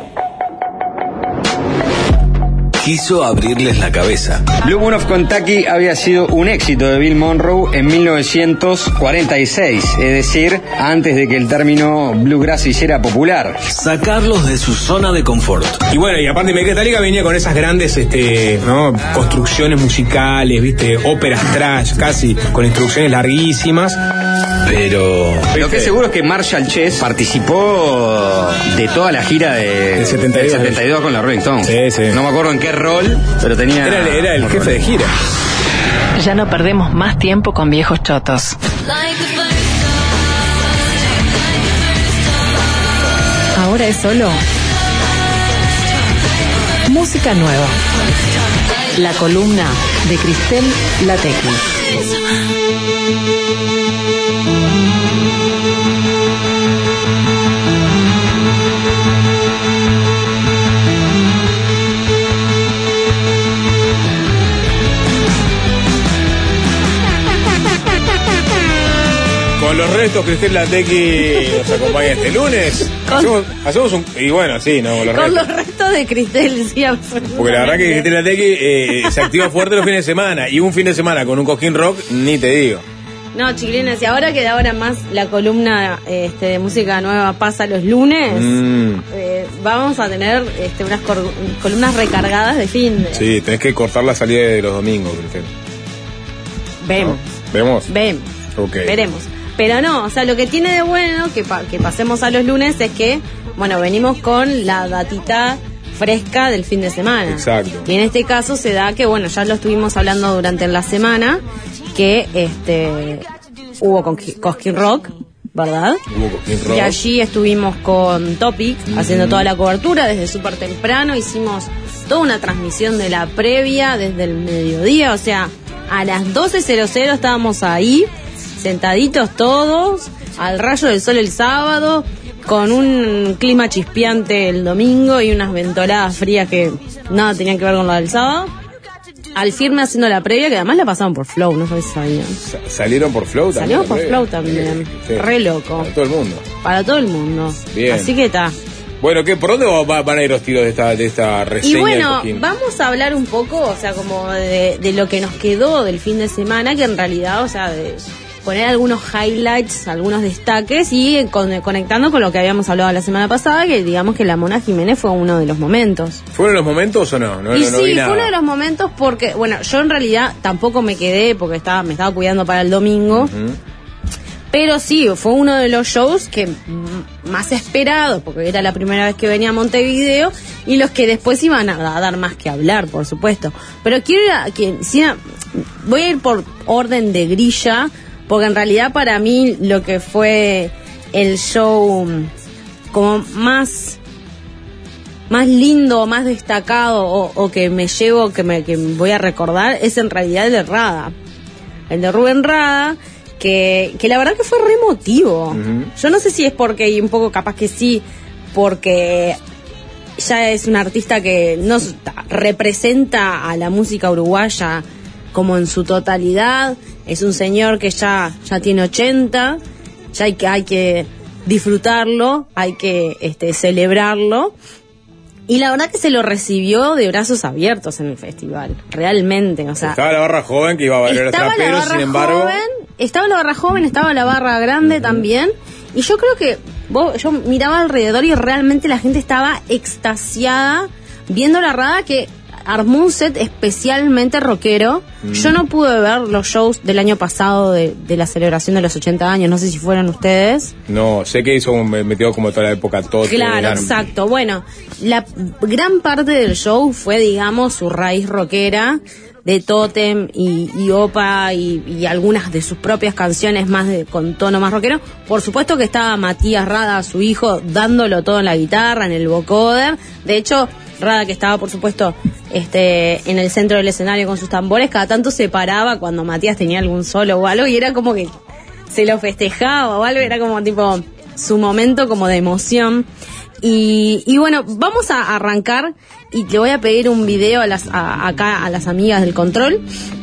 Quiso abrirles la cabeza. Blue Moon of Kentucky había sido un éxito de Bill Monroe en mil novecientos cuarenta y seis, es decir, antes de que el término bluegrass se hiciera popular. Sacarlos de su zona de confort. Y bueno, y aparte Metallica venía con esas grandes este, ¿no? construcciones musicales, viste, óperas trash, casi, con instrucciones larguísimas. Pero... Lo que es seguro es que Marshall Chess participó de toda la gira de, del setenta y dos, del setenta y dos con la Rolling Stones. Sí, sí. No me acuerdo en qué rol, pero tenía... Era, era el jefe de gira. Ya no perdemos más tiempo con viejos chotos. Ahora es solo música nueva. La columna de Cristel Latequi. Con los restos, Cristel Latequi nos acompaña este lunes. Hacemos, hacemos un... Y bueno, sí, no, con los Con restos. los restos de Cristel, sí, absolutamente. Porque la verdad que Cristel Latequi eh, se activa fuerte los fines de semana. Y un fin de semana con un Cosquín Rock, ni te digo. No, chiquilines, y ahora que de ahora más la columna este, de música nueva pasa los lunes, Mm. eh, vamos a tener este, unas cor- columnas recargadas de fin de... Sí, tenés que cortar la salida de los domingos, Cristel. Vemos, ¿Vemos? vemos, Ok. veremos. Pero no, o sea, lo que tiene de bueno que, pa- que pasemos a los lunes es que, bueno, venimos con la datita fresca del fin de semana. Exacto. Y en este caso se da que, bueno, ya lo estuvimos hablando durante la semana, que este hubo con Cosquín Rock, ¿verdad? Hubo Cosquín Rock. Y allí estuvimos con Topic, haciendo toda la cobertura desde súper temprano, hicimos toda una transmisión de la previa desde el mediodía, o sea, a las doce cero cero estábamos ahí, sentaditos todos, al rayo del sol el sábado, con un clima chispeante el domingo y unas ventoladas frías que nada tenían que ver con lo del sábado. Al firme haciendo la previa, que además la pasaban por Flow, no sé si sabían. Sa- ¿Salieron por Flow también? Salimos por la Flow previa? también. Sí. Re loco. Para todo el mundo. Para todo el mundo. Bien. Así que está. Bueno, ¿qué, ¿por dónde va- va- van a ir los tiros de esta, de esta reseña Y del bueno, Cosquín? vamos a hablar un poco, o sea, como de, de lo que nos quedó del fin de semana, que en realidad, o sea, de poner algunos highlights, algunos destaques y con- conectando con lo que habíamos hablado la semana pasada, que digamos que la Mona Jiménez fue uno de los momentos. ¿Fueron los momentos o no? No, y no, no sí, vi fue nada. uno de los momentos porque, bueno, yo en realidad tampoco me quedé porque estaba me estaba cuidando para el domingo, Ujú. pero sí, fue uno de los shows que mm, más esperados, porque era la primera vez que venía a Montevideo, y los que después iban a, a dar más que hablar, por supuesto. Pero quiero ir a, que, sí, a- voy a ir por orden de grilla, porque en realidad para mí lo que fue el show mm, como más más lindo, más destacado o, o que me llevo, que me, que voy a recordar, es en realidad el de Rada, el de Rubén Rada, que, que la verdad que fue re emotivo. Ujú. Yo no sé si es porque, y un poco capaz que sí, porque ya es un artista que nos representa a la música uruguaya como en su totalidad, es un señor que ya, ya tiene ochenta, ya hay que, hay que disfrutarlo, hay que este, celebrarlo. Y la verdad que se lo recibió de brazos abiertos en el festival, realmente, o sea... Estaba la barra joven que iba a bailar a Estaba la traperos, barra sin embargo... joven, estaba la barra joven, estaba la barra grande también. Y yo creo que vos, yo miraba alrededor y realmente la gente estaba extasiada viendo la Rada, que armó un set especialmente rockero. Mm. Yo no pude ver los shows del año pasado de, de la celebración de los ochenta años, no sé si fueron ustedes. No, sé que hizo un, me metió como toda la época todo. Claro, exacto. Bueno, la gran parte del show fue, digamos, su raíz rockera de Totem y, y Opa y, y algunas de sus propias canciones más de, con tono más rockero. Por supuesto que estaba Matías Rada, su hijo, dándolo todo en la guitarra, en el vocoder. De hecho, Rada, que estaba, por supuesto, este, en el centro del escenario con sus tambores, cada tanto se paraba cuando Matías tenía algún solo o algo y era como que se lo festejaba o algo, era como tipo su momento como de emoción. Y, y bueno, vamos a arrancar y le voy a pedir un video a las, a, acá a las amigas del control,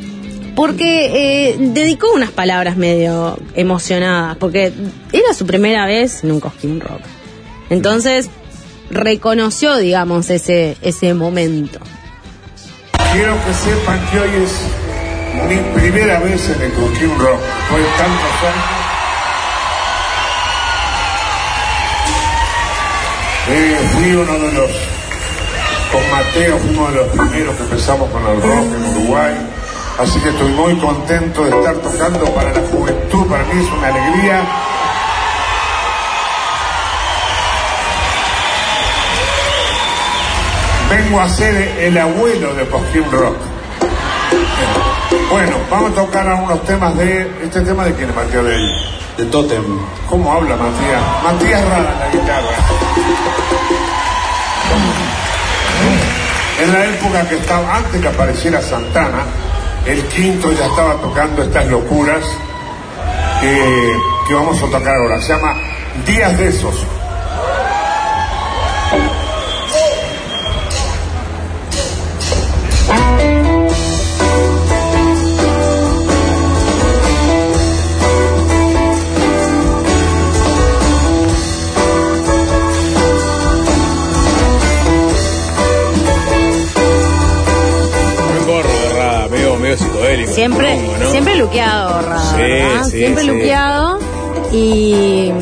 porque eh, dedicó unas palabras medio emocionadas, porque era su primera vez en un Cosquín Rock. Entonces, reconoció, digamos, ese, ese momento. Quiero que sepan que hoy es mi primera vez en el Cosquín Rock. Fue tantos años. Eh, fui uno de los, con Mateo, fui uno de los primeros que empezamos con el rock en Uruguay. Así que estoy muy contento de estar tocando para la juventud. Para mí es una alegría. Vengo a ser el abuelo de Cosquín Rock. Bueno, vamos a tocar algunos temas de... ¿Este tema de quién es, Matías? De, de Totem. ¿Cómo habla Matías? Matías Rada en la guitarra. En la época que estaba, antes que apareciera Santana, el Quinto ya estaba tocando estas locuras que, que vamos a tocar ahora. Se llama Días de Esos. Siempre, ¿no? Siempre luqueado, Rada, sí, ¿verdad? Sí, siempre sí. luqueado. Y.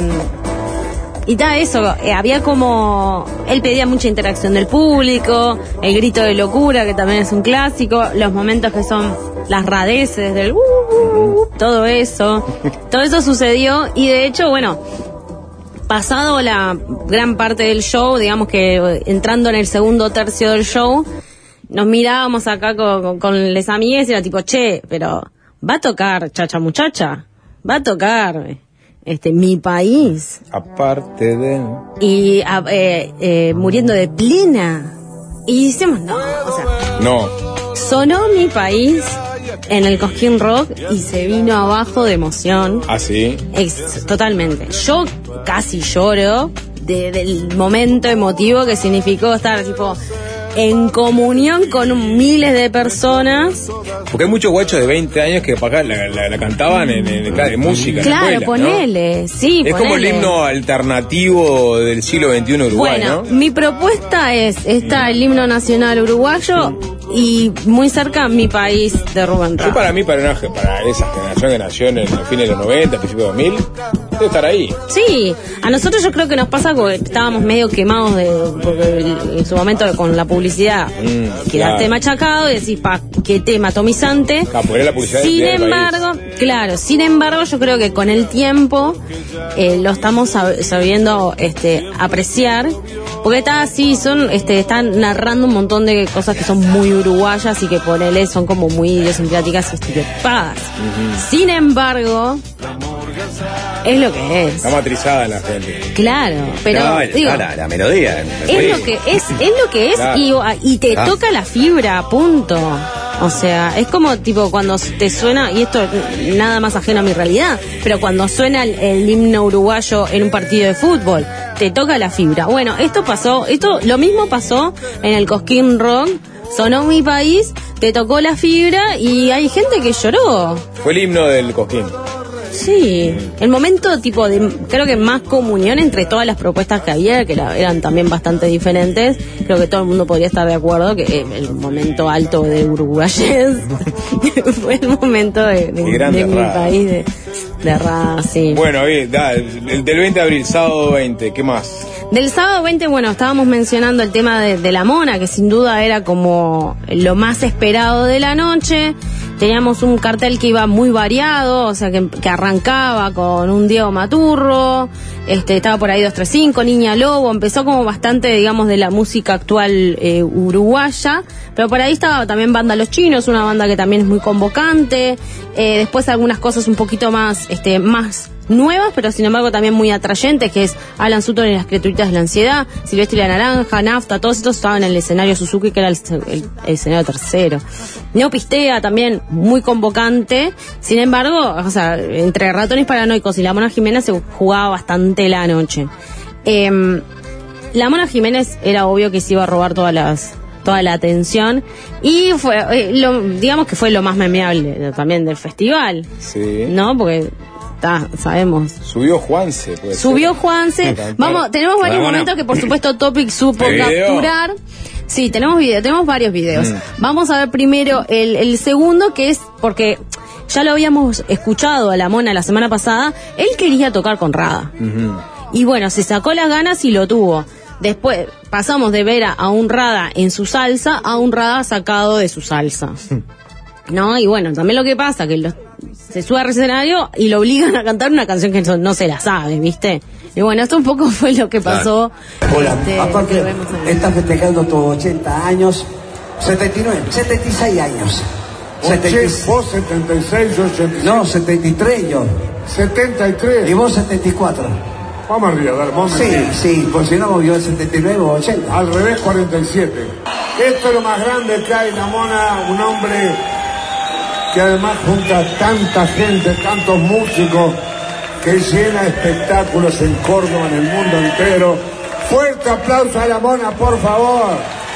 Y da eso, eh, había como. Él pedía mucha interacción del público, el grito de locura, que también es un clásico, los momentos que son las radeces del. Uh, uh, uh, todo eso. Todo eso sucedió, y de hecho, bueno. Pasado la gran parte del show, digamos que entrando en el segundo tercio del show, nos mirábamos acá con, con, con les amigues y era tipo, che, pero va a tocar Chacha Muchacha, va a tocar este Mi País. Aparte de... Y a, eh, eh, muriendo de plena. Y decimos, no, o sea... No. Sonó Mi País en el Cosquín Rock y se vino abajo de emoción. ¿Ah, sí? Ex, totalmente. Yo casi lloro de, del momento emotivo que significó estar tipo... en comunión con un, miles de personas. Porque hay muchos guachos de veinte años que para acá la, la, la cantaban en, en, en, en música. Claro, en la escuela, ponele, ¿no? sí, es ponele. como el himno alternativo del siglo veintiuno Uruguay, bueno, ¿no? Mi propuesta es, está el himno nacional uruguayo y muy cerca Mi País de Rubén Rada. Yo para mí, para, una, para esa generación que nació en el fin de los noventa, principios de dos mil, debe estar ahí. Sí, a nosotros yo creo que nos pasa porque estábamos medio quemados de, porque en su momento con la publicidad. Mm, quedaste claro. machacado y decís, pa, qué tema atomizante. Claro, la publicidad sin embargo, claro, sin embargo, yo creo que con el tiempo eh, lo estamos sab- sabiendo este, apreciar. Porque está así, son, este, están narrando un montón de cosas que son muy uruguayas y que por él son como muy idiosincráticas y estereotipadas. Uh-huh. Sin embargo, es lo que es. Está matrizada la gente. Claro, pero no, digo, la, la melodía. Es lo que es, es lo que es claro. y, y te ah. toca la fibra, punto. O sea, es como tipo cuando te suena, y esto nada más ajeno a mi realidad, pero cuando suena el, el himno uruguayo en un partido de fútbol, te toca la fibra. Bueno, esto pasó, esto lo mismo pasó en el Cosquín Rock, sonó Mi País, te tocó la fibra y hay gente que lloró. Fue el himno del Cosquín. Sí, el momento tipo de, creo que más comunión entre todas las propuestas que había, que la, eran también bastante diferentes. Creo que todo el mundo podría estar de acuerdo que el momento alto de Uruguayes fue el momento de, de, de Mi País de, de Rada, sí. Bueno, bien, da, el del veinte de abril, sábado veinte, ¿qué más? Del sábado veinte, bueno, estábamos mencionando el tema de, de la Mona, que sin duda era como lo más esperado de la noche. Teníamos un cartel que iba muy variado, o sea, que, que arrancaba con un Diego Maturro, este, estaba por ahí dos tres cinco, Niña Lobo, empezó como bastante, digamos, de la música actual eh, uruguaya, pero por ahí estaba también Banda Los Chinos, una banda que también es muy convocante, eh, después algunas cosas un poquito más, este, más nuevas, pero sin embargo también muy atrayentes, que es Alan Sutton y las criaturitas de la ansiedad, Silvestre y la Naranja, Nafta, todos estos estaban en el escenario Suzuki, que era el, el, el escenario tercero. Neopistea también muy convocante, sin embargo, o sea, entre Ratones Paranoicos y la Mona Jiménez se jugaba bastante la noche. Eh, la Mona Jiménez era obvio que se iba a robar todas las toda la atención y fue, eh, lo, digamos que fue lo más memeable también del festival, sí. ¿no? Porque está, sabemos. Subió Juanse. Puede Subió ser. Juanse. Vamos, tenemos varios Ramona. momentos que por supuesto Topic supo ¿Video? capturar. Sí, tenemos video, tenemos varios videos. Mm. Vamos a ver primero el, el segundo, que es porque ya lo habíamos escuchado a la Mona la semana pasada. Él quería tocar con Rada. Ujú. Y bueno, se sacó las ganas y lo tuvo. Después pasamos de ver a, a un Rada en su salsa a un Rada sacado de su salsa. ¿No? Y bueno, también lo que pasa que lo- se sube al escenario y lo obligan a cantar una canción que no, no se la sabe, ¿viste? Y bueno, esto un poco fue lo que pasó. Hola, Este, aparte, que vemos ahí. estás festejando tus ochenta años, setenta y nueve, setenta y seis años. setenta y seis. Vos setenta y seis, yo ochenta y seis. No, setenta y tres yo. setenta y tres. Y vos setenta y cuatro. Vamos arriba, dale, vamos Sí, arriba. sí, pues si no, yo el setenta y nueve o ochenta. Al revés, cuarenta y siete. Esto es lo más grande que hay, la Mona, un hombre que además junta tanta gente, tantos músicos, que llena espectáculos en Córdoba, en el mundo entero. Fuerte aplauso a la Mona, por favor.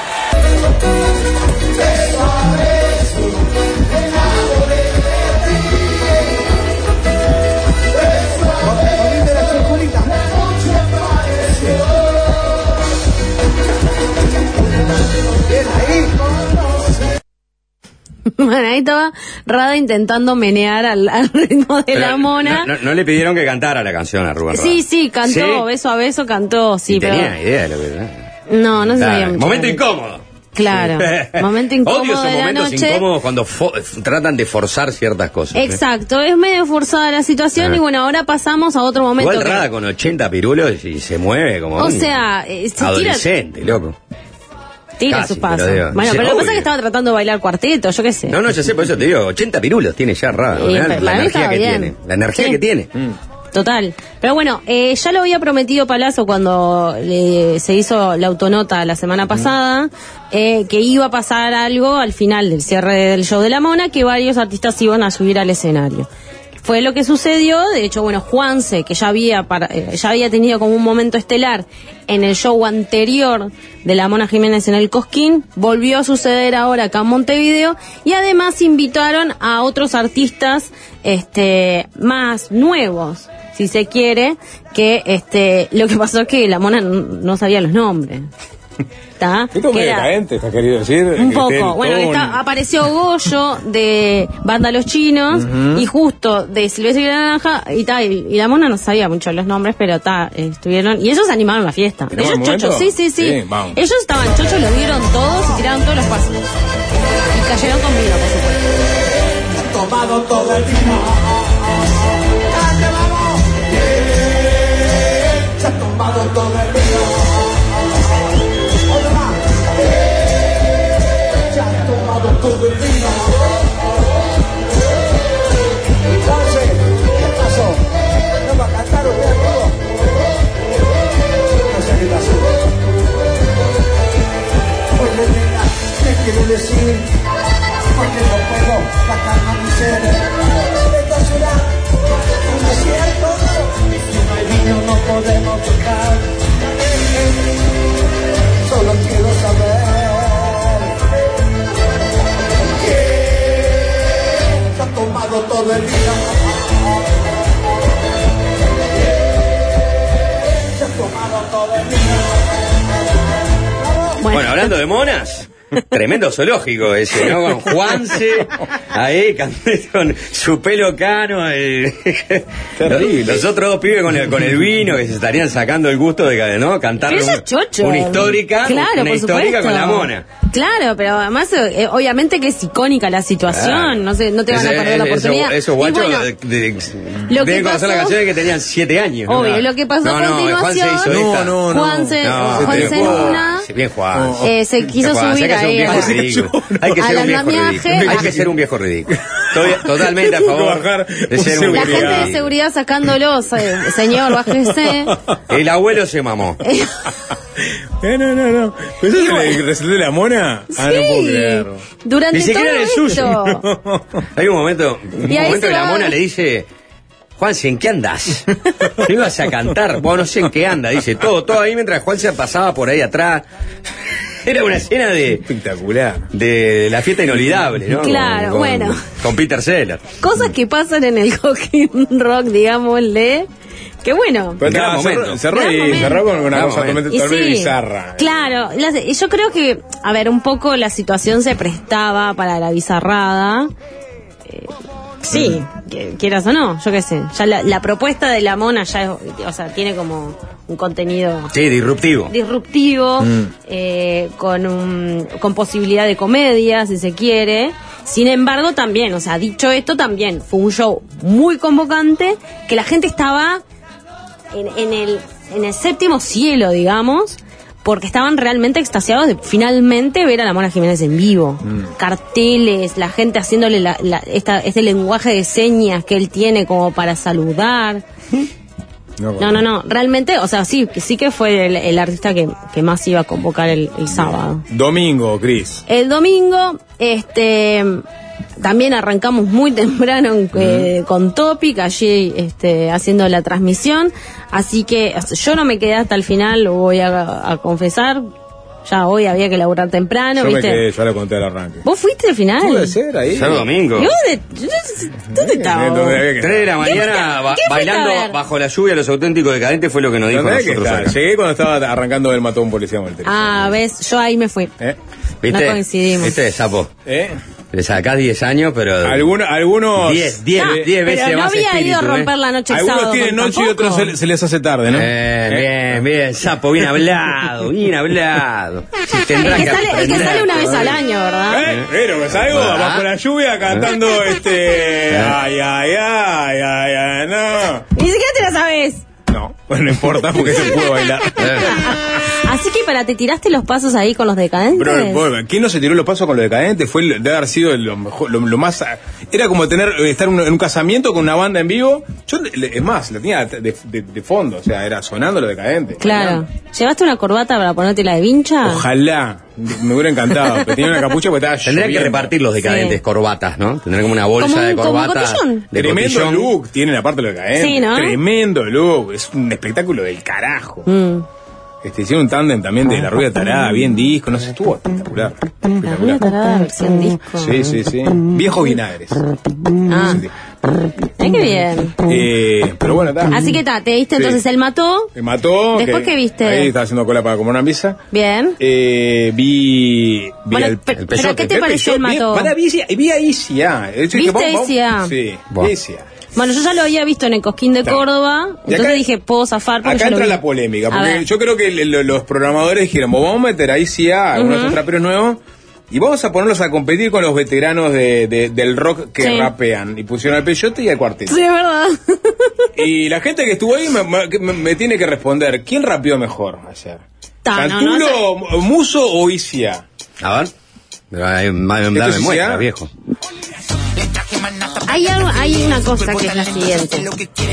Bueno, ahí estaba Rada intentando menear al, al ritmo de Pero la Mona. No, no- no le pidieron que cantara la canción a Rubén Rada. Sí, sí, cantó, ¿Sí? beso a beso cantó, sí, Ni pero... tenía idea de lo que era. No, no se Claro, sabía mucho. momento incómodo. Claro, momento incómodo Odio esos de la momentos noche. incómodos cuando fo- tratan de forzar ciertas cosas. ¿eh? Exacto, es medio forzada la situación Ah. y bueno, ahora pasamos a otro momento. Igual que- Rada con ochenta pirulos y se mueve como O un sea, eh, se tira, adolescente, loco. tira casi, sus pasos. pero digo, Bueno, sí, pero lo que pasa es obvio. que estaba tratando de bailar cuarteto, yo qué sé. No, no, ya sé, por eso te digo, ochenta pirulos tiene ya Rada. Eh, ¿no? para La mí energía estaba que bien. tiene. La energía Sí. que tiene. Total. Pero bueno, eh, ya lo había prometido Palazzo cuando eh, se hizo la autonota la semana pasada, eh, que iba a pasar algo al final del cierre del show de la Mona, que varios artistas iban a subir al escenario. Fue lo que sucedió. De hecho, bueno, Juanse, que ya había para- eh, ya había tenido como un momento estelar en el show anterior de la Mona Jiménez en el Cosquín, volvió a suceder ahora acá en Montevideo, y además invitaron a otros artistas este más nuevos, si se quiere, que este lo que pasó es que la Mona no, no sabía los nombres. ¿Está? Esto es Que muy era- decadente, ¿estás querido decir? un Que poco. esté Bueno, todo está- un- apareció Goyo de Banda Los Chinos Ujú. y justo de Silvestre y la Naranja y tal. Y, y la Mona no sabía mucho los nombres, pero ta, eh, estuvieron. Y ellos animaron la fiesta. ¿Tenemos Ellos el chochos, sí, momento? sí, sí. Sí, vamos. Ellos estaban chochos, los vieron todos y tiraron todos los pasos. Y cayeron con vino, por supuesto. Tomado todo el vino. ¡Ande, vamos! Yeah. Se ha tomado todo el vino. Oye, va. Yeah. Se ha tomado todo el vino. Entonces, ¿qué pasó? ¿No va a cantar usted, amigo? No sé qué pasó. Oye, nena, te quiero decir, porque no puedo sacar a mi ser. Esta ciudad, un desierto, y si no hay vino no podemos tocar. Solo quiero saber quién se ha tomado todo el vino. ¿Quién se ha tomado todo el vino? Bueno, hablando de monas, tremendo zoológico ese, ¿no? Con Juanse, ahí, can- con su pelo cano. el- Terrible. Los otros dos pibes con el, con el vino que se estarían sacando el gusto de, ¿no? Cantar Pero eso un- es chocho. una histórica, Claro, una por histórica supuesto. con la mona. Claro, pero además, eh, obviamente que es icónica la situación. Claro. No sé, no te van a Ese- perder la ese- oportunidad. Esos Y guachos bueno, de- de- lo que deben conocer la pasó- canción de que tenían siete años. ¿no? Obvio, lo que pasó no, a no, continuación- Juanse hizo esta. No, no, Juanse, No, Juanse bien en Juan. una Bien Juan. eh, se quiso Bien Juan, subir hay que ser un ahí viejo a- ridículo. Hay que ser al un viejo andamiaje. ridículo. Hay que ser un viejo ridículo. Estoy totalmente a favor de ser un La viejo gente de ridículo. seguridad sacándolos, eh, señor, bájese. El abuelo se mamó. Eh, no, no, no. ¿Pero eso es el recital de la Mona? Ah, no puedo creerlo. Durante Ni siquiera todo en el suyo. esto. Hay un momento, un Y ahí momento se que la va- mona le dice, Juanse, ¿en qué andás? ¿No ibas a cantar? Bueno, no sé en qué anda, dice, todo, todo ahí mientras Juanse pasaba por ahí atrás. Era una escena de... Espectacular. De la fiesta inolvidable, ¿no? Claro, con, bueno. Con Peter Sellers. Cosas que pasan en el Coquín Rock, digámosle. Que bueno. Pero nada, cerró, cerró, y, cerró con una cosa totalmente sí, bizarra. Claro, la, yo creo que, a ver, un poco la situación se prestaba para la bizarrada. Eh, sí, mm. que, quieras o no, yo qué sé. Ya la, la propuesta de la mona ya es, o sea, tiene como un contenido... Sí, disruptivo. Disruptivo, mm. eh, con, un, con posibilidad de comedia, si se quiere. Sin embargo, también, o sea, dicho esto, también fue un show muy convocante, que la gente estaba... En, en, el, en el séptimo cielo, digamos, porque estaban realmente extasiados de finalmente ver a la Mona Jiménez en vivo. Mm. Carteles, la gente haciéndole la, la, esta, este lenguaje de señas que él tiene como para saludar. No, no, no, no, realmente, o sea, sí, sí que fue el, el artista que, que más iba a convocar el, el sábado. Domingo, Cris. El domingo, este... También arrancamos muy temprano eh, uh-huh. con Topic, allí este, haciendo la transmisión. Así que yo no me quedé hasta el final, lo voy a, a confesar. Ya hoy había que laburar temprano. Yo ¿viste? me quedé, yo lo conté al arranque. ¿Vos fuiste al final? Puede ser, ahí. Sábado domingo. ¿Y vos de, ¿Dónde estabas? Tres de la mañana ba- bailando bajo la lluvia los auténticos decadentes fue lo que nos dijo nosotros acá. Llegué cuando estaba arrancando el mató a un policía con el teléfono. Ah, ves, yo ahí me fui. ¿Eh? ¿Viste? No coincidimos. ¿Viste, sapo? ¿Eh? Le sacás diez años, pero... Algunos... algunos diez, diez, no, diez veces pero no más había espíritu, ido a romper ¿eh? la noche el Algunos sábado. tienen noche y otros se, se les hace tarde, ¿no? Bien, ¿Eh? bien, bien, sapo, bien hablado, bien hablado. El que, sale, el que sale una vez al año, ¿verdad? ¿Eh? Pero que salgo bajo la lluvia cantando este... Ay, ay, ay, ay, ay, no. Ni siquiera te la sabes. No, bueno, no importa porque se puede bailar. Así que para, ¿te tiraste los pasos ahí con los decadentes? Pero, bueno, ¿quién no se tiró los pasos con los decadentes? Fue el, debe haber sido lo mejor, lo, lo más... Era como tener estar en un, en un casamiento con una banda en vivo. Yo, es más, la tenía de, de, de fondo, o sea, era sonando los decadentes. Claro. Bailando. ¿Llevaste una corbata para ponerte la de vincha? Ojalá. Me hubiera encantado. Pero tenía una capucha porque estaba Tendría lloviendo. que repartir los decadentes, sí. Corbatas, ¿no? Tendría como una bolsa ¿Como un, de corbata. Como de Tremendo cotillón. look tienen aparte los decadentes. Sí, ¿no? Tremendo look. Es un espectáculo del carajo. Mm. Este, hicieron un tándem también de La Rubia Tarada, bien disco, no sé, estuvo espectacular. La Rubia Tarada versión disco. Sí, sí, sí. Viejos vinagres. Ah. Ay, qué bien. Eh, pero bueno, está. Así que está, te diste Sí. entonces el mató. Me mató. ¿Después qué viste? Ahí estaba haciendo cola para comer una pizza. Bien. Eh, vi. vi Bueno, el, pero, el ¿pero peyote. qué te pareció el mató? Para, vi, vi a Isi A. ¿Viste Isi A? Sí, Buah. Isi A. Bueno, yo ya lo había visto en el Cosquín de Está. Córdoba, Y entonces acá- dije, puedo zafar porque Acá ya lo entra vi. la polémica, A porque ver. yo creo que le- lo- los programadores dijeron, vamos a meter ahí sí a algunos Ujú. uh-huh. traperos nuevos y vamos a ponerlos a competir con los veteranos de, de- del rock que Sí. rapean. Y pusieron al Peyote y al Cuarteto. Sí, es verdad. Y la gente que estuvo ahí me, me- me tiene que responder, ¿quién rapeó mejor ayer? Ta, no, ¿Santulo, no Muso o Isia? A ver. Pero ahí, dame ¿Esto es muestra, Isia? viejo. Hay algo, hay una cosa que es la siguiente.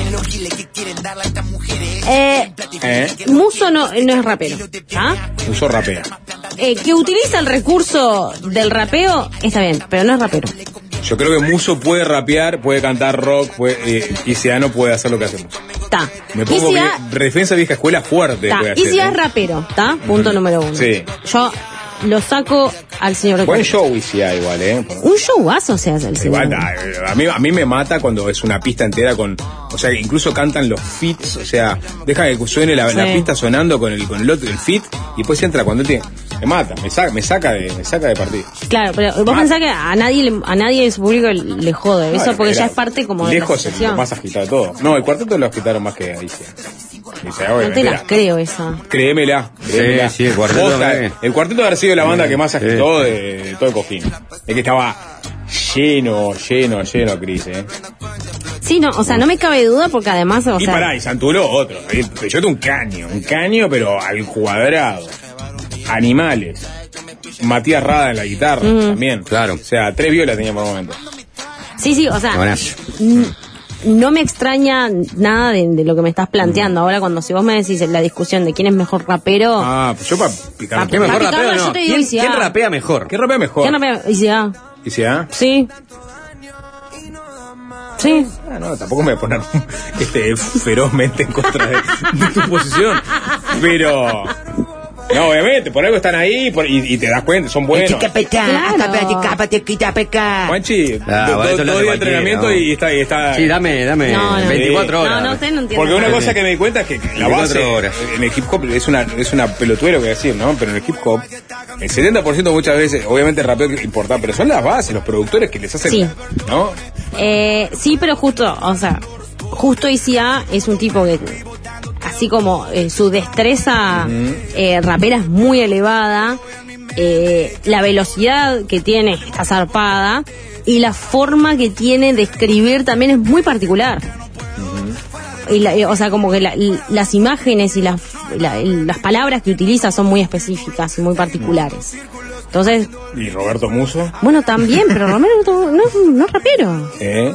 Eh, ¿Eh? Muso no, no es rapero, ¿ah? Muso rapea. Eh, que utiliza el recurso del rapeo, está bien, pero no es rapero. Yo creo que Muso puede rapear, puede cantar rock, puede, eh, Isia no puede hacer lo que hacemos. Está. Me pongo Isia, que defensa vieja escuela fuerte. está. puede hacer, Isia ¿eh? es rapero, ¿está? Punto número uno. Sí. Yo lo saco al señor. Buen show Isia igual, ¿eh? Un showazo se hace el señor. Igual, a, a mí, a mí me mata cuando es una pista entera con... O sea, incluso cantan los fits, o sea, deja que suene la, Sí. la pista sonando con el con el otro, el fit, y después entra cuando él tiene... Me mata, me saca, me saca de, me saca de partido. Claro, pero vos Ah. pensás que a nadie le- a nadie de su público le jode eso, No, porque era ya es parte como de la lejos el situación. más agitado de todo. No, el cuarteto lo agitaron más que Isia. Dice, ah, bueno, No te mira, las creo esa. créemela, créemela. Sí, sí, el cuarteto Posta, también. el cuarteto debe haber sido la banda Sí, que más sí. agitó de, de todo el cojín. Es que estaba lleno, lleno, lleno, Cris, ¿eh? Sí, no, o sea, no me cabe duda porque además, o Y sea, pará, y Santulo otro. El Peyote un caño, un caño, pero al cuadrado. Animales. Matías Rada en la guitarra Ujú. también. Claro. O sea, tres violas tenía por momento. sí, sí, o sea, Buenazo. n- no me extraña nada de, de lo que me estás planteando. Ahora cuando si vos me decís la discusión de quién es mejor rapero, Ah, pues yo para picar. Pa- ¿Quién mejor Papi rapea o Carlos, no? yo te digo ¿Quién, Isia. quién rapea mejor? ¿Qué rapea mejor? ¿quién rapea? Y si, ah, ¿Y si, ah? sí. Sí. Ah, no, tampoco me voy a poner este, ferozmente en contra de, de tu posición. Pero No, obviamente, por algo están ahí por, y, y te das cuenta, son buenos. Juanchi, Ah, do- bueno, do- eso lo dos hace días de cualquiera, entrenamiento ¿no? y está, y está. Sí, dame, dame No, no. veinticuatro horas. No, no, usted no entiende. Porque una nada. cosa que me di cuenta es que la base veinticuatro horas. en el hip hop es una, es una pelotuera, voy a decir, ¿no? Pero en el hip hop, el setenta por ciento muchas veces, obviamente el rapeo que importa, pero son las bases, los productores que les hacen, Sí. ¿no? Eh, sí, pero justo, o sea, justo I C A es un tipo que, así como eh, su destreza eh, rapera es muy elevada, eh, la velocidad que tiene está zarpada y la forma que tiene de escribir también es muy particular. Y la- eh, o sea, como que la- l- las imágenes y las, la- las palabras que utiliza son muy específicas y muy particulares. Entonces, Y Roberto Muso, bueno, también, pero Romero no, no, no es rapero. ¿eh?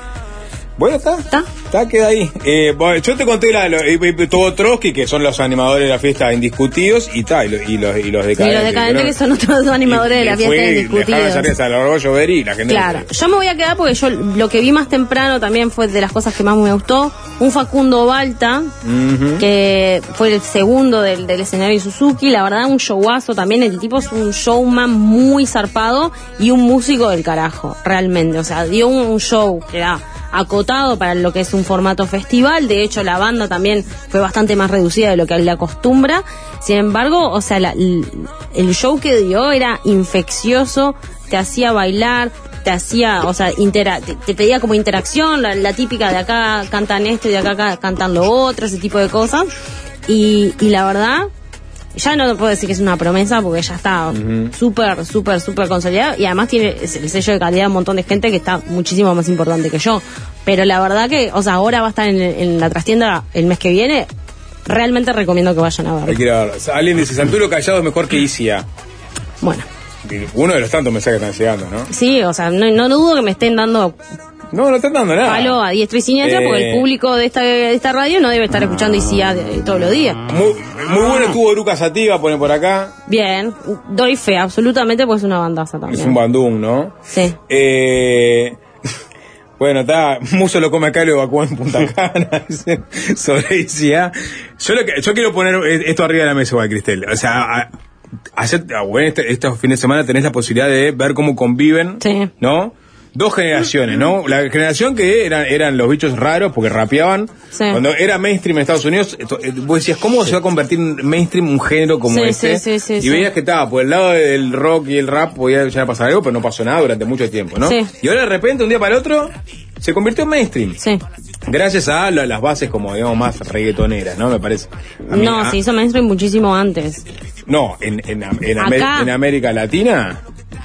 Bueno, está. Está, queda ahí. Eh, bueno, yo te conté la, lo, eh, eh, todo Trotsky, que son los animadores de la fiesta indiscutidos, y tal, y, lo- y los, y los Y decadentes. los decadentes ¿no? que son otros animadores de la fiesta Dejaron indiscutidos. salir a la llover y la gente. Claro, yo me voy a quedar porque yo lo que vi más temprano también fue de las cosas que más me gustó. Un Facundo Balta, Ujú. que fue el segundo del, del escenario Suzuki. La verdad, un showazo también. El tipo es un showman muy zarpado y un músico del carajo, realmente. O sea, dio un, un show que era acotado para lo que es un formato festival. De hecho, la banda también fue bastante más reducida de lo que él le acostumbra. Sin embargo, o sea, la- el, el show que dio era infeccioso, te hacía bailar, te hacía, o sea, intera te, te pedía como interacción, la, la típica de acá cantan esto y de acá ca- cantan lo otro, ese tipo de cosas. Y, y la verdad, ya no puedo decir que es una promesa porque ya está súper, súper, súper consolidado y además tiene el sello de calidad de un montón de gente que está muchísimo más importante que yo. Pero la verdad que, o sea, ahora va a estar en, en la trastienda el mes que viene. Realmente recomiendo que vayan a Hay ver. que ir a ver. Alguien dice, Santulo Callado es mejor que Isia. Bueno. Uno de los tantos mensajes que están llegando, ¿no? Sí, o sea, no, no dudo que me estén dando No, no están dando nada. palo a diestra y siniestra Eh. porque el público de esta, de esta radio no debe estar escuchando I C A de- de todos los días. Muy, muy bueno estuvo Eruca Sativa, pone por acá. Bien, doy fe, absolutamente, pues es una bandaza también. Es un bandung, ¿no? Sí. Eh, bueno, está, Muso lo come acá y lo evacúa en Punta Cana, dice, sobre I C A. Yo, lo que, yo quiero poner esto arriba de la mesa, igual, Cristel. O sea, a- hacer, a- bueno, este, estos fines de semana tenés la posibilidad de ver cómo conviven, ¿no? Dos generaciones, ¿no? La generación que eran, eran los bichos raros porque rapeaban. Sí. Cuando era mainstream en Estados Unidos, esto, eh, vos decías, ¿cómo se va a convertir en mainstream un género como Sí, este? sí, sí, sí, y sí. veías que estaba por el lado del rock y el rap, podía llegar a pasar algo, pero no pasó nada durante mucho tiempo, ¿no? Sí. Y ahora de repente, un día para el otro, se convirtió en mainstream. Sí. Gracias a la- las bases como, digamos, más reggaetoneras, ¿no? Me parece. A mí- No, a- se hizo mainstream muchísimo antes. No, en, en, en, Amé- Acá. en América Latina...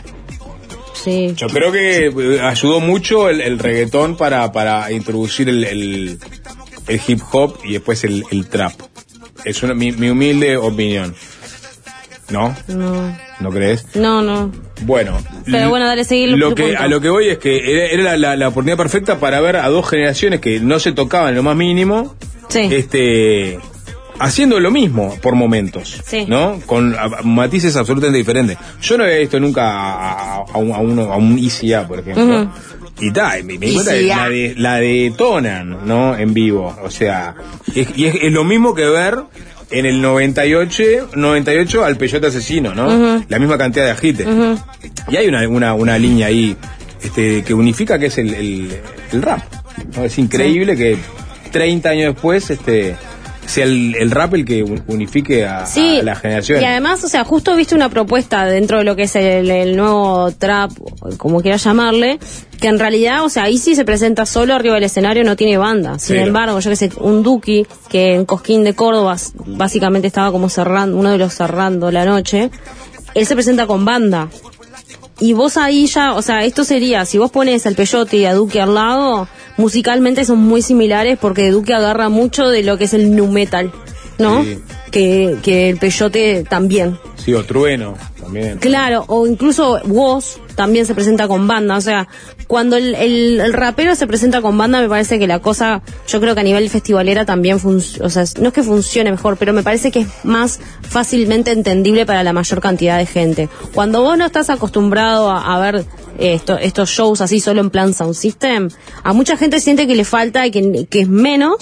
Sí. Yo creo que eh, ayudó mucho el, el reggaetón para, para introducir el, el, el hip hop y después el, el trap. Es una, mi, mi humilde opinión. ¿No? No, ¿No crees? no, no. Bueno. Pero bueno, dale, seguir Lo tu que, punto. a lo que voy es que era, era la, la- la oportunidad perfecta para ver a dos generaciones que no se tocaban en lo más mínimo. Sí. Este. Haciendo lo mismo por momentos, Sí. ¿no? Con a- matices absolutamente diferentes. Yo no había visto nunca a, a, a un, a, uno, a un I C A, por ejemplo. Ujú. Y tal, me, me di cuenta que I C A. la, de, la detonan, ¿no? En vivo. O sea, es, y es, es lo mismo que ver en el noventa y ocho, noventa y ocho al Peyote Asesino, ¿no? Ujú. La misma cantidad de agite. Ujú. Y hay una, una, una línea ahí este, que unifica, que es el, el, el rap, ¿no? Es increíble que treinta años después este, sea el, el rap el que unifique a, Sí, a la generación. y además, o sea, justo viste una propuesta dentro de lo que es el, el nuevo trap, como quieras llamarle, que en realidad, o sea, ahí sí se presenta solo arriba del escenario, no tiene banda. Sin Cero. embargo, yo que sé, un Duki, que en Cosquín de Córdoba s- básicamente estaba como cerrando, uno de los cerrando la noche, él se presenta con banda. Y vos ahí ya, o sea, esto sería, si vos pones al Peyote y a Duque al lado, musicalmente son muy similares porque Duque agarra mucho de lo que es el nu metal, ¿no? Sí. Que, que el Peyote también. Sí, o Trueno también. Claro, o incluso Woz también se presenta con banda, o sea, cuando el, el, el rapero se presenta con banda me parece que la cosa, yo creo que a nivel festivalera también funciona, o sea, no es que funcione mejor, pero me parece que es más fácilmente entendible para la mayor cantidad de gente. Cuando vos no estás acostumbrado a, a ver esto, estos shows así solo en plan sound system, a mucha gente siente que le falta y que, que es menos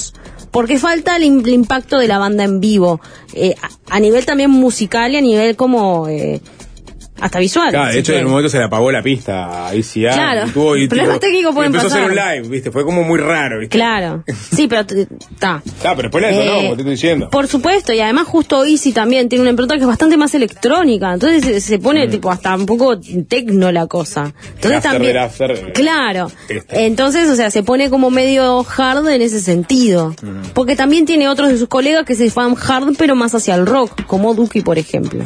porque falta el, el impacto de la banda en vivo, eh, a, a nivel también musical y a nivel como... Eh, hasta visual. Claro, de si hecho que... en un momento se le apagó la pista a I C A. Claro, y tuvo, y problemas tuvo, técnicos pueden empezó pasar. a hacer un live, ¿viste? Fue como muy raro, ¿viste? Claro, sí, pero está. Está, pero después la detonó, Eh, como te estoy diciendo. Por supuesto, y además justo Easy también tiene una impronta que es bastante más electrónica, entonces se, se pone Mm. tipo hasta un poco tecno la cosa. Entonces After también, del after, eh, claro, este. entonces o sea se pone como medio hard en ese sentido, Mm. porque también tiene otros de sus colegas que se van hard pero más hacia el rock, como Duki por ejemplo.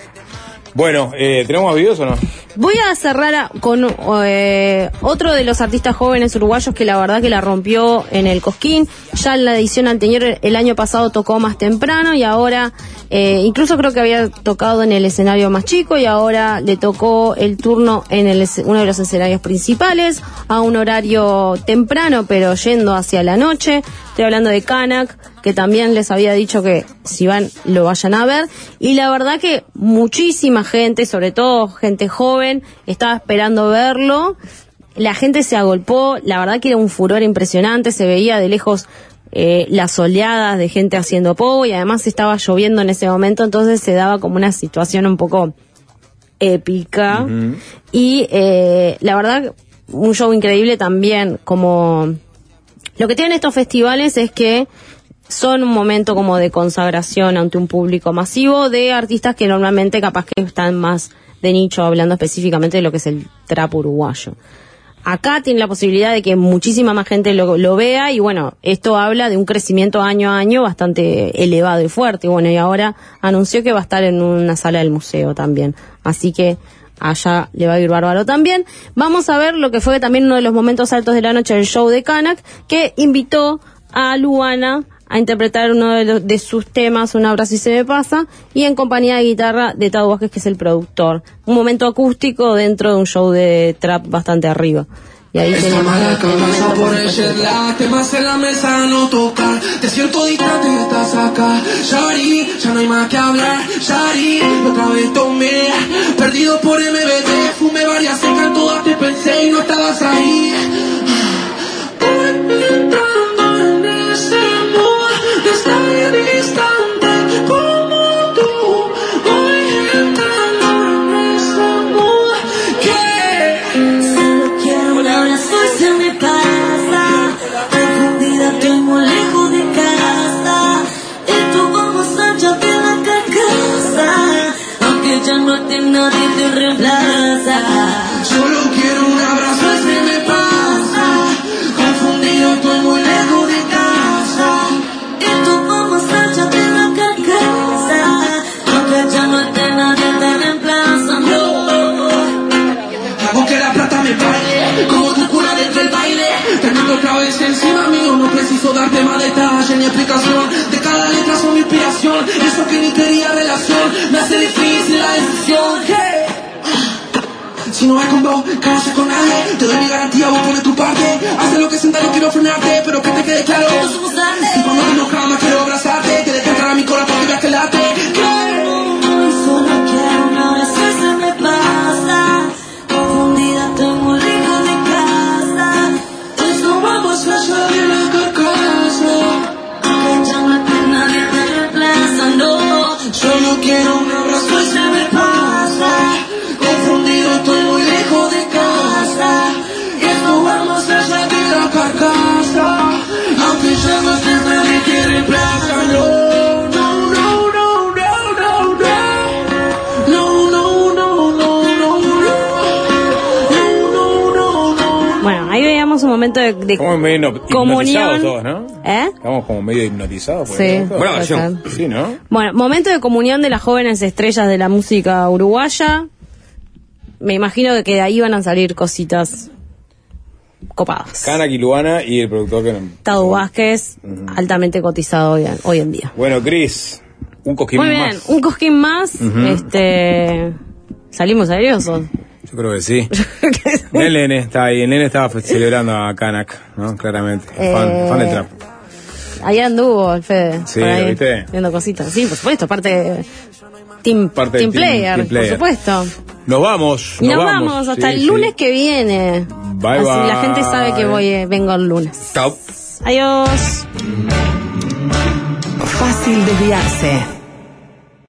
Bueno, eh, ¿tenemos más videos o no? Voy a cerrar a- con eh, otro de los artistas jóvenes uruguayos que la verdad que la rompió en el Cosquín. Ya en la edición anterior, el año pasado, tocó más temprano y ahora, eh, incluso creo que había tocado en el escenario más chico y ahora le tocó el turno en el, esc- uno de los escenarios principales a un horario temprano pero yendo hacia la noche. Estoy hablando de Kanak, que también les había dicho que si van lo vayan a ver, y la verdad que muchísima gente, sobre todo gente joven, estaba esperando verlo. La gente se agolpó, la verdad que era un furor impresionante, se veía de lejos eh, las oleadas de gente haciendo pogo y además estaba lloviendo en ese momento, entonces se daba como una situación un poco épica. Mm. Y eh, la verdad, un show increíble también, como... Lo que tienen estos festivales es que son un momento como de consagración ante un público masivo de artistas que normalmente capaz que están más de nicho, hablando específicamente de lo que es el trap uruguayo. Acá tiene la posibilidad de que muchísima más gente lo, lo vea y bueno, esto habla de un crecimiento año a año bastante elevado y fuerte. Y bueno, y ahora anunció que va a estar en una sala del museo también. Así que allá le va a ir bárbaro también. Vamos a ver lo que fue también uno de los momentos altos de la noche del show de Kanak, que invitó a Luana a interpretar uno de, los, de sus temas, Un abrazo y se me pasa, y en compañía de guitarra de Tadu Vázquez, que es el productor. Un momento acústico dentro de un show de trap bastante arriba. Y ahí Esta tenemos mala el cabeza momento por echarla, temas en la mesa no tocar. Te siento distante y estás acá. Shari, ya no hay más que hablar. Shari, otra vez tomé. Perdido por M V D, fumé varias secas, todas te pensé y no estabas ahí. Por entrando en ese mood de estar distante como tú. Voy entrando en ese mood que solo quiero un abrazo y se me pasa. Confundida estoy muy lejos de casa. Esto vamos a echarte la carcasa. Aunque ya no esté nadie te reemplaza. solo quiero un abrazo y se me pasa. Confundido estoy muy lejos de casa. Esto vamos a echarte la carcasa. Aunque ya no esté nadie te reemplaza. No. Hago que la plata me pague, como tu cura dentro del baile. Teniendo otra vez encima mío, no preciso darte más detalle ni explicación. De cada letra son mi inspiración, eso que ni quería relación. Me hace difícil la decisión. Hey. Si no vas con vos, que no sé con nadie. Te doy mi garantía, vos pones tu parte. Haz lo que sienta, no quiero frenarte, pero que te quede claro. Y cuando te enojas más quiero abrazarte. Que dejes entrar a mi corazón para que veas que late. Solo quiero un abrazo y se me pasa. Confundida estoy muy lejos de casa. Esto vamos a salir la carcasa. Aunque ya no esté nadie te reemplaza. No. Solo quiero un abrazo y se me pasa. Confundido estoy muy lejos de casa. Esto vamos a salir la carcasa. Aunque ya no esté nadie te reemplaza. No. Bueno, ahí veíamos un momento de, de Estamos medio hipno- comunión. hipnotizados todos, ¿no? ¿Eh? Estamos como medio hipnotizados. por Sí, eso. Buena canción. Sí, ¿no? Bueno, momento de comunión de las jóvenes estrellas de la música uruguaya. Me imagino que de ahí van a salir cositas copadas. Kanak y Luana y el productor que no. Tadu Vázquez, altamente cotizado hoy, en- hoy en día. Bueno, Chris, un cosquín Muy bien, más. un cosquín más. Ujú. Este, salimos airiosos. Yo creo que sí. El nene está ahí, el nene estaba fe- celebrando a Kanak, ¿no? Claramente. Fan, Eh, fan del trap. Ahí anduvo el Fede. Sí, por ahí, ¿lo viste? viendo cositas. Sí, por supuesto, parte de team, Parte del team, team- player, team player. por supuesto. Nos vamos. Y nos, vamos, hasta sí, el sí. lunes que viene. Bye, Así bye. la gente sabe que voy, eh, vengo el lunes. Chao. Adiós. fácil desviarse.